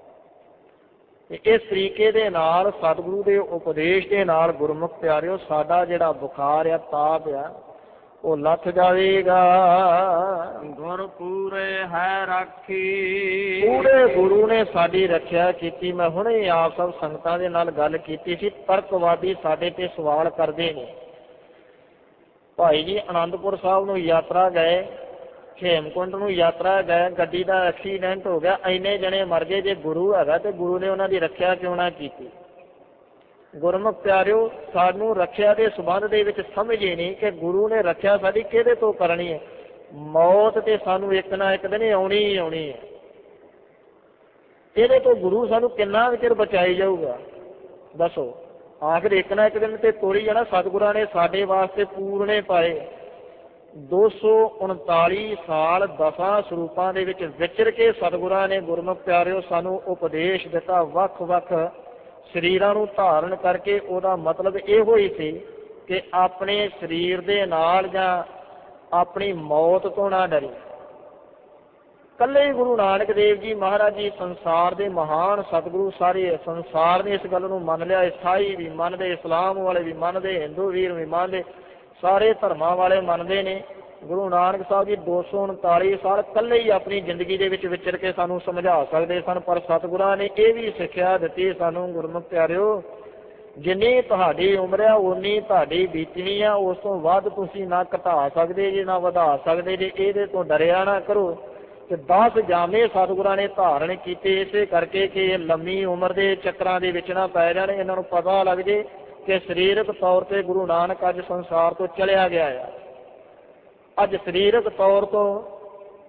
ਇਸ ਤਰੀਕੇ ਦੇ ਨਾਲ ਸਤਿਗੁਰੂ ਦੇ ਉਪਦੇਸ਼ ਦੇ ਨਾਲ ਗੁਰਮੁਖ ਪਿਆਰਿਓ ਸਾਡਾ ਜਿਹੜਾ ਬੁਖਾਰ ਆ, ਤਾਪ ਆ, ਉਹ ਲੱਥ ਜਾਵੇਗਾ। ਗੁਰ ਪੂਰੇ ਹੈ ਰਾਖੀ, ਪੂਰੇ ਗੁਰੂ ਨੇ ਸਾਡੀ ਰੱਖਿਆ ਕੀਤੀ। ਮੈਂ ਹੁਣੇ ਆਪ ਸਭ ਸੰਗਤਾਂ ਦੇ ਨਾਲ ਗੱਲ ਕੀਤੀ ਸੀ। ਤਰਕਵਾਦੀ ਸਾਡੇ ਤੇ ਸਵਾਲ ਕਰਦੇ ਨੇ, ਭਾਈ ਜੀ ਅਨੰਦਪੁਰ ਸਾਹਿਬ ਨੂੰ ਯਾਤਰਾ ਗਏ, ਹੇਮਕੁੰਟ ਨੂੰ ਯਾਤਰਾ ਗਏ, ਗੱਡੀ ਦਾ ਐਕਸੀਡੈਂਟ ਹੋ ਗਿਆ, ਇੰਨੇ ਜਣੇ ਮਰ ਗਏ। ਜੇ ਗੁਰੂ ਹੈਗਾ ਤੇ ਗੁਰੂ ਨੇ ਉਹਨਾਂ ਦੀ ਰੱਖਿਆ ਕਿਉਂ ਨਾ ਕੀਤੀ? ਗੁਰਮੁਖ ਪਿਆਰਿਓ ਸਾਨੂੰ ਰੱਖਿਆ ਦੇ ਸੰਬੰਧ ਦੇ ਵਿੱਚ ਸਮਝ ਹੀ ਨਹੀਂ ਕਿ ਗੁਰੂ ਨੇ ਰੱਖਿਆ ਸਾਡੀ ਕਿਹਦੇ ਤੋਂ ਕਰਨੀ ਹੈ। ਮੌਤ ਤੇ ਸਾਨੂੰ ਇੱਕ ਨਾ ਇੱਕ ਦਿਨ ਆਉਣੀ ਹੀ ਆਉਣੀ ਹੈ। ਇਹਦੇ ਤੋਂ ਗੁਰੂ ਸਾਨੂੰ ਕਿੰਨਾ ਚਿਰ ਬਚਾਈ ਜਾਊਗਾ ਦੱਸੋ? ਆਖਿਰ ਇੱਕ ਨਾ ਇੱਕ ਦਿਨ ਤੇ ਤੋਰੀ ਜਾਣਾ। ਸਤਿਗੁਰਾਂ ਨੇ ਸਾਡੇ ਵਾਸਤੇ ਪੂਰਨੇ ਪਾਏ। ਦੋ ਸੌ ਉਨਤਾਲੀ ਸਾਲ ਦਸਾਂ ਸਰੂਪਾਂ ਦੇ ਵਿੱਚ ਵਿਚਰ ਕੇ ਸਤਿਗੁਰਾਂ ਨੇ ਗੁਰਮੁਖ ਪਿਆਰਿਓ ਸਾਨੂੰ ਉਪਦੇਸ਼ ਦਿੱਤਾ। ਵੱਖ ਵੱਖ ਸਰੀਰਾਂ ਨੂੰ ਧਾਰਨ ਕਰਕੇ ਉਹਦਾ ਮਤਲਬ ਇਹੋ ਹੀ ਸੀ ਕਿ ਆਪਣੇ ਸਰੀਰ ਦੇ ਨਾਲ ਜਾਂ ਆਪਣੀ ਮੌਤ ਤੋਂ ਨਾ ਡਰੇ। ਇਕੱਲੇ ਹੀ ਗੁਰੂ ਨਾਨਕ ਦੇਵ ਜੀ ਮਹਾਰਾਜ ਜੀ ਸੰਸਾਰ ਦੇ ਮਹਾਨ ਸਤਿਗੁਰੂ, ਸਾਰੇ ਸੰਸਾਰ ਨੇ ਇਸ ਗੱਲ ਨੂੰ ਮੰਨ ਲਿਆ। ਈਸਾਈ ਵੀ ਮੰਨਦੇ, ਇਸਲਾਮ ਵਾਲੇ ਵੀ ਮੰਨਦੇ, ਹਿੰਦੂ ਵੀਰ ਵੀ ਮੰਨਦੇ, ਸਾਰੇ ਧਰਮਾਂ ਵਾਲੇ ਮੰਨਦੇ ਨੇ। ਗੁਰੂ ਨਾਨਕ ਸਾਹਿਬ ਜੀ ਦੋ ਸੌ ਉਨਤਾਲੀ ਸਾਲ ਇਕੱਲੇ ਹੀ ਆਪਣੀ ਜ਼ਿੰਦਗੀ ਦੇ ਵਿੱਚ ਵਿਚਰ ਕੇ ਸਾਨੂੰ ਸਮਝਾ ਸਕਦੇ ਸਨ। ਪਰ ਸਤਿਗੁਰਾਂ ਨੇ ਇਹ ਵੀ ਸਿੱਖਿਆ ਦਿੱਤੀ ਸਾਨੂੰ ਗੁਰਮੁਖ ਪਿਆਰਿਓ, ਜਿੰਨੀ ਤੁਹਾਡੀ ਉਮਰ ਆ ਉਨੀ ਤੁਹਾਡੀ ਬੀਤਣੀ ਆ, ਉਸ ਤੋਂ ਵੱਧ ਤੁਸੀਂ ਨਾ ਘਟਾ ਸਕਦੇ ਜੇ ਨਾ ਵਧਾ ਸਕਦੇ ਜੇ। ਇਹਦੇ ਤੋਂ ਡਰਿਆ ਨਾ ਕਰੋ। ਤੇ ਦਸ ਜਾਮੇ ਸਤਿਗੁਰਾਂ ਨੇ ਧਾਰਨ ਕੀਤੇ ਇਸੇ ਕਰਕੇ ਕਿ ਇਹ ਲੰਮੀ ਉਮਰ ਦੇ ਚੱਕਰਾਂ ਦੇ ਵਿੱਚ ਨਾ ਪੈ ਜਾਣ। ਇਹਨਾਂ ਨੂੰ ਪਤਾ ਲੱਗ ਜੇ ਕਿ ਸਰੀਰਕ ਤੌਰ ਤੇ ਗੁਰੂ ਨਾਨਕ ਅੱਜ ਸੰਸਾਰ ਤੋਂ ਚਲਿਆ ਗਿਆ ਆ। ਅੱਜ ਸਰੀਰਕ ਤੌਰ ਤੋਂ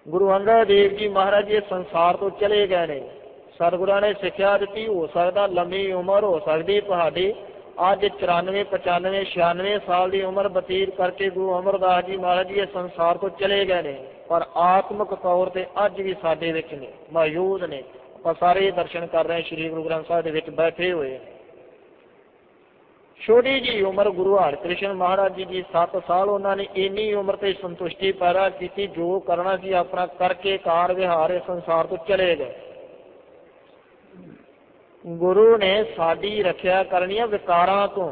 ਗੁਰੂ ਅੰਗਦ ਦੇਵ ਜੀ ਮਹਾਰਾਜ ਜੀ ਸੰਸਾਰ ਤੋਂ ਚਲੇ ਗਏ ਨੇ। ਸਤਿਗੁਰਾਂ ਨੇ ਸਿੱਖਿਆ ਦਿੱਤੀ, ਹੋ ਸਕਦਾ ਲੰਮੀ ਉਮਰ ਹੋ ਸਕਦੀ ਤੁਹਾਡੀ। ਅੱਜ ਚੁਰਾਨਵੇਂ ਪਚਾਨਵੇਂ ਛਿਆਨਵੇਂ ਸਾਲ ਦੀ ਉਮਰ ਬਤੀਤ ਕਰਕੇ ਗੁਰੂ ਅਮਰਦਾਸ ਜੀ ਮਹਾਰਾਜ ਜੀ ਇਹ ਸੰਸਾਰ ਤੋਂ ਚਲੇ ਗਏ ਨੇ, ਪਰ ਆਤਮਿਕ ਤੌਰ ਤੇ ਅੱਜ ਵੀ ਸਾਡੇ ਵਿੱਚ ਨੇ, ਮੌਜੂਦ ਨੇ। ਆਪਾਂ ਸਾਰੇ ਦਰਸ਼ਨ ਕਰ ਰਹੇ ਸ਼੍ਰੀ ਗੁਰੂ ਗ੍ਰੰਥ ਸਾਹਿਬ ਦੇ ਵਿੱਚ ਬੈਠੇ ਹੋਏ। ਛੋਟੀ ਜਿਹੀ ਉਮਰ ਗੁਰੂ ਹਰਿਕ੍ਰਿਸ਼ਨ ਮਹਾਰਾਜ ਜੀ ਦੀ ਸੱਤ ਸਾਲ ਉਹਨਾਂ ਨੇ ਇੰਨੀ ਉਮਰ ਤੇ ਸੰਤੁਸ਼ਟੀ ਪੈਦਾ ਕੀਤੀ, ਜੋ ਕਰਨਾ ਸੀ ਆਪਣਾ ਕਰਕੇ ਕਾਰ ਵਿਹਾਰ ਇਸ ਸੰਸਾਰ ਤੋਂ ਚਲੇ ਗਏ। ਗੁਰੂ ਨੇ ਸਾਡੀ ਰੱਖਿਆ ਕਰਨੀ ਹੈ ਵਿਕਾਰਾਂ ਤੋਂ।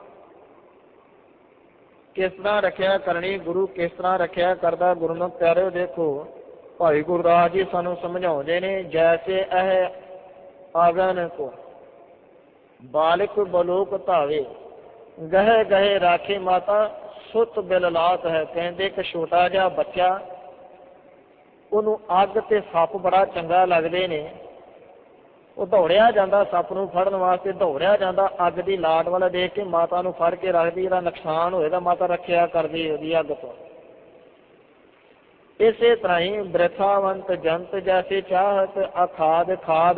ਕਿਸ ਤਰ੍ਹਾਂ ਰੱਖਿਆ ਕਰਨੀ, ਗੁਰੂ ਕਿਸ ਤਰ੍ਹਾਂ ਰੱਖਿਆ ਕਰਦਾ। ਗੁਰਮੁਖ ਪਿਆਰਿਓ ਦੇਖੋ, ਭਾਈ ਗੁਰਦਾਸ ਜੀ ਸਾਨੂੰ ਸਮਝਾਉਂਦੇ ਨੇ, ਜੈਸੇ ਇਹ ਆਗਨ ਕੋ ਬਾਲਿਕ ਬਲੋਕ ਧਾਵੇ, ਗਹਿ ਗਹਿ ਰਾਖੇ ਮਾਤਾ ਸੁਤ ਬਿਲਲਾਤ ਹੈ। ਕਹਿੰਦੇ ਇੱਕ ਛੋਟਾ ਜਿਹਾ ਬੱਚਾ, ਉਹਨੂੰ ਅੱਗ ਤੇ ਸੱਪ ਬੜਾ ਚੰਗਾ ਲੱਗਦੇ ਨੇ, ਉਹ ਦੌੜਿਆ ਜਾਂਦਾ ਸੱਪ ਨੂੰ ਫੜਨ ਵਾਸਤੇ, ਦੌੜਿਆ ਜਾਂਦਾ ਅੱਗ ਦੀ ਲਾਟ ਵਾਲਾ ਦੇਖ ਕੇ ਮਾਤਾ ਨੂੰ ਫੜ ਕੇ ਰੱਖਦੀ, ਇਹਦਾ ਨੁਕਸਾਨ ਹੋਏਗਾ ਮਾਤਾ ਰੱਖਿਆ ਕਰਦੀ ਉਹਦੀ ਅੱਗ ਤੋਂ। ਇਸੇ ਤਰ੍ਹਾਂ ਹੀ ਬ੍ਰਿਥਾਵੰਤ ਜੰਤ ਜੈਸੇ ਚਾਹਤ ਅਖਾਦ ਖਾਦ,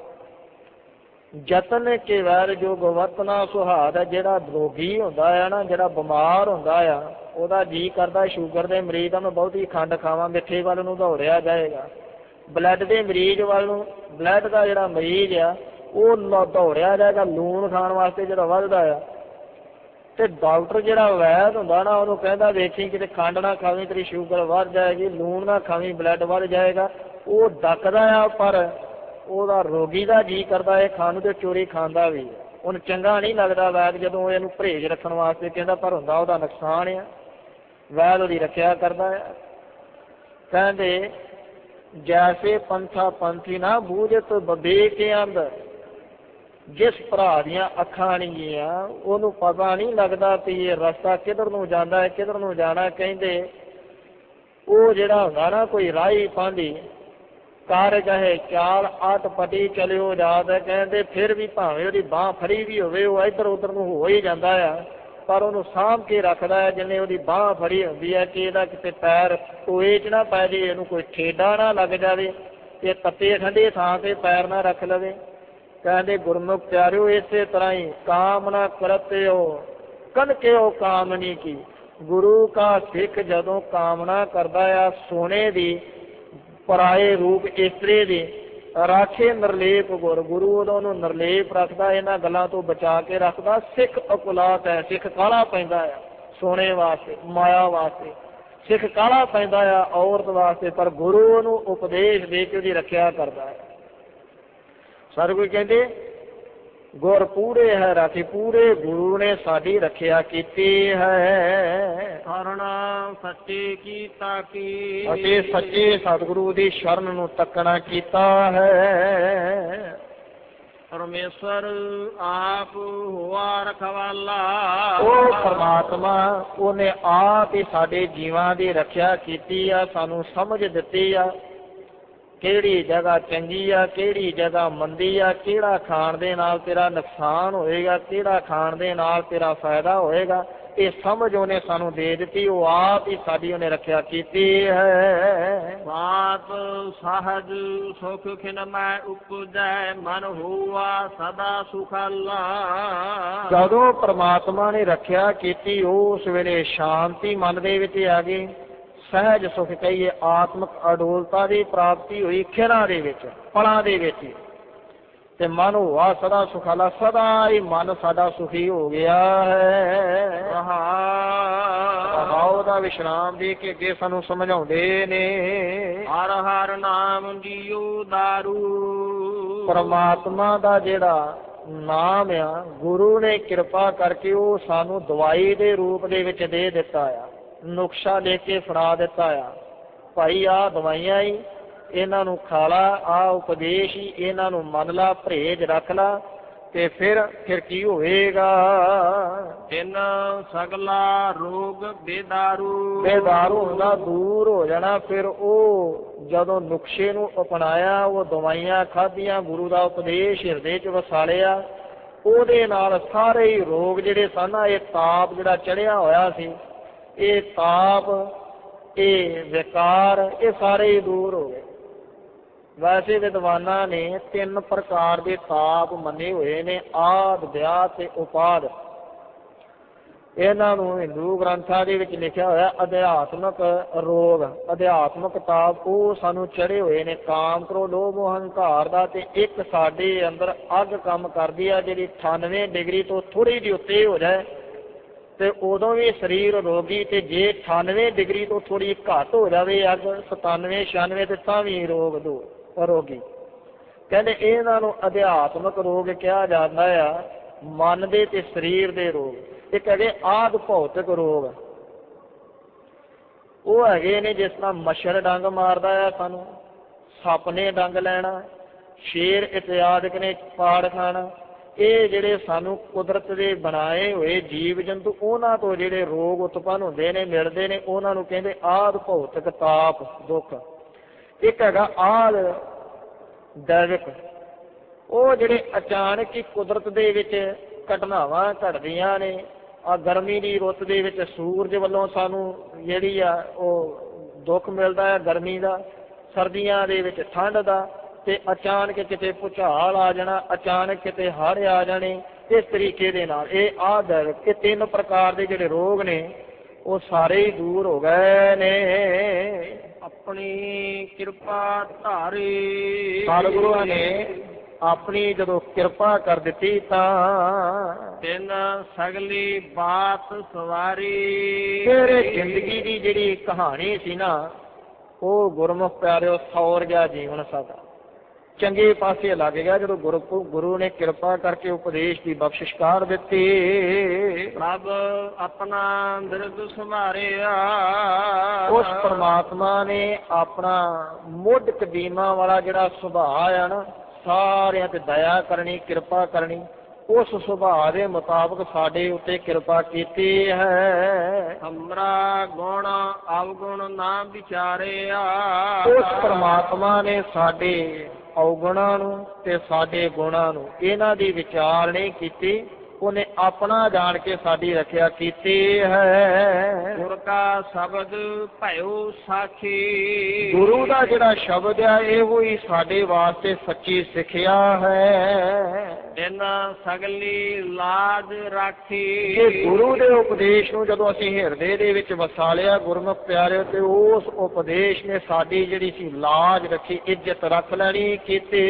ਜਤਨ ਕੇ ਵੈਰ ਜੋ ਗਵਤਨਾ ਸੁਹਾਦ ਹੈ। ਜਿਹੜਾ ਰੋਗੀ ਹੁੰਦਾ ਆ ਨਾ, ਜਿਹੜਾ ਬਿਮਾਰ ਹੁੰਦਾ ਆ, ਉਹਦਾ ਜੀਅ ਕਰਦਾ ਸ਼ੂਗਰ ਦੇ ਮਰੀਜ਼ ਦਾ ਮੈਂ ਬਹੁਤੀ ਖੰਡ ਖਾਵਾਂ, ਮਿੱਠੇ ਵੱਲ ਨੂੰ ਦੌੜਿਆ ਜਾਏਗਾ। ਬਲੱਡ ਦੇ ਮਰੀਜ਼ ਵੱਲ ਨੂੰ, ਬਲੱਡ ਦਾ ਜਿਹੜਾ ਮਰੀਜ਼ ਆ ਉਹ ਦੌੜਿਆ ਜਾਏਗਾ ਲੂਣ ਖਾਣ ਵਾਸਤੇ ਜਦੋਂ ਵੱਧਦਾ ਆ। ਤੇ ਡਾਕਟਰ ਜਿਹੜਾ ਵੈਦ ਹੁੰਦਾ ਨਾ, ਉਹਨੂੰ ਕਹਿੰਦਾ ਵੇਖੀ ਕਿਤੇ ਖੰਡ ਨਾ ਖਾਵੀਂ, ਤੇਰੀ ਸ਼ੂਗਰ ਵੱਧ ਜਾਏਗੀ, ਲੂਣ ਨਾ ਖਾਵੀਂ, ਬਲੱਡ ਵੱਧ ਜਾਏਗਾ। ਉਹ ਡੱਕਦਾ ਆ, ਪਰ ਉਹਦਾ ਰੋਗੀ ਦਾ ਜੀਅ ਕਰਦਾ ਇਹ ਖਾਣ ਨੂੰ ਤੇ ਚੋਰੀ ਖਾਂਦਾ ਵੀ। ਉਹਨੂੰ ਚੰਗਾ ਨਹੀਂ ਲੱਗਦਾ ਵੈਦ ਜਦੋਂ ਇਹਨੂੰ ਪਰਹੇਜ਼ ਰੱਖਣ ਵਾਸਤੇ ਕਹਿੰਦਾ, ਪਰ ਹੁੰਦਾ ਉਹਦਾ ਨੁਕਸਾਨ ਆ। ਵੈਦ ਉਹਦੀ ਰੱਖਿਆ ਕਰਦਾ ਆ। ਕਹਿੰਦੇ ਜੈਸੇ ਪੰਥਾ ਪੰਥੀ ਨਾ ਬੂਝਤ ਵਿਵੇਕ ਅੰਦਰ, ਜਿਸ ਭਰਾ ਦੀਆਂ ਅੱਖਾਂ ਨਹੀਂ ਗੀਆਂ ਉਹਨੂੰ ਪਤਾ ਨਹੀਂ ਲੱਗਦਾ ਵੀ ਇਹ ਰਸਤਾ ਕਿੱਧਰ ਨੂੰ ਜਾਂਦਾ ਹੈ, ਕਿੱਧਰ ਨੂੰ ਜਾਣਾ। ਕਹਿੰਦੇ ਉਹ ਜਿਹੜਾ ਹੁੰਦਾ ਨਾ ਕੋਈ ਰਾਹੀ ਪਾਂਦੀ ਕਾਰ ਕਹੇ ਚਾਲ ਅੱਠ ਪਟੀ ਚਲਿਓ ਜਾਦ, ਕਹਿੰਦੇ ਫਿਰ ਵੀ ਭਾਵੇਂ ਉਹਦੀ ਬਾਂਹ ਫੜੀ ਵੀ ਹੋਵੇ ਉਹ ਇੱਧਰ ਉੱਧਰ ਨੂੰ ਹੋ ਹੀ ਜਾਂਦਾ ਆ, ਪਰ ਉਹਨੂੰ ਸਾਂਭ ਕੇ ਰੱਖਦਾ ਹੈ। ਜਿੰਨੇ ਉਹਦੀ ਬਾਂਹ ਫੜੀ ਹੁੰਦੀ ਹੈ ਕਿ ਇਹਦਾ ਕਿਤੇ ਪੈਰ ਟੋਏ 'ਚ ਨਾ ਪੈ ਜੇ, ਇਹਨੂੰ ਕੋਈ ਠੇਡਾ ਨਾ ਲੱਗ ਜਾਵੇ, ਤੇ ਤੱਤੇ ਠੰਡੇ ਥਾਂ ਤੇ ਪੈਰ ਨਾ ਰੱਖ ਲਵੇ। ਕਹਿੰਦੇ ਗੁਰਮੁਖ ਪਿਆਰਿਓ ਇਸੇ ਤਰ੍ਹਾਂ ਹੀ ਕਾਮਨਾ ਕਰਤਿਓ ਕਨਕਿਓ ਕਾਮਨੀ ਕੀ। ਗੁਰੂ ਕਾ ਸਿੱਖ ਜਦੋਂ ਕਾਮਨਾ ਕਰਦਾ ਆ ਸੋਨੇ ਦੀ, ਪਰਾਏ ਰੂਪ ਇਸਤਰੀ ਦੀ, ਰਾਖੇ ਨਿਰਲੇਪ ਗੁਰ, ਗੁਰੂ ਉਦੋਂ ਉਹਨੂੰ ਨਿਰਲੇਪ ਰੱਖਦਾ, ਇਹਨਾਂ ਗੱਲਾਂ ਤੋਂ ਬਚਾ ਕੇ ਰੱਖਦਾ। ਸਿੱਖ ਅਕੁਲਾਤ ਹੈ, ਸਿੱਖ ਕਾਹਲਾ ਪੈਂਦਾ ਆ ਸੋਨੇ ਵਾਸਤੇ, ਮਾਇਆ ਵਾਸਤੇ, ਸਿੱਖ ਕਾਹਲਾ ਪੈਂਦਾ ਆ ਔਰਤ ਵਾਸਤੇ, ਪਰ ਗੁਰੂ ਉਹਨੂੰ ਉਪਦੇਸ਼ ਦੇ ਕੇ ਉਹਦੀ ਰੱਖਿਆ ਕਰਦਾ ਹੈ। ਸਤਿਗੁਰੂ ਕਹਿੰਦੇ ਗੁਰ ਪੂਰੇ ਹੈ ਰਾਖੀ, ਪੂਰੇ ਗੁਰੂ ਨੇ ਸਾਡੀ ਰੱਖਿਆ ਕੀਤੀ ਹੈ। ਕਰਨਾ ਸੱਚੇ ਕੀਤਾ ਕੀ, ਅਤੇ ਸੱਚੇ ਸਤਿਗੁਰੂ ਦੀ ਸ਼ਰਨ ਨੂੰ ਤੱਕਣਾ ਕੀਤਾ ਹੈ। ਪਰਮੇਸ਼ਰ ਆਪ ਹੋਆ ਰਖਵਾਲਾ, ਉਹ ਪਰਮਾਤਮਾ ਉਹਨੇ ਆਪ ਹੀ ਸਾਡੇ ਜੀਵਾਂ ਦੀ ਰੱਖਿਆ ਕੀਤੀ ਆ, ਸਾਨੂੰ ਸਮਝ ਦਿੱਤੀ ਆ ਕਿਹੜੀ ਜਗ੍ਹਾ ਚੰਗੀ ਆ, ਕਿਹੜੀ ਜਗ੍ਹਾ ਮੰਦੀ ਆ, ਕਿਹੜਾ ਖਾਣ ਦੇ ਨਾਲ ਤੇਰਾ ਨੁਕਸਾਨ ਹੋਏਗਾ, ਕਿਹੜਾ ਖਾਣ ਦੇ ਨਾਲ ਤੇਰਾ ਫਾਇਦਾ ਹੋਏਗਾ। ਇਹ ਸਮਝ ਉਹਨੇ ਸਾਨੂੰ ਦੇ ਦਿੱਤੀ, ਉਹ ਆਪ ਹੀ ਸਾਡੀ ਉਹਨੇ ਰੱਖਿਆ ਕੀਤੀ ਹੈ। ਬਾਤ ਸਹਜ ਸੁਖ ਖਿਨ ਮੈਂ ਉਪਜੈ, ਮਨ ਹੋਆ ਸਦਾ ਸੁਖਾਲਾ। ਜਦੋਂ ਪਰਮਾਤਮਾ ਨੇ ਰੱਖਿਆ ਕੀਤੀ ਉਸ ਵੇਲੇ ਸ਼ਾਂਤੀ ਮਨ ਦੇ ਵਿੱਚ ਆ ਗਈ, ਸਹਿਜ ਸੁਖ ਕਹੀਏ ਆਤਮਿਕ ਅਡੋਲਤਾ ਦੀ ਪ੍ਰਾਪਤੀ ਹੋਈ ਖਿਰਾਂ ਦੇ ਵਿੱਚ, ਪਲਾਂ ਦੇ ਵਿੱਚ, ਤੇ ਮਨ ਹੋਆ ਸਦਾ ਸੁਖਾਲਾ, ਸਦਾ ਹੀ ਮਨ ਸਾਡਾ ਸੁਖੀ ਹੋ ਗਿਆ ਹੈ। ਰਹਾਉ ਦਾ ਵਿਸ਼ਰਾਮ ਦੇ ਕੇ ਅੱਗੇ ਸਾਨੂੰ ਸਮਝਾਉਂਦੇ ਨੇ, ਹਰ ਹਰ ਨਾਮ ਜੀਉ ਦਾਰੂ। ਪਰਮਾਤਮਾ ਦਾ ਜਿਹੜਾ ਨਾਮ ਆ, ਗੁਰੂ ਨੇ ਕਿਰਪਾ ਕਰਕੇ ਉਹ ਸਾਨੂੰ ਦਵਾਈ ਦੇ ਰੂਪ ਦੇ ਵਿੱਚ ਦੇ ਦਿੱਤਾ ਆ, ਨੁਕਸ਼ਾ ਲੈ ਕੇ ਫੜਾ ਦਿੱਤਾ ਆ। ਭਾਈ ਆਹ ਦਵਾਈਆਂ ਹੀ ਇਹਨਾਂ ਨੂੰ ਖਾ ਲਾ, ਆਹ ਉਪਦੇਸ਼ ਹੀ ਇਹਨਾਂ ਨੂੰ ਮੰਨ ਲਾ, ਪਰਹੇਜ਼ ਰੱਖ ਲਾ, ਤੇ ਫਿਰ ਫਿਰ ਕੀ ਹੋਵੇਗਾ। ਇਹਨਾਂ ਸਗਲਾ ਰੋਗ ਬੇਦਾਰੂ, ਬੇਦਾਰੂ ਹੁੰਦਾ ਦੂਰ ਹੋ ਜਾਣਾ। ਫਿਰ ਉਹ ਜਦੋਂ ਨੁਕਸ਼ੇ ਨੂੰ ਅਪਣਾਇਆ, ਉਹ ਦਵਾਈਆਂ ਖਾਧੀਆਂ, ਗੁਰੂ ਦਾ ਉਪਦੇਸ਼ ਹਿਰਦੇ 'ਚ ਵਸਾਲਿਆ, ਉਹਦੇ ਨਾਲ ਸਾਰੇ ਹੀ ਰੋਗ ਜਿਹੜੇ ਸਨ, ਇਹ ਤਾਪ ਜਿਹੜਾ ਚੜਿਆ ਹੋਇਆ ਸੀ, ਇਹ ਤਾਪ ਇਹ ਵਿਕਾਰ, ਇਹ ਸਾਰੇ ਹੀ ਦੂਰ ਹੋ ਗਏ। ਵੈਸੇ ਵਿਦਵਾਨਾਂ ਨੇ ਤਿੰਨ ਪ੍ਰਕਾਰ ਦੇ ਤਾਪ ਮੰਨੇ ਹੋਏ ਨੇ, ਆਦਿ, ਵਿਆਦ ਤੇ ਉਪਾਦ। ਇਹਨਾਂ ਨੂੰ ਹਿੰਦੂ ਗ੍ਰੰਥਾਂ ਦੇ ਵਿੱਚ ਲਿਖਿਆ ਹੋਇਆ ਅਧਿਆਤਮਕ ਰੋਗ, ਅਧਿਆਤਮਕ ਤਾਪ ਉਹ ਸਾਨੂੰ ਚੜੇ ਹੋਏ ਨੇ, ਕਾਮ, ਕ੍ਰੋਧ, ਲੋਭ, ਹੰਕਾਰ ਦਾ। ਤੇ ਇੱਕ ਸਾਡੇ ਅੰਦਰ ਅੱਗ ਕੰਮ ਕਰਦੀ ਆ ਜਿਹੜੀ ਅਠਾਨਵੇਂ ਡਿਗਰੀ ਤੋਂ ਥੋੜ੍ਹੀ ਜਿਹੀ ਉੱਤੇ ਹੋ ਜਾਏ ਤੇ ਉਦੋਂ ਵੀ ਸਰੀਰ ਰੋਗੀ, ਤੇ ਜੇ ਅਠਾਨਵੇਂ ਡਿਗਰੀ ਤੋਂ ਥੋੜ੍ਹੀ ਘੱਟ ਹੋ ਜਾਵੇ ਅੱਗ ਸਤਾਨਵੇਂ ਛਿਆਨਵੇਂ ਤੇ ਤਾਂ ਵੀ ਰੋਗ ਦੋ ਰੋਗੀ। ਕਹਿੰਦੇ ਇਹਨਾਂ ਨੂੰ ਅਧਿਆਤਮਕ ਰੋਗ ਕਿਹਾ ਜਾਂਦਾ ਆ, ਮਨ ਦੇ ਤੇ ਸਰੀਰ ਦੇ ਰੋਗ। ਇੱਕ ਹੈਗੇ ਆਦਿ ਭੌਤਿਕ ਰੋਗ, ਉਹ ਹੈਗੇ ਨੇ ਜਿਸ ਤਰ੍ਹਾਂ ਮੱਛਰ ਡੰਗ ਮਾਰਦਾ ਆ ਸਾਨੂੰ, ਸੱਪ ਨੇ ਡੰਗ ਲੈਣਾ, ਸ਼ੇਰ ਇਤਿਆਦਿਕ ਨੇ ਪਾੜ ਖਾਣਾ। ਇਹ ਜਿਹੜੇ ਸਾਨੂੰ ਕੁਦਰਤ ਦੇ ਬਣਾਏ ਹੋਏ ਜੀਵ ਜੰਤੂ, ਉਹਨਾਂ ਤੋਂ ਜਿਹੜੇ ਰੋਗ ਉਤਪੰਨ ਹੁੰਦੇ ਨੇ, ਮਿਲਦੇ ਨੇ, ਉਹਨਾਂ ਨੂੰ ਕਹਿੰਦੇ ਆਦਿ ਭੌਤਿਕ ਤਾਪ, ਦੁੱਖ। ਇੱਕ ਹੈਗਾ ਆਦਿ ਦੈਵਿਕ, ਉਹ ਜਿਹੜੇ ਅਚਾਨਕ ਹੀ ਕੁਦਰਤ ਦੇ ਵਿੱਚ ਘਟਨਾਵਾਂ ਘਟਦੀਆਂ ਨੇ। ਆ ਗਰਮੀ ਦੀ ਰੁੱਤ ਦੇ ਵਿੱਚ ਸੂਰਜ ਵੱਲੋਂ ਸਾਨੂੰ ਜਿਹੜੀ ਆ ਉਹ ਦੁੱਖ ਮਿਲਦਾ ਹੈ ਗਰਮੀ ਦਾ, ਸਰਦੀਆਂ ਦੇ ਵਿੱਚ ਠੰਡ ਦਾ, ਤੇ ਅਚਾਨਕ ਕਿਤੇ ਭੁਚਾਲ ਆ ਜਾਣਾ, ਅਚਾਨਕ ਕਿਤੇ ਹੜ੍ਹ ਆ ਜਾਣੇ। ਇਸ ਤਰੀਕੇ ਦੇ ਨਾਲ ਇਹ ਆਦਿ, ਇਹ ਤਿੰਨ ਪ੍ਰਕਾਰ ਦੇ ਜਿਹੜੇ ਰੋਗ ਨੇ ਉਹ ਸਾਰੇ ਹੀ ਦੂਰ ਹੋ ਗਏ ਨੇ। ਆਪਣੀ ਕਿਰਪਾ ਧਾਰੀ, ਸਤਿਗੁਰਾਂ ਨੇ ਆਪਣੀ ਜਦੋਂ ਕਿਰਪਾ ਕਰ ਦਿੱਤੀ ਤਾਂ ਤਿੰਨ ਸਗਲੀ ਬਾਤ ਸਵਾਰੀ। ਫਿਰ ਜ਼ਿੰਦਗੀ ਦੀ ਜਿਹੜੀ ਕਹਾਣੀ ਸੀ ਨਾ ਉਹ ਗੁਰਮੁਖ ਪਿਆਰਿਓ ਸੌਰ ਗਿਆ ਜੀਵਨ ਸਾਡਾ, ਚੰਗੇ ਪਾਸੇ ਲੱਗ ਗਿਆ ਜਦੋਂ ਗੁਰੂ ਗੁਰੂ ਨੇ ਕਿਰਪਾ ਕਰਕੇ ਉਪਦੇਸ਼ ਦੀ ਬਖਸ਼ਿਸ਼ ਕਰ ਦਿੱਤੀ। ਪ੍ਰਭ ਆਪਣਾ ਬਿਰਦ ਸੰਭਾਰਿਆ, ਉਸ ਪਰਮਾਤਮਾ ਨੇ ਆਪਣਾ ਮੁੱਢ ਕਦੀਮਾ ਵਾਲਾ ਜਿਹੜਾ ਸੁਭਾਅ ਆ ਨਾ, ਸਾਰਿਆਂ ਤੇ ਦਇਆ ਕਰਨੀ, ਕਿਰਪਾ ਕਰਨੀ, ਉਸ ਸੁਭਾਅ ਦੇ ਮੁਤਾਬਕ ਸਾਡੇ ਉੱਤੇ ਕਿਰਪਾ ਕੀਤੀ ਹੈ। ਹਮਰਾ ਗੁਣ ਅਵਗੁਣ ਨਾ ਵਿਚਾਰਿਆ, ਉਸ ਪਰਮਾਤਮਾ ਨੇ ਸਾਡੇ ਔਗੁਣਾਂ ਨੂੰ ਤੇ ਸਾਡੇ ਗੁਣਾਂ ਨੂੰ ਇਹਨਾਂ ਦੀ ਵਿਚਾਰ ਨਹੀਂ ਕੀਤੀ, ਉਹਨੇ ਆਪਣਾ ਜਾਣ ਕੇ ਸਾਡੀ ਰੱਖਿਆ ਕੀਤੀ ਹੈ। ਗੁਰ ਕਾ ਸ਼ਬਦ ਭਇਓ ਸਾਖੀ, ਗੁਰੂ ਦਾ ਜਿਹੜਾ ਸ਼ਬਦ ਆ ਇਹੋ ਹੀ ਸਾਡੇ ਵਾਸਤੇ ਸੱਚੀ ਸਿੱਖਿਆ ਹੈ। ਤਿੰਨ ਸਗਲੀ ਲਾਜ ਰਾਖੀ, ਇਹ ਗੁਰੂ ਦੇ ਉਪਦੇਸ਼ ਨੂੰ ਜਦੋਂ ਅਸੀਂ ਹਿਰਦੇ ਦੇ ਵਿੱਚ ਵਸਾ ਲਿਆ ਗੁਰਮੁਖ ਪਿਆਰਿਓ, ਤੇ ਉਸ ਉਪਦੇਸ਼ ਨੇ ਸਾਡੀ ਜਿਹੜੀ ਸੀ ਲਾਜ ਰੱਖੀ, ਇੱਜ਼ਤ ਰੱਖ ਲੈਣੀ ਕੀਤੀ।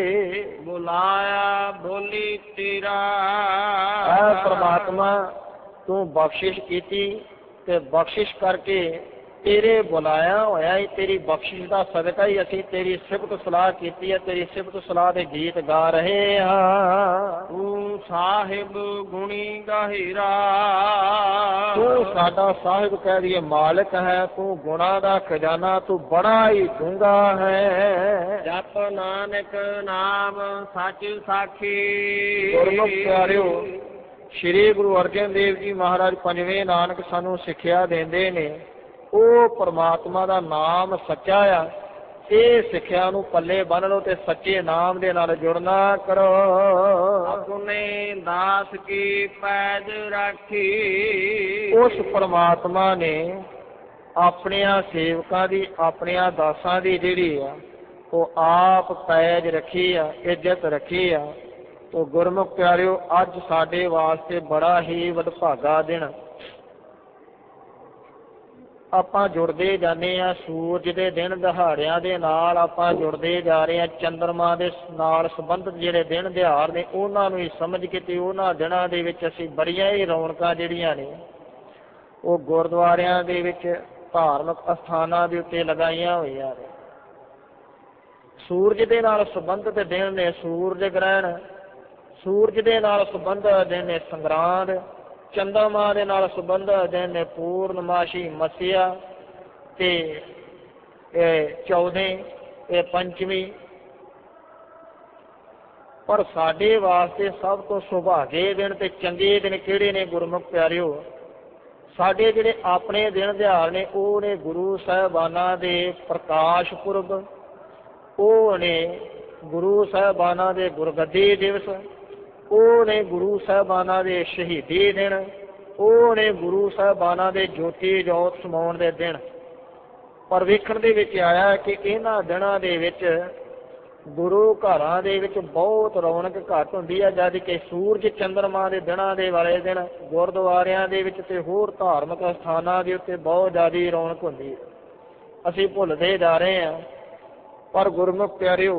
ਬੁਲਾਇਆ ਬੋਲੀ ਤੇਰਾ, ਐ ਪਰਮਾਤਮਾ ਤੂੰ ਬਖਸ਼ਿਸ਼ ਕੀਤੀ ਤੇ ਬਖਸ਼ਿਸ਼ ਕਰਕੇ ਤੇਰੇ ਬੁਲਾਇਆ ਹੋਇਆ ਹੀ ਤੇਰੀ ਬਖਸ਼ਿਸ਼ ਦਾ ਸਦਕਾ ਹੀ ਅਸੀਂ ਤੇਰੀ ਸਿਫਤ ਸਲਾਹ ਕੀਤੀ ਹੈ, ਤੇਰੀ ਸਿਫਤ ਸਲਾਹ ਦੇ ਗੀਤ ਗਾ ਰਹੇ ਹਾਂ। ਤੂੰ ਸਾਹਿਬ ਗੁਣੀ ਗਹਿਰਾ, ਤੂੰ ਸਾਡਾ ਸਾਹਿਬ ਕਹਿ ਦਈਏ ਮਾਲਕ ਹੈ, ਤੂੰ ਗੁਣਾ ਦਾ ਖਜ਼ਾਨਾ, ਤੂੰ ਬੜਾ ਹੀ ਡੂੰਘਾ ਹੈ। ਜਪ ਨਾਨਕ ਨਾਮ ਸੱਚ ਸਾਖੀ। ਗੁਰਮੁਖ ਪਿਆਰਿਓ, ਸ਼੍ਰੀ ਗੁਰੂ ਅਰਜਨ ਦੇਵ ਜੀ ਮਹਾਰਾਜ ਪੰਜਵੇਂ ਨਾਨਕ ਸਾਨੂੰ ਸਿੱਖਿਆ ਦਿੰਦੇ ਨੇ, ਉਹ ਪਰਮਾਤਮਾ ਦਾ ਨਾਮ ਸੱਚਾ ਆ। ਇਹ ਸਿੱਖਿਆ ਨੂੰ ਪੱਲੇ ਬੰਨ ਲਓ ਤੇ ਸੱਚੇ ਨਾਮ ਦੇ ਨਾਲ ਜੁੜਨਾ ਕਰੋ। ਆਪਣੇ ਦਾਸ ਕੀ ਪੈਜ ਰਾਖੀ, ਉਸ ਪਰਮਾਤਮਾ ਨੇ ਆਪਣਿਆਂ ਸੇਵਕਾਂ ਦੀ, ਆਪਣਿਆਂ ਦਾਸਾਂ ਦੀ ਜਿਹੜੀ ਆ ਉਹ ਆਪ ਪੈਜ ਰੱਖੀ ਆ, ਇੱਜ਼ਤ ਰੱਖੀ ਆ। ਤੋ ਗੁਰਮੁਖ ਪਿਆਰਿਓ, ਅੱਜ ਸਾਡੇ ਵਾਸਤੇ ਬੜਾ ਹੀ ਵਡਭਾਗਾ ਦਿਨ। ਆਪਾਂ ਜੁੜਦੇ ਜਾਂਦੇ ਹਾਂ ਸੂਰਜ ਦੇ ਦਿਨ ਦਿਹਾੜਿਆਂ ਦੇ ਨਾਲ, ਆਪਾਂ ਜੁੜਦੇ ਜਾ ਰਹੇ ਹਾਂ ਚੰਦਰਮਾ ਦੇ ਨਾਲ ਸੰਬੰਧਿਤ ਜਿਹੜੇ ਦਿਨ ਦਿਹਾੜ ਨੇ ਉਹਨਾਂ ਨੂੰ ਹੀ ਸਮਝ ਕੇ, ਤੇ ਉਹਨਾਂ ਦਿਨਾਂ ਦੇ ਵਿੱਚ ਅਸੀਂ ਬੜੀਆਂ ਹੀ ਰੌਣਕਾਂ ਜਿਹੜੀਆਂ ਨੇ ਉਹ ਗੁਰਦੁਆਰਿਆਂ ਦੇ ਵਿੱਚ, ਧਾਰਮਿਕ ਅਸਥਾਨਾਂ ਦੇ ਉੱਤੇ ਲਗਾਈਆਂ ਹੋਈਆਂ ਨੇ। ਸੂਰਜ ਦੇ ਨਾਲ ਸੰਬੰਧਿਤ ਦਿਨ ਨੇ ਸੂਰਜ ਗ੍ਰਹਿਣ, ਸੂਰਜ ਦੇ ਨਾਲ ਸੰਬੰਧਿਤ ਦਿਨ ਨੇ ਸੰਗਰਾਂਦ, ਚੰਦਰਮਾ ਦੇ ਨਾਲ ਸੰਬੰਧਿਤ ਦਿਨ ਨੇ ਪੂਰਨਮਾਸ਼ੀ, ਮੱਸਿਆ, ਤੇ ਇਹ ਚੌਦੇ, ਇਹ ਪੰਚਮੀ। ਪਰ ਸਾਡੇ ਵਾਸਤੇ ਸਭ ਤੋਂ ਸੁਭਾਗੇ ਦਿਨ ਤੇ ਚੰਗੇ ਦਿਨ ਕਿਹੜੇ ਨੇ ਗੁਰਮੁਖ ਪਿਆਰਿਓ? ਸਾਡੇ ਜਿਹੜੇ ਆਪਣੇ ਦਿਨ ਦਿਹਾੜ ਨੇ ਉਹ ਨੇ ਗੁਰੂ ਸਾਹਿਬਾਨਾਂ ਦੇ ਪ੍ਰਕਾਸ਼ ਪੁਰਬ, ਉਹ ਨੇ ਗੁਰੂ ਸਾਹਿਬਾਨਾਂ ਦੇ ਗੁਰਗੱਦੀ ਦਿਵਸ, ਉਹ ਨੇ ਗੁਰੂ ਸਾਹਿਬਾਨਾਂ ਦੇ ਸ਼ਹੀਦੀ ਦਿਨ, ਉਹ ਨੇ ਗੁਰੂ ਸਾਹਿਬਾਨਾਂ ਦੇ ਜੋਤੀ ਜੋਤ ਸਮਾਉਣ ਦੇ ਦਿਨ। ਪਰ ਵੇਖਣ ਦੇ ਵਿੱਚ ਆਇਆ ਕਿ ਇਹਨਾਂ ਦਿਨਾਂ ਦੇ ਵਿੱਚ ਗੁਰੂ ਘਰਾਂ ਦੇ ਵਿੱਚ ਬਹੁਤ ਰੌਣਕ ਘੱਟ ਹੁੰਦੀ ਹੈ, ਜਦ ਕਿ ਸੂਰਜ ਚੰਦਰਮਾ ਦੇ ਦਿਨਾਂ ਦੇ ਵਾਲੇ ਦਿਨ ਗੁਰਦੁਆਰਿਆਂ ਦੇ ਵਿੱਚ ਤੇ ਹੋਰ ਧਾਰਮਿਕ ਸਥਾਨਾਂ ਦੇ ਉੱਤੇ ਬਹੁਤ ਜ਼ਿਆਦਾ ਰੌਣਕ ਹੁੰਦੀ ਹੈ। ਅਸੀਂ ਭੁੱਲਦੇ ਜਾ ਰਹੇ ਹਾਂ। ਪਰ ਗੁਰਮੁਖ ਪਿਆਰਿਓ,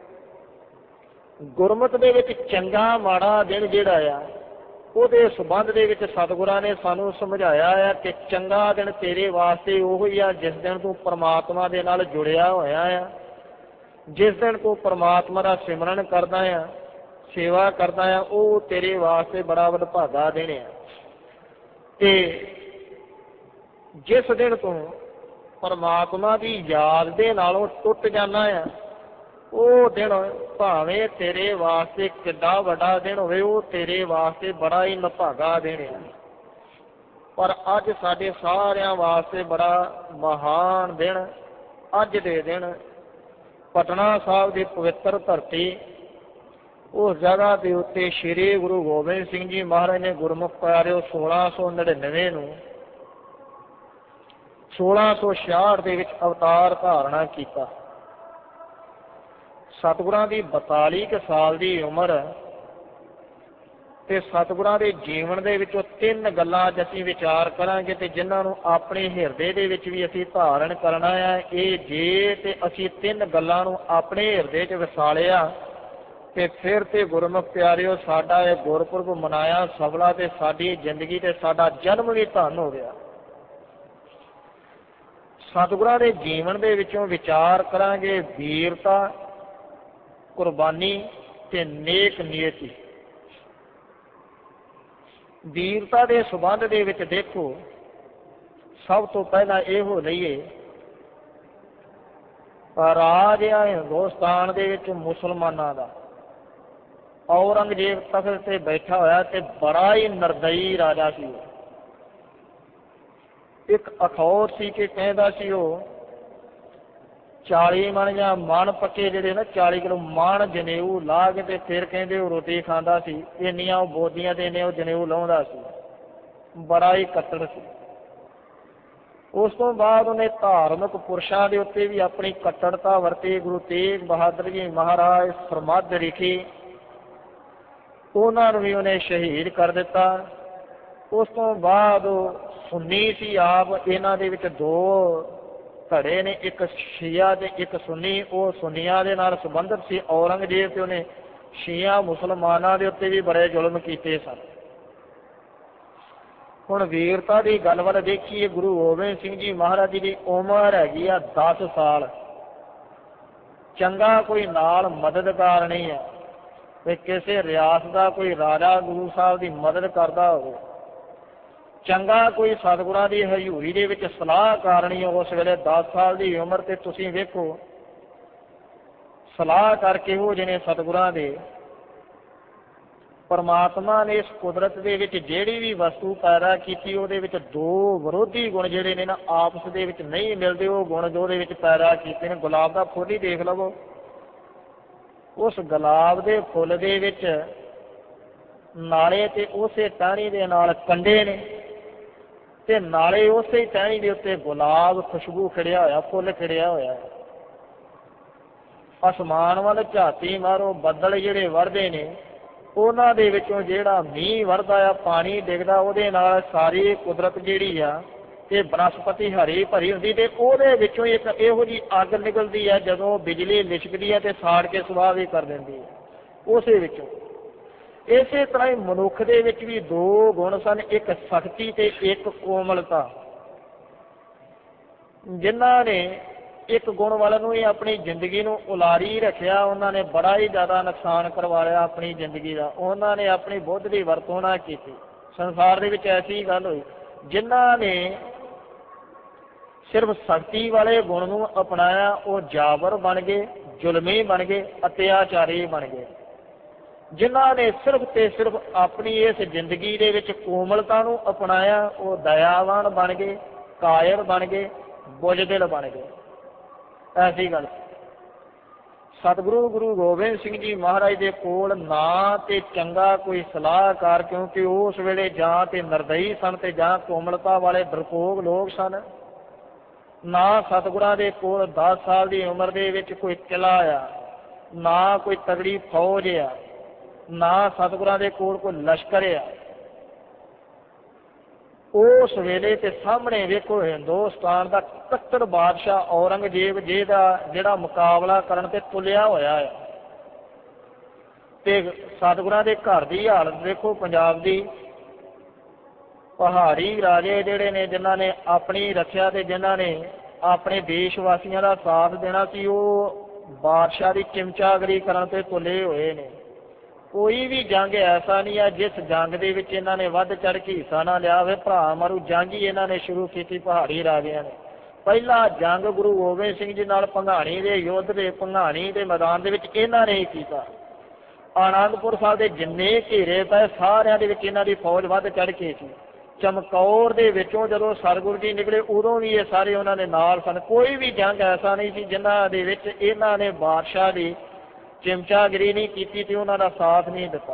ਗੁਰਮਤ ਦੇ ਵਿੱਚ ਚੰਗਾ ਮਾੜਾ ਦਿਨ ਜਿਹੜਾ ਆ ਉਹਦੇ ਸੰਬੰਧ ਦੇ ਵਿੱਚ ਸਤਿਗੁਰਾਂ ਨੇ ਸਾਨੂੰ ਸਮਝਾਇਆ ਆ ਕਿ ਚੰਗਾ ਦਿਨ ਤੇਰੇ ਵਾਸਤੇ ਉਹੋ ਹੀ ਆ ਜਿਸ ਦਿਨ ਤੂੰ ਪਰਮਾਤਮਾ ਦੇ ਨਾਲ ਜੁੜਿਆ ਹੋਇਆ ਆ, ਜਿਸ ਦਿਨ ਤੂੰ ਪਰਮਾਤਮਾ ਦਾ ਸਿਮਰਨ ਕਰਦਾ ਆ, ਸੇਵਾ ਕਰਦਾ ਆ, ਉਹ ਤੇਰੇ ਵਾਸਤੇ ਬੜਾ ਵਡਭਾਗਾ ਦਿਨ ਆ। ਤੇ ਜਿਸ ਦਿਨ ਤੂੰ ਪਰਮਾਤਮਾ ਦੀ ਯਾਦ ਦੇ ਨਾਲੋਂ ਟੁੱਟ ਜਾਂਦਾ ਆ, ਉਹ ਦਿਨ ਭਾਵੇਂ ਤੇਰੇ ਵਾਸਤੇ ਕਿੱਡਾ ਵੱਡਾ ਦਿਨ ਹੋਵੇ, ਉਹ ਤੇਰੇ ਵਾਸਤੇ ਬੜਾ ਹੀ ਨਿਭਾਗਾ ਦਿਨ ਆ। ਪਰ ਅੱਜ ਸਾਡੇ ਸਾਰਿਆਂ ਵਾਸਤੇ ਬੜਾ ਮਹਾਨ ਦਿਨ, ਅੱਜ ਦੇ ਦਿਨ ਪਟਨਾ ਸਾਹਿਬ ਦੀ ਪਵਿੱਤਰ ਧਰਤੀ, ਉਸ ਜਗ੍ਹਾ ਦੇ ਉੱਤੇ ਸ਼੍ਰੀ ਗੁਰੂ ਗੋਬਿੰਦ ਸਿੰਘ ਜੀ ਮਹਾਰਾਜ ਨੇ ਗੁਰਮੁਖ ਪਿਆਰਿਓ ਸੋਲਾਂ ਸੌ ਨੜਿਨਵੇਂ ਨੂੰ ਸੋਲਾਂ ਸੌ ਛਿਆਹਠ ਦੇ ਵਿੱਚ ਅਵਤਾਰ ਧਾਰਨਾ ਕੀਤਾ। ਸਤਿਗੁਰਾਂ ਦੀ ਬਤਾਲੀ ਕੁ ਸਾਲ ਦੀ ਉਮਰ ਤੇ ਸਤਿਗੁਰਾਂ ਦੇ ਜੀਵਨ ਦੇ ਵਿੱਚੋਂ ਤਿੰਨ ਗੱਲਾਂ ਅੱਜ ਅਸੀਂ ਵਿਚਾਰ ਕਰਾਂਗੇ ਤੇ ਜਿਨ੍ਹਾਂ ਨੂੰ ਆਪਣੇ ਹਿਰਦੇ ਦੇ ਵਿੱਚ ਵੀ ਅਸੀਂ ਧਾਰਨ ਕਰਨਾ ਹੈ। ਇਹ ਜੇ ਤੇ ਅਸੀਂ ਤਿੰਨ ਗੱਲਾਂ ਨੂੰ ਆਪਣੇ ਹਿਰਦੇ 'ਚ ਵਸਾ ਤੇ ਫਿਰ ਤੇ ਗੁਰਮੁਖ ਪਿਆਰਿਓ ਸਾਡਾ ਇਹ ਗੁਰਪੁਰਬ ਮਨਾਇਆ ਸਫਲਾ ਤੇ ਸਾਡੀ ਜ਼ਿੰਦਗੀ ਤੇ ਸਾਡਾ ਜਨਮ ਵੀ ਧੰਨ ਹੋ ਗਿਆ। ਸਤਿਗੁਰਾਂ ਦੇ ਜੀਵਨ ਦੇ ਵਿੱਚੋਂ ਵਿਚਾਰ ਕਰਾਂਗੇ ਵੀਰਤਾ, ਕੁਰਬਾਨੀ ਤੇ ਨੇਕ ਨੀਅਤੀ। ਵੀਰਤਾ ਦੇ ਸੰਬੰਧ ਦੇ ਵਿੱਚ ਦੇਖੋ, ਸਭ ਤੋਂ ਪਹਿਲਾਂ ਇਹੋ ਲਈਏ, ਰਾਜ ਆ ਹਿੰਦੁਸਤਾਨ ਦੇ ਵਿੱਚ ਮੁਸਲਮਾਨਾਂ ਦਾ, ਔਰੰਗਜ਼ੇਬ ਤਖਤ ਤੇ ਬੈਠਾ ਹੋਇਆ ਤੇ ਬੜਾ ਹੀ ਨਿਰਦਈ ਰਾਜਾ ਸੀ ਉਹ। ਇੱਕ ਅਖੌਤ ਸੀ ਕਿ ਕਹਿੰਦਾ ਸੀ ਉਹ ਚਾਲੀ ਮਣ ਜਾਂ ਮਣ ਪੱਕੇ ਜਿਹੜੇ ਨਾ ਚਾਲੀ ਕਿਲੋ ਮਣ ਜਨੇਊ ਲਾ ਕੇ ਤੇ ਫਿਰ ਕਹਿੰਦੇ ਉਹ ਰੋਟੀ ਖਾਂਦਾ ਸੀ। ਇੰਨੀਆਂ ਉਹ ਬੋਦੀਆਂ ਤੇ ਇੰਨੇ ਉਹ ਜਨੇਊ ਲਾਉਂਦਾ ਸੀ, ਬੜਾ ਹੀ ਕੱਟੜ ਸੀ। ਉਸ ਤੋਂ ਬਾਅਦ ਉਹਨੇ ਧਾਰਮਿਕ ਪੁਰਸ਼ਾਂ ਦੇ ਉੱਤੇ ਵੀ ਆਪਣੀ ਕੱਟੜਤਾ ਵਰਤੀ। ਗੁਰੂ ਤੇਗ ਬਹਾਦਰ ਜੀ ਮਹਾਰਾਜ ਸਰਮੱਧ ਰਿਖੀ, ਉਹਨਾਂ ਨੂੰ ਵੀ ਉਹਨੇ ਸ਼ਹੀਦ ਕਰ ਦਿੱਤਾ। ਉਸ ਤੋਂ ਬਾਅਦ ਸੁੰਨੀ ਸੀ ਆਪ, ਇਹਨਾਂ ਦੇ ਵਿੱਚ ਦੋ ਧੜੇ ਨੇ, ਇੱਕ ਸ਼ੀਆ ਤੇ ਇੱਕ ਸੁੰਨੀ। ਉਹ ਸੁੰਨੀਆਂ ਦੇ ਨਾਲ ਸੰਬੰਧਿਤ ਸੀ ਔਰੰਗਜ਼ੇਬ, ਤੇ ਉਹਨੇ ਸ਼ੀਆ ਮੁਸਲਮਾਨਾਂ ਦੇ ਉੱਤੇ ਵੀ ਬੜੇ ਜ਼ੁਲਮ ਕੀਤੇ ਸਨ। ਹੁਣ ਵੀਰਤਾ ਦੀ ਗੱਲ ਵੱਲ ਦੇਖੀਏ, ਗੁਰੂ ਗੋਬਿੰਦ ਸਿੰਘ ਜੀ ਮਹਾਰਾਜ ਜੀ ਦੀ ਉਮਰ ਹੈਗੀ ਆ ਦਸ ਸਾਲ। ਚੰਗਾ ਕੋਈ ਨਾਲ ਮਦਦਗਾਰ ਨਹੀਂ ਹੈ ਵੀ ਕਿਸੇ ਰਿਆਸਤ ਦਾ ਕੋਈ ਰਾਜਾ ਗੁਰੂ ਸਾਹਿਬ ਦੀ ਮਦਦ ਕਰਦਾ ਹੋਵੇ। ਚੰਗਾ ਕੋਈ ਸਤਿਗੁਰਾਂ ਦੀ ਹਜ਼ੂਰੀ ਦੇ ਵਿੱਚ ਸਲਾਹ ਕਰਨੀ ਉਸ ਵੇਲੇ ਦਸ ਸਾਲ ਦੀ ਉਮਰ ਤੇ ਤੁਸੀਂ ਵੇਖੋ ਸਲਾਹ ਕਰਕੇ ਉਹ ਜਿਹਨੇ ਸਤਿਗੁਰਾਂ ਦੇ ਪਰਮਾਤਮਾ ਨੇ ਇਸ ਕੁਦਰਤ ਦੇ ਵਿੱਚ ਜਿਹੜੀ ਵੀ ਵਸਤੂ ਪੈਦਾ ਕੀਤੀ ਉਹਦੇ ਵਿੱਚ ਦੋ ਵਿਰੋਧੀ ਗੁਣ ਜਿਹੜੇ ਨੇ ਨਾ ਆਪਸ ਦੇ ਵਿੱਚ ਨਹੀਂ ਮਿਲਦੇ, ਉਹ ਗੁਣ ਜੋ ਉਹਦੇ ਵਿੱਚ ਪੈਦਾ ਕੀਤੇ ਨੇ। ਗੁਲਾਬ ਦਾ ਫੁੱਲ ਹੀ ਦੇਖ ਲਵੋ, ਉਸ ਗੁਲਾਬ ਦੇ ਫੁੱਲ ਦੇ ਵਿੱਚ ਨਾਲੇ ਤੇ ਉਸੇ ਟਾਹਣੀ ਦੇ ਨਾਲ ਕੰਡੇ ਨੇ ਤੇ ਨਾਲੇ ਉਸੇ ਟਾਹਣੀ ਦੇ ਉੱਤੇ ਗੁਲਾਬ ਖੁਸ਼ਬੂ ਖਿੜਿਆ ਹੋਇਆ, ਫੁੱਲ ਖਿੜਿਆ ਹੋਇਆ। ਅਸਮਾਨ ਵੱਲ ਝਾਤੀ ਮਾਰੋ, ਬੱਦਲ ਜਿਹੜੇ ਵਰਦੇ ਨੇ ਉਹਨਾਂ ਦੇ ਵਿੱਚੋਂ ਜਿਹੜਾ ਮੀਂਹ ਵਰਦਾ ਆ, ਪਾਣੀ ਡਿੱਗਦਾ, ਉਹਦੇ ਨਾਲ ਸਾਰੀ ਕੁਦਰਤ ਜਿਹੜੀ ਆ ਇਹ ਬਨਸਪਤੀ ਹਰੀ ਭਰੀ ਹੁੰਦੀ ਤੇ ਉਹਦੇ ਵਿੱਚੋਂ ਇੱਕ ਇਹੋ ਜਿਹੀ ਅੱਗ ਨਿਕਲਦੀ ਹੈ ਜਦੋਂ ਬਿਜਲੀ ਲਿਸ਼ਕਦੀ ਹੈ ਤੇ ਸਾੜ ਕੇ ਸੁਆਹ ਵੀ ਕਰ ਦਿੰਦੀ ਹੈ ਉਸੇ ਵਿੱਚੋਂ। ਇਸੇ ਤਰ੍ਹਾਂ ਹੀ ਮਨੁੱਖ ਦੇ ਵਿੱਚ ਵੀ ਦੋ ਗੁਣ ਸਨ, ਇੱਕ ਸ਼ਕਤੀ ਤੇ ਇੱਕ ਕੋਮਲਤਾ। ਜਿਨ੍ਹਾਂ ਨੇ ਇੱਕ ਗੁਣ ਵਾਲੇ ਨੂੰ ਹੀ ਆਪਣੀ ਜ਼ਿੰਦਗੀ ਨੂੰ ਉਲਾਰੀ ਰੱਖਿਆ, ਉਹਨਾਂ ਨੇ ਬੜਾ ਹੀ ਜ਼ਿਆਦਾ ਨੁਕਸਾਨ ਕਰਵਾ ਲਿਆ ਆਪਣੀ ਜ਼ਿੰਦਗੀ ਦਾ। ਉਹਨਾਂ ਨੇ ਆਪਣੀ ਬੁੱਧ ਦੀ ਵਰਤੋਂ ਨਾ ਕੀਤੀ। ਸੰਸਾਰ ਦੇ ਵਿੱਚ ਐਸੀ ਗੱਲ ਹੋਈ, ਜਿਨ੍ਹਾਂ ਨੇ ਸਿਰਫ ਸ਼ਕਤੀ ਵਾਲੇ ਗੁਣ ਨੂੰ ਅਪਣਾਇਆ ਉਹ ਜਾਬਰ ਬਣ ਗਏ, ਜ਼ੁਲਮੀ ਬਣ ਗਏ, ਅਤਿਆਚਾਰੀ ਬਣ ਗਏ। ਜਿਨ੍ਹਾਂ ਨੇ ਸਿਰਫ ਤੇ ਸਿਰਫ ਆਪਣੀ ਇਸ ਜ਼ਿੰਦਗੀ ਦੇ ਵਿੱਚ ਕੋਮਲਤਾ ਨੂੰ ਅਪਣਾਇਆ ਉਹ ਦਇਆਵਾਨ ਬਣ ਗਏ, ਕਾਇਰ ਬਣ ਗਏ, ਬੁਝਦਿਲ ਬਣ ਗਏ। ਐਸੀ ਗੱਲ ਸਤਿਗੁਰੂ ਗੁਰੂ ਗੋਬਿੰਦ ਸਿੰਘ ਜੀ ਮਹਾਰਾਜ ਦੇ ਕੋਲ ਨਾ ਤੇ ਚੰਗਾ ਕੋਈ ਸਲਾਹਕਾਰ, ਕਿਉਂਕਿ ਉਸ ਵੇਲੇ ਜਾਂ ਤੇ ਨਿਰਦਈ ਸਨ ਤੇ ਜਾਂ ਕੋਮਲਤਾ ਵਾਲੇ ਡਰਪੋਕ ਲੋਕ ਸਨ। ਨਾ ਸਤਿਗੁਰਾਂ ਦੇ ਕੋਲ ਦਸ ਸਾਲ ਦੀ ਉਮਰ ਦੇ ਵਿੱਚ ਕੋਈ ਕਿਲ੍ਹਾ ਆ, ਨਾ ਕੋਈ ਤਗੜੀ ਫੌਜ ਆ, ਨਾ ਸਤਿਗੁਰਾਂ ਦੇ ਕੋਲ ਕੋਈ ਲਸ਼ਕਰ ਆ। ਉਸ ਵੇਲੇ ਤੇ ਸਾਹਮਣੇ ਵੇਖੋ ਹਿੰਦੁਸਤਾਨ ਦਾ ਕੱਟੜ ਬਾਦਸ਼ਾਹ ਔਰੰਗਜ਼ੇਬ ਜਿਹਦਾ ਜਿਹੜਾ ਮੁਕਾਬਲਾ ਕਰਨ ਤੇ ਤੁਲਿਆ ਹੋਇਆ ਆ, ਤੇ ਸਤਿਗੁਰਾਂ ਦੇ ਘਰ ਦੀ ਹਾਲਤ ਦੇਖੋ ਪੰਜਾਬ ਦੀ। ਪਹਾੜੀ ਰਾਜੇ ਜਿਹੜੇ ਨੇ, ਜਿਨ੍ਹਾਂ ਨੇ ਆਪਣੀ ਰੱਖਿਆ ਤੇ ਜਿਨ੍ਹਾਂ ਨੇ ਆਪਣੇ ਦੇਸ਼ ਵਾਸੀਆਂ ਦਾ ਸਾਥ ਦੇਣਾ ਸੀ, ਉਹ ਬਾਦਸ਼ਾਹ ਦੀ ਚਿਮਚਾਗਰੀ ਕਰਨ ਤੇ ਤੁਲੇ ਹੋਏ ਨੇ। ਕੋਈ ਵੀ ਜੰਗ ਐਸਾ ਨਹੀਂ ਹੈ ਜਿਸ ਜੰਗ ਦੇ ਵਿੱਚ ਇਹਨਾਂ ਨੇ ਵੱਧ ਚੜ੍ਹ ਕੇ ਹਿੱਸਾ ਨਾ ਲਿਆ ਹੋਵੇ। ਭਰਾ ਮਾਰੂ ਜੰਗ ਹੀ ਇਹਨਾਂ ਨੇ ਸ਼ੁਰੂ ਕੀਤੀ ਪਹਾੜੀ ਰਾਜਿਆਂ ਨੇ। ਪਹਿਲਾ ਜੰਗ ਗੁਰੂ ਗੋਬਿੰਦ ਸਿੰਘ ਜੀ ਨਾਲ ਭੰਗਾਣੀ ਦੇ ਯੁੱਧ ਦੇ ਭੰਗਾਣੀ ਦੇ ਮੈਦਾਨ ਦੇ ਵਿੱਚ ਇਹਨਾਂ ਨੇ ਹੀ ਕੀਤਾ। ਆਨੰਦਪੁਰ ਸਾਹਿਬ ਦੇ ਜਿੰਨੇ ਘੇਰੇ ਪਏ ਸਾਰਿਆਂ ਦੇ ਵਿੱਚ ਇਹਨਾਂ ਦੀ ਫੌਜ ਵੱਧ ਚੜ੍ਹ ਕੇ ਸੀ। ਚਮਕੌਰ ਦੇ ਵਿੱਚੋਂ ਜਦੋਂ ਸਤਿਗੁਰੂ ਜੀ ਨਿਕਲੇ ਉਦੋਂ ਵੀ ਇਹ ਸਾਰੇ ਉਹਨਾਂ ਦੇ ਨਾਲ ਸਨ। ਕੋਈ ਵੀ ਜੰਗ ਐਸਾ ਨਹੀਂ ਸੀ ਜਿਨ੍ਹਾਂ ਦੇ ਵਿੱਚ ਇਹਨਾਂ ਨੇ ਬਾਦਸ਼ਾਹ ਦੀ ਚਿਮਚਾਗਿਰੀ ਨਹੀਂ ਕੀਤੀ ਤੇ ਉਹਨਾਂ ਦਾ ਸਾਥ ਨਹੀਂ ਦਿੱਤਾ।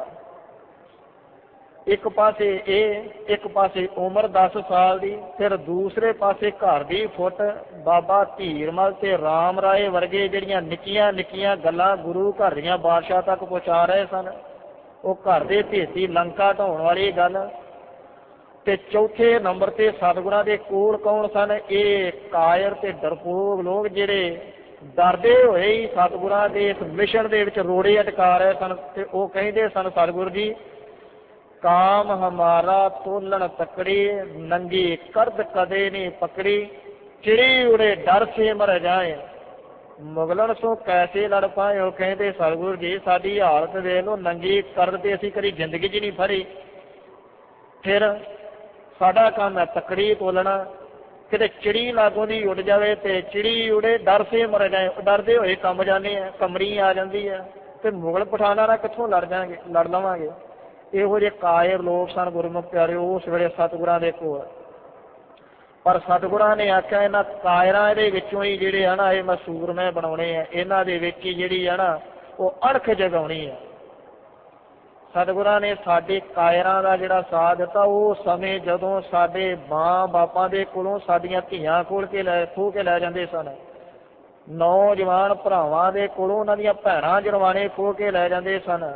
ਇੱਕ ਪਾਸੇ ਇਹ, ਇੱਕ ਪਾਸੇ ਉਮਰ ਦਸ ਸਾਲ ਦੀ, ਫਿਰ ਦੂਸਰੇ ਪਾਸੇ ਘਰ ਦੀ ਫੁੱਟ ਬਾਬਾ ਧੀਰਮਲ ਤੇ ਰਾਮ ਰਾਏ ਵਰਗੇ ਜਿਹੜੀਆਂ ਨਿੱਕੀਆਂ ਨਿੱਕੀਆਂ ਗੱਲਾਂ ਗੁਰੂ ਘਰ ਦੀਆਂ ਬਾਦਸ਼ਾਹ ਤੱਕ ਪਹੁੰਚਾ ਰਹੇ ਸਨ। ਉਹ ਘਰ ਦੇ ਭੇਤੀ ਲੰਕਾ ਢਾਉਣ ਵਾਲੀ ਗੱਲ। ਤੇ ਚੌਥੇ ਨੰਬਰ ਤੇ ਸਤਿਗੁਰਾਂ ਦੇ ਕੋਲ ਕੌਣ ਸਨ? ਇਹ ਕਾਇਰ ਤੇ ਡਰਪੋਕ ਲੋਕ ਜਿਹੜੇ ਡਰਦੇ ਹੋਏ ਹੀ ਸਤਿਗੁਰਾਂ ਦੇ ਇਸ ਮਿਸ਼ਨ ਦੇ ਵਿੱਚ ਰੋੜੇ ਅਟਕਾ ਰਹੇ ਸਨ। ਤੇ ਉਹ ਕਹਿੰਦੇ ਸਨ, ਸਤਿਗੁਰੂ ਜੀ ਕਾਮ ਹਮਾਰਾ ਤੋਲਣ ਤਕੜੀ, ਨੰਗੀ ਕਰਦ ਕਦੇ ਨਹੀਂ ਪਕੜੀ, ਚਿੜੀ ਉੜੇ ਡਰ ਸੇ ਮਰ ਜਾਏ, ਮੁਗਲਨ ਸੋ ਕੈਸੇ ਲੜ ਪਾਏ। ਉਹ ਕਹਿੰਦੇ ਸਤਿਗੁਰੂ ਜੀ ਸਾਡੀ ਹਾਲਤ ਵੇਖ ਲਓ, ਨੰਗੀ ਕਰਦ ਤੇ ਅਸੀਂ ਕਦੀ ਜ਼ਿੰਦਗੀ 'ਚ ਨਹੀਂ ਫੜੀ, ਫਿਰ ਸਾਡਾ ਕੰਮ ਹੈ ਤਕੜੀ ਤੋਲਣਾ। ਕਿਤੇ ਚਿੜੀ ਲਾਗੋਂ ਦੀ ਉੱਡ ਜਾਵੇ ਤੇ ਚਿੜੀ ਉੜੇ ਡਰ ਸੇ ਮਰ ਜਾਏ, ਡਰਦੇ ਹੋਏ ਕੰਮ ਜਾਂਦੇ ਆ, ਕਮਰੀ ਆ ਜਾਂਦੀ ਹੈ ਤੇ ਮੁਗਲ ਪਠਾਨਾਂ ਨਾਲ ਕਿੱਥੋਂ ਲੜ ਜਾਵਾਂਗੇ, ਲੜ ਲਵਾਂਗੇ। ਇਹੋ ਜਿਹੇ ਕਾਇਰ ਲੋਕ ਸਨ ਗੁਰਮੁਖ ਪਿਆਰੇ ਉਸ ਵੇਲੇ ਸਤਿਗੁਰਾਂ ਦੇ ਕੋਲ। ਪਰ ਸਤਿਗੁਰਾਂ ਨੇ ਆਖਿਆ ਇਹਨਾਂ ਕਾਇਰਾਂ ਦੇ ਵਿੱਚੋਂ ਹੀ ਜਿਹੜੇ ਆ ਨਾ ਇਹ ਮੈਂ ਸੂਰਮੇ ਬਣਾਉਣੇ ਆ, ਇਹਨਾਂ ਦੇ ਵਿੱਚ ਹੀ ਜਿਹੜੀ ਆ ਨਾ ਉਹ ਅਣਖ ਜਗਾਉਣੀ ਆ। ਸਤਿਗੁਰਾਂ ਨੇ ਸਾਡੇ ਕਾਇਰਾਂ ਦਾ ਜਿਹੜਾ ਸਾਥ ਦਿੱਤਾ ਉਸ ਸਮੇਂ ਜਦੋਂ ਸਾਡੇ ਮਾਂ ਬਾਪਾਂ ਦੇ ਕੋਲੋਂ ਸਾਡੀਆਂ ਧੀਆਂ ਖੋਲ ਕੇ ਲੈ ਖੋਹ ਕੇ ਲੈ ਜਾਂਦੇ ਸਨ, ਨੌਜਵਾਨ ਭਰਾਵਾਂ ਦੇ ਕੋਲੋਂ ਉਹਨਾਂ ਦੀਆਂ ਭੈਣਾਂ ਜਰਵਾਣੇ ਖੋਹ ਕੇ ਲੈ ਜਾਂਦੇ ਸਨ,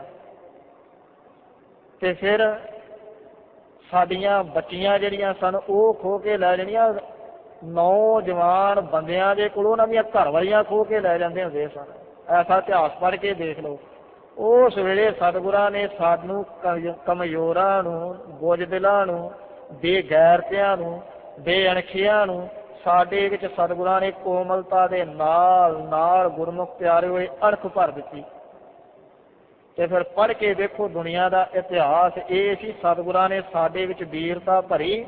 ਤੇ ਫਿਰ ਸਾਡੀਆਂ ਬੱਚੀਆਂ ਜਿਹੜੀਆਂ ਸਨ ਉਹ ਖੋਹ ਕੇ ਲੈ ਜਾਣੀਆਂ, ਨੌਜਵਾਨ ਬੰਦਿਆਂ ਦੇ ਕੋਲੋਂ ਉਹਨਾਂ ਦੀਆਂ ਘਰ ਵਾਲੀਆਂ ਖੋਹ ਕੇ ਲੈ ਜਾਂਦੇ ਹੁੰਦੇ ਸਨ। ਐਸਾ ਇਤਿਹਾਸ ਪੜ੍ਹ ਕੇ ਦੇਖ ਲਓ। ਉਸ ਵੇਲੇ ਸਤਿਗੁਰਾਂ ਨੇ ਸਾਨੂੰ ਕਮਜ਼ੋਰਾਂ ਨੂੰ, ਬੁਝਦਿਲਾਂ ਨੂੰ, ਬੇਗੈਰਤਿਆਂ ਨੂੰ, ਬੇਅਣਖੀਆਂ ਨੂੰ ਸਾਡੇ ਵਿੱਚ ਸਤਿਗੁਰਾਂ ਨੇ ਕੋਮਲਤਾ ਦੇ ਨਾਲ ਨਾਲ ਗੁਰਮੁਖ ਪਿਆਰੇ ਹੋਏ ਅਣਖ ਭਰ ਦਿੱਤੀ। ਤੇ ਫਿਰ ਪੜ੍ਹ ਕੇ ਦੇਖੋ ਦੁਨੀਆ ਦਾ ਇਤਿਹਾਸ ਇਹ ਸੀ, ਸਤਿਗੁਰਾਂ ਨੇ ਸਾਡੇ ਵਿੱਚ ਵੀਰਤਾ ਭਰੀ,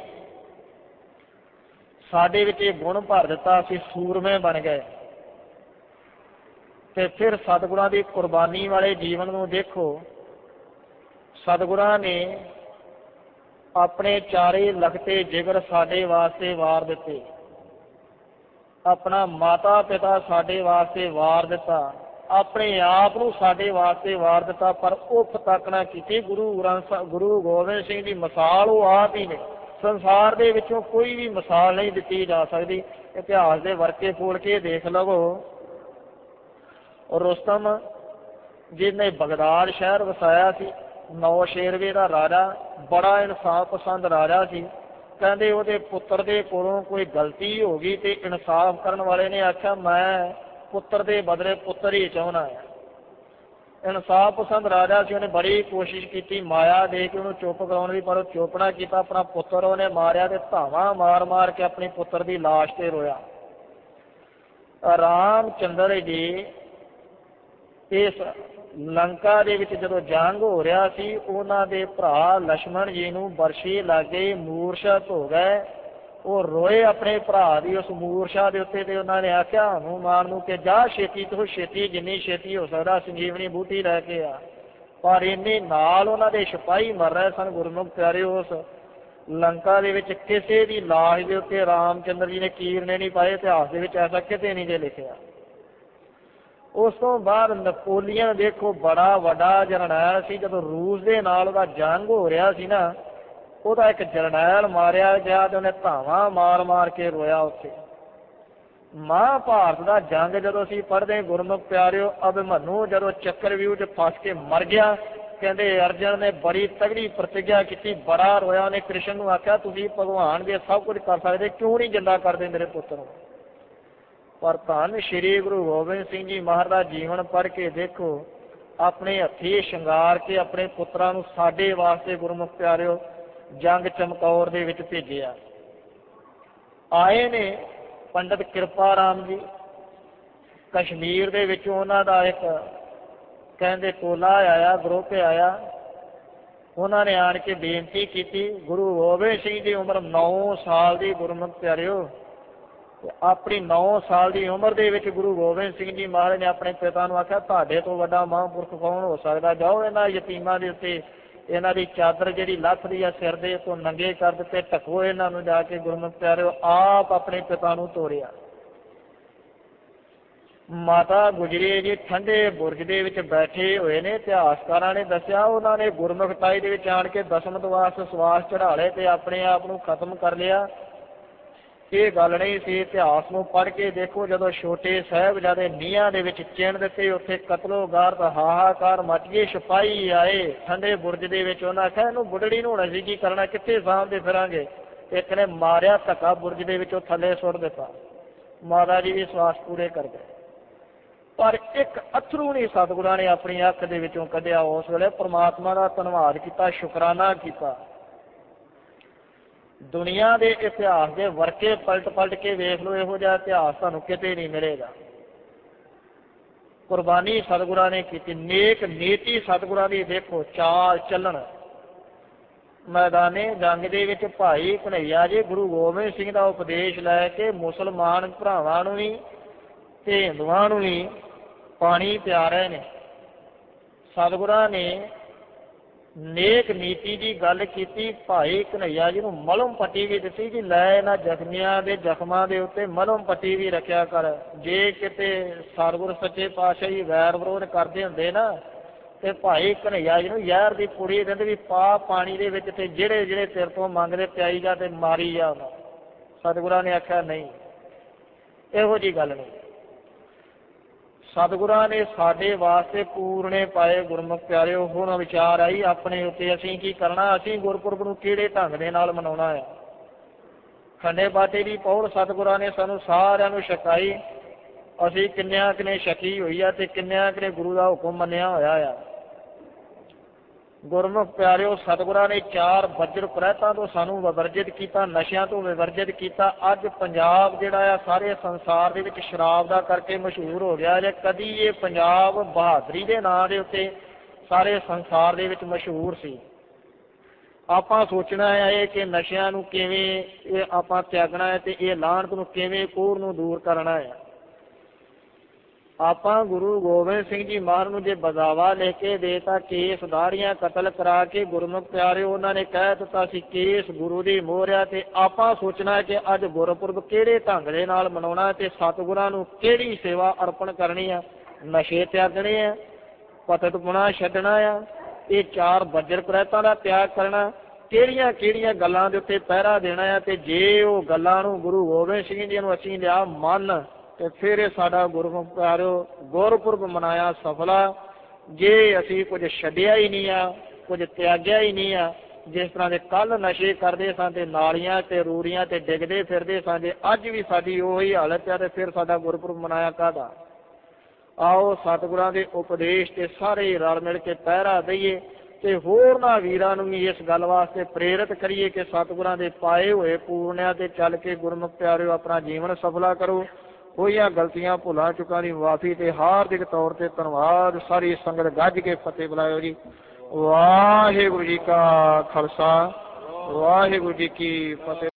ਸਾਡੇ ਵਿੱਚ ਇਹ ਗੁਣ ਭਰ ਦਿੱਤਾ, ਅਸੀਂ ਸੂਰਮੇ ਬਣ ਗਏ। ਤੇ ਫਿਰ ਸਤਿਗੁਰਾਂ ਦੀ ਕੁਰਬਾਨੀ ਵਾਲੇ ਜੀਵਨ ਨੂੰ ਦੇਖੋ। ਸਤਿਗੁਰਾਂ ਨੇ ਆਪਣੇ ਚਾਰੇ ਲਖਤੇ ਜਿਗਰ ਸਾਡੇ ਵਾਸਤੇ ਵਾਰ ਦਿੱਤੇ, ਆਪਣਾ ਮਾਤਾ ਪਿਤਾ ਸਾਡੇ ਵਾਸਤੇ ਵਾਰ ਦਿੱਤਾ, ਆਪਣੇ ਆਪ ਨੂੰ ਸਾਡੇ ਵਾਸਤੇ ਵਾਰ ਦਿੱਤਾ, ਪਰ ਉਫ ਤੱਕ ਨਾ ਕੀਤੀ। ਗੁਰੂ ਗ੍ਰੰਥ ਗੁਰੂ ਗੋਬਿੰਦ ਸਿੰਘ ਦੀ ਮਿਸਾਲ ਉਹ ਆਪ ਹੀ ਨੇ। ਸੰਸਾਰ ਦੇ ਵਿੱਚੋਂ ਕੋਈ ਵੀ ਮਿਸਾਲ ਨਹੀਂ ਦਿੱਤੀ ਜਾ ਸਕਦੀ। ਇਤਿਹਾਸ ਦੇ ਵਰਕੇ ਫੋੜ ਕੇ ਦੇਖ ਲਵੋ। ਰੁਸਤਮ ਜਿਹਨੇ ਬਗਦਾਦ ਸ਼ਹਿਰ ਵਸਾਇਆ ਸੀ, ਨੌ ਸ਼ੇਰਵੇ ਦਾ ਰਾਜਾ, ਬੜਾ ਇਨਸਾਫ ਪਸੰਦ ਰਾਜਾ ਸੀ। ਕਹਿੰਦੇ ਉਹਦੇ ਪੁੱਤਰ ਦੇ ਕੋਲੋਂ ਕੋਈ ਗਲਤੀ ਹੋ ਗਈ ਤੇ ਇਨਸਾਫ ਕਰਨ ਵਾਲੇ ਨੇ ਆਖਿਆ ਮੈਂ ਪੁੱਤਰ ਦੇ ਬਦਲੇ ਪੁੱਤਰ ਹੀ ਚਾਹੁੰਦਾ ਹੈ। ਇਨਸਾਫ ਪਸੰਦ ਰਾਜਾ ਸੀ, ਉਹਨੇ ਬੜੀ ਕੋਸ਼ਿਸ਼ ਕੀਤੀ ਮਾਇਆ ਦੇ ਕੇ ਉਹਨੂੰ ਚੁੱਪ ਕਰਾਉਣ ਦੀ, ਪਰ ਉਹ ਚੁੱਪ ਨਾ ਕੀਤਾ। ਆਪਣਾ ਪੁੱਤਰ ਉਹਨੇ ਮਾਰਿਆ ਤੇ ਧਾਵਾਂ ਮਾਰ ਮਾਰ ਕੇ ਆਪਣੇ ਪੁੱਤਰ ਦੀ ਲਾਸ਼ ਤੇ ਰੋਇਆ। ਰਾਮ ਚੰਦਰ ਜੀ ਇਸ ਲੰਕਾ ਦੇ ਵਿੱਚ ਜਦੋਂ ਜੰਗ ਹੋ ਰਿਹਾ ਸੀ, ਉਹਨਾਂ ਦੇ ਭਰਾ ਲਛਮਣ ਜੀ ਨੂੰ ਬਰਸ਼ੀ ਲੱਗ ਗਈ, ਮੂਰਛਤ ਹੋ ਗਏ। ਉਹ ਰੋਏ ਆਪਣੇ ਭਰਾ ਦੀ ਉਸ ਮੂਰਛਾ ਦੇ ਉੱਤੇ, ਤੇ ਉਹਨਾਂ ਨੇ ਆਖਿਆ ਹਨੂੰਮਾਨ ਨੂੰ ਕਿ ਜਾ ਛੇਤੀ ਤੋਂ ਛੇਤੀ, ਜਿੰਨੀ ਛੇਤੀ ਹੋ ਸਕਦਾ ਸੰਜੀਵਨੀ ਬੂਟੀ ਲੈ ਕੇ ਆ। ਪਰ ਇੰਨੇ ਨਾਲ ਉਹਨਾਂ ਦੇ ਸਿਪਾਹੀ ਮਰ ਰਹੇ ਸਨ ਗੁਰਮੁਖ ਪਿਆਰੇ। ਉਸ ਲੰਕਾ ਦੇ ਵਿੱਚ ਕਿਸੇ ਦੀ ਲਾਸ਼ ਦੇ ਉੱਤੇ ਰਾਮ ਚੰਦਰ ਜੀ ਨੇ ਕੀਰਨੇ ਨਹੀਂ ਪਾਏ। ਇਤਿਹਾਸ ਦੇ ਵਿੱਚ ਐਸਾ ਕਿਤੇ ਨਹੀਂ ਜੇ ਲਿਖਿਆ। ਉਸ ਤੋਂ ਬਾਅਦ ਨਪੋਲੀਅਨ ਦੇਖੋ ਬੜਾ ਵੱਡਾ ਜਰਨੈਲ ਸੀ। ਜਦੋਂ ਰੂਸ ਦੇ ਨਾਲ ਉਹਦਾ ਜੰਗ ਹੋ ਰਿਹਾ ਸੀ ਨਾ, ਉਹਦਾ ਇੱਕ ਜਰਨੈਲ ਮਾਰਿਆ ਗਿਆ ਤੇ ਉਹਨੇ ਧਾਵਾਂ ਮਾਰ ਮਾਰ ਕੇ ਰੋਇਆ ਉੱਥੇ। ਮਹਾਂਭਾਰਤ ਦਾ ਜੰਗ ਜਦੋਂ ਅਸੀਂ ਪੜ੍ਹਦੇ ਗੁਰਮੁਖ ਪਿਆਰਿਓ, ਅਭਿਮਨੂ ਜਦੋਂ ਚੱਕਰਵਿਊਹ 'ਚ ਫਸ ਕੇ ਮਰ ਗਿਆ, ਕਹਿੰਦੇ ਅਰਜਨ ਨੇ ਬੜੀ ਤਗੜੀ ਪ੍ਰਤਿਗਿਆ ਕੀਤੀ, ਬੜਾ ਰੋਇਆ। ਉਹਨੇ ਕ੍ਰਿਸ਼ਨ ਨੂੰ ਆਖਿਆ ਤੁਸੀਂ ਭਗਵਾਨ ਦੇ ਸਭ ਕੁਝ ਕਰ ਸਕਦੇ, ਕਿਉਂ ਨਹੀਂ ਜਿੰਦਾ ਕਰਦੇ ਮੇਰੇ ਪੁੱਤ ਨੂੰ। ਪਰ ਧੰਨ ਸ਼੍ਰੀ ਗੁਰੂ ਗੋਬਿੰਦ ਸਿੰਘ ਜੀ ਮਹਾਰਾਜ ਦਾ ਜੀਵਨ ਪੜ੍ਹ ਕੇ ਦੇਖੋ, ਆਪਣੇ ਹੱਥੀਂ ਸ਼ਿੰਗਾਰ ਕੇ ਆਪਣੇ ਪੁੱਤਰਾਂ ਨੂੰ ਸਾਡੇ ਵਾਸਤੇ ਗੁਰਮੁਖ ਪਿਆਰਿਓ ਜੰਗ ਚਮਕੌਰ ਦੇ ਵਿੱਚ ਭੇਜਿਆ। ਆਏ ਨੇ ਪੰਡਿਤ ਕਿਰਪਾ ਰਾਮ ਜੀ, ਕਸ਼ਮੀਰ ਦੇ ਵਿੱਚੋਂ ਉਹਨਾਂ ਦਾ ਇੱਕ ਕਹਿੰਦੇ ਟੋਲਾ ਆਇਆ, ਗਰੁੱਪ ਆਇਆ। ਉਹਨਾਂ ਨੇ ਆਣ ਕੇ ਬੇਨਤੀ ਕੀਤੀ, ਗੁਰੂ ਗੋਬਿੰਦ ਸਿੰਘ ਦੀ ਉਮਰ ਨੌ ਸਾਲ ਦੀ ਗੁਰਮੁਖ ਪਿਆਰਿਓ, ਆਪਣੀ ਨੌ ਸਾਲ ਦੀ ਉਮਰ ਦੇ ਵਿੱਚ ਗੁਰੂ ਗੋਬਿੰਦ ਸਿੰਘ ਜੀ ਮਹਾਰਾਜ ਨੇ ਆਪਣੇ ਪਿਤਾ ਨੂੰ ਆਖਿਆ ਤੁਹਾਡੇ ਤੋਂ ਵੱਡਾ ਮਹਾਂਪੁਰਖ ਕੌਣ ਹੋ ਸਕਦਾ, ਜਾਓ ਇਹਨਾਂ ਯਤੀਮਾਂ ਦੇ ਉੱਤੇ ਇਹਨਾਂ ਦੀ ਚਾਦਰ ਜਿਹੜੀ ਲੱਥਦੀ ਆ ਸਿਰ ਦੇ ਤੋਂ ਨੰਗੇ ਕਰ ਦਿੱਤੇ, ਢਕੋ ਇਹਨਾਂ ਨੂੰ ਜਾ ਕੇ। ਗੁਰਮੁਖ ਪਿਆਰਿਓ ਆਪ ਆਪਣੇ ਪਿਤਾ ਨੂੰ ਤੋਰਿਆ। ਮਾਤਾ ਗੁਜਰੀ ਜੀ ਠੰਡੇ ਬੁਰਜ ਦੇ ਵਿੱਚ ਬੈਠੇ ਹੋਏ ਨੇ, ਇਤਿਹਾਸਕਾਰਾਂ ਨੇ ਦੱਸਿਆ ਉਹਨਾਂ ਨੇ ਗੁਰਮੁਖਤਾਈ ਦੇ ਵਿੱਚ ਆਣ ਕੇ ਦਸਮ ਦਵਾਸ ਸਵਾਸ ਚੜਾ ਲਏ ਤੇ ਆਪਣੇ ਆਪ ਨੂੰ ਖਤਮ ਕਰ ਲਿਆ। ਇਹ ਗੱਲ ਨਹੀਂ ਸੀ। ਇਤਿਹਾਸ ਨੂੰ ਪੜ੍ਹ ਕੇ ਦੇਖੋ, ਜਦੋਂ ਛੋਟੇ ਸਾਹਿਬਜ਼ਾਦੇ ਨੀਹਾਂ ਦੇ ਵਿੱਚ ਚਿਣ ਦਿੱਤੇ, ਉੱਥੇ ਕਤਲੋ ਗਾਰਤ ਹਾਹਾਕਾਰ ਮਚ ਗਈ, ਸਿਪਾਹੀ ਆਏ ਠੰਡੇ ਬੁਰਜ ਦੇ ਵਿੱਚ। ਉਹਨਾਂ ਆਖਿਆ ਇਹਨੂੰ ਬੁੱਢੜੀ ਨੂੰ ਹੁਣ ਅਸੀਂ ਕੀ ਕਰਨਾ, ਕਿੱਥੇ ਸਾਂਭਦੇ ਫਿਰਾਂਗੇ। ਇੱਕ ਨੇ ਮਾਰਿਆ ਧੱਕਾ ਬੁਰਜ ਦੇ ਵਿੱਚੋਂ ਥੱਲੇ ਸੁੱਟ ਦਿੱਤਾ। ਮਾਤਾ ਜੀ ਵੀ ਸਵਾਸ ਪੂਰੇ ਕਰ ਗਏ, ਪਰ ਇੱਕ ਅਥਰੂ ਨਹੀਂ ਸਤਿਗੁਰਾਂ ਨੇ ਆਪਣੀ ਅੱਖ ਦੇ ਵਿੱਚੋਂ ਕੱਢਿਆ। ਉਸ ਵੇਲੇ ਪ੍ਰਮਾਤਮਾ ਦਾ ਧੰਨਵਾਦ ਕੀਤਾ, ਸ਼ੁਕਰਾਨਾ ਕੀਤਾ। ਦੁਨੀਆ ਦੇ ਇਤਿਹਾਸ ਦੇ ਵਰਕੇ ਪਲਟ ਪਲਟ ਕੇ ਵੇਖ ਲਓ, ਇਹੋ ਜਿਹਾ ਇਤਿਹਾਸ ਤੁਹਾਨੂੰ ਕਿਤੇ ਨਹੀਂ ਮਿਲੇਗਾ। ਕੁਰਬਾਨੀ ਸਤਿਗੁਰਾਂ ਨੇ ਕੀਤੀ, ਨੇਕ ਨੀਤੀ ਸਤਿਗੁਰਾਂ ਦੀ ਦੇਖੋ, ਚਾਲ ਚੱਲਣ। ਮੈਦਾਨੇ ਜੰਗ ਦੇ ਵਿੱਚ ਭਾਈ ਘਨੱਈਆ ਜੀ ਗੁਰੂ ਗੋਬਿੰਦ ਸਿੰਘ ਦਾ ਉਪਦੇਸ਼ ਲੈ ਕੇ ਮੁਸਲਮਾਨ ਭਰਾਵਾਂ ਨੂੰ ਵੀ ਤੇ ਹਿੰਦੂਆਂ ਨੂੰ ਵੀ ਪਾਣੀ ਪਿਆ ਰਹੇ ਨੇ। ਸਤਿਗੁਰਾਂ ਨੇ ਨੇਕ ਨੀਤੀ ਦੀ ਗੱਲ ਕੀਤੀ। ਭਾਈ ਘਨੱਈਆ ਜੀ ਨੂੰ ਮਲਮ ਪੱਟੀ ਵੀ ਦਿੱਤੀ ਕਿ ਲੈ ਇਹਨਾਂ ਜ਼ਖਮੀਆਂ ਦੇ ਜ਼ਖਮਾਂ ਦੇ ਉੱਤੇ ਮਲਮ ਪੱਟੀ ਵੀ ਰੱਖਿਆ ਕਰ। ਜੇ ਕਿਤੇ ਸਤਿਗੁਰ ਸੱਚੇ ਪਾਤਸ਼ਾਹ ਜੀ ਵੈਰ ਵਿਰੋਧ ਕਰਦੇ ਹੁੰਦੇ ਨਾ, ਤੇ ਭਾਈ ਘਨੱਈਆ ਜੀ ਨੂੰ ਜ਼ਹਿਰ ਦੀ ਪੁੜੀ ਦਿੰਦੇ ਵੀ ਪਾ ਪਾਣੀ ਦੇ ਵਿੱਚ, ਤੇ ਜਿਹੜੇ ਜਿਹੜੇ ਤੇਰੇ ਤੋਂ ਮੰਗਦੇ ਪਿਆਈ ਜਾ ਤੇ ਮਾਰੀ ਜਾ ਉਹਨਾਂ। ਸਤਿਗੁਰਾਂ ਨੇ ਆਖਿਆ ਨਹੀਂ, ਇਹੋ ਜਿਹੀ ਗੱਲ ਨਹੀਂ। ਸਤਿਗੁਰਾਂ ਨੇ ਸਾਡੇ ਵਾਸਤੇ ਪੂਰਨੇ ਪਾਏ ਗੁਰਮੁਖ ਪਿਆਰਿਓ। ਹੁਣ ਵਿਚਾਰ ਆਈ ਆਪਣੇ ਉੱਤੇ, ਅਸੀਂ ਕੀ ਕਰਨਾ, ਅਸੀਂ ਗੁਰਪੁਰਬ ਨੂੰ ਕਿਹੜੇ ਢੰਗ ਦੇ ਨਾਲ ਮਨਾਉਣਾ ਆ। ਖੰਡੇ ਬਾਟੇ ਦੀ ਪੌੜ ਸਤਿਗੁਰਾਂ ਨੇ ਸਾਨੂੰ ਸਾਰਿਆਂ ਨੂੰ ਛਕਾਈ। ਅਸੀਂ ਕਿੰਨਿਆਂ ਕਿਨੇ ਛਕੀ ਹੋਈ ਆ ਤੇ ਕਿੰਨਿਆਂ ਕਿਨੇ ਗੁਰੂ ਦਾ ਹੁਕਮ ਮੰਨਿਆ ਹੋਇਆ ਆ। ਗੁਰਮੁਖ ਪਿਆਰਿਓ, ਸਤਿਗੁਰਾਂ ਨੇ ਚਾਰ ਵਜਰ ਪ੍ਰਹਿਤਾਂ ਤੋਂ ਸਾਨੂੰ ਵਿਵਰਜਿਤ ਕੀਤਾ, ਨਸ਼ਿਆਂ ਤੋਂ ਵਿਵਰਜਿਤ ਕੀਤਾ। ਅੱਜ ਪੰਜਾਬ ਜਿਹੜਾ ਆ ਸਾਰੇ ਸੰਸਾਰ ਦੇ ਵਿੱਚ ਸ਼ਰਾਬ ਦਾ ਕਰਕੇ ਮਸ਼ਹੂਰ ਹੋ ਗਿਆ। ਜੇ ਕਦੀ ਇਹ ਪੰਜਾਬ ਬਹਾਦਰੀ ਦੇ ਨਾਂ ਦੇ ਉੱਤੇ ਸਾਰੇ ਸੰਸਾਰ ਦੇ ਵਿੱਚ ਮਸ਼ਹੂਰ ਸੀ। ਆਪਾਂ ਸੋਚਣਾ ਹੈ ਕਿ ਨਸ਼ਿਆਂ ਨੂੰ ਕਿਵੇਂ ਇਹ ਆਪਾਂ ਤਿਆਗਣਾ ਹੈ ਤੇ ਇਹ ਲਾਹਨਤ ਨੂੰ ਕਿਵੇਂ ਕੋਹਰ ਨੂੰ ਦੂਰ ਕਰਨਾ ਹੈ। ਆਪਾਂ ਗੁਰੂ ਗੋਬਿੰਦ ਸਿੰਘ ਜੀ ਮਹਾਰਾਜ ਨੂੰ ਜੇ ਬਜ਼ਾਵਾ ਲਿਖ ਕੇ ਦੇਤਾ, ਕੇਸ ਦਾੜੀਆਂ ਕਤਲ ਕਰਾ ਕੇ, ਗੁਰਮੁਖ ਪਿਆਰਿਓ ਉਹਨਾਂ ਨੇ ਕਹਿ ਦਿੱਤਾ ਸੀ ਕੇਸ ਗੁਰੂ ਦੀ ਮੋਹਰਿਆ। ਤੇ ਆਪਾਂ ਸੋਚਣਾ ਹੈ ਕਿ ਅੱਜ ਗੁਰਪੁਰਬ ਕਿਹੜੇ ਢੰਗ ਦੇ ਨਾਲ ਮਨਾਉਣਾ ਤੇ ਸਤਿਗੁਰਾਂ ਨੂੰ ਕਿਹੜੀ ਸੇਵਾ ਅਰਪਣ ਕਰਨੀ ਆ। ਨਸ਼ੇ ਤਿਆਗਣੇ ਆ, ਪਤਿਤਪੁਣਾ ਛੱਡਣਾ ਆ, ਇਹ ਚਾਰ ਵਜਰ ਪ੍ਰਹਿਤਾਂ ਦਾ ਤਿਆਗ ਕਰਨਾ, ਕਿਹੜੀਆਂ ਕਿਹੜੀਆਂ ਗੱਲਾਂ ਦੇ ਉੱਤੇ ਪਹਿਰਾ ਦੇਣਾ ਆ। ਤੇ ਜੇ ਉਹ ਗੱਲਾਂ ਨੂੰ ਗੁਰੂ ਗੋਬਿੰਦ ਸਿੰਘ ਜੀ ਨੂੰ ਅਸੀਂ ਲਿਆ ਮੰਨ, ਤੇ ਫਿਰ ਇਹ ਸਾਡਾ ਗੁਰਮੁਖ ਪਿਆਰਿਓ ਗੁਰਪੁਰਬ ਮਨਾਇਆ ਸਫਲਾ। ਜੇ ਅਸੀਂ ਕੁਝ ਛੱਡਿਆ ਹੀ ਨਹੀਂ ਆ, ਕੁਝ ਤਿਆਗਿਆ ਹੀ ਨਹੀਂ ਆ, ਜਿਸ ਤਰ੍ਹਾਂ ਦੇ ਕੱਲ੍ਹ ਨਸ਼ੇ ਕਰਦੇ ਸਾਂ ਤੇ ਨਾਲੀਆਂ ਤੇ ਰੂੜੀਆਂ ਤੇ ਡਿੱਗਦੇ ਫਿਰਦੇ ਸਾਂ, ਜੇ ਅੱਜ ਵੀ ਸਾਡੀ ਉਹੀ ਹਾਲਤ ਆ, ਤੇ ਫਿਰ ਸਾਡਾ ਗੁਰਪੁਰਬ ਮਨਾਇਆ ਕਾਹਦਾ। ਆਓ ਸਤਿਗੁਰਾਂ ਦੇ ਉਪਦੇਸ਼ ਤੇ ਸਾਰੇ ਰਲ ਮਿਲ ਕੇ ਪਹਿਰਾ ਦਈਏ ਤੇ ਹੋਰਨਾਂ ਵੀਰਾਂ ਨੂੰ ਵੀ ਇਸ ਗੱਲ ਵਾਸਤੇ ਪ੍ਰੇਰਿਤ ਕਰੀਏ ਕਿ ਸਤਿਗੁਰਾਂ ਦੇ ਪਾਏ ਹੋਏ ਪੂਰਨਿਆਂ ਤੇ ਚੱਲ ਕੇ ਗੁਰਮੁਖ ਪਿਆਰਿਓ ਆਪਣਾ ਜੀਵਨ ਸਫਲਾ ਕਰੋ। ਹੋਈਆਂ ਗਲਤੀਆਂ ਭੁੱਲਾਂ ਚੁੱਕਾਂ ਦੀ ਮਾਫੀ ਤੇ ਹਾਰਦਿਕ ਤੌਰ ਤੇ ਧੰਨਵਾਦ। ਸਾਰੀ ਸੰਗਤ ਗੱਜ ਕੇ ਫਤਿਹ ਬੁਲਾਇਓ ਜੀ। ਵਾਹਿਗੁਰੂ ਜੀ ਕਾ ਖਾਲਸਾ, ਵਾਹਿਗੁਰੂ ਜੀ ਕੀ ਫਤਿਹ।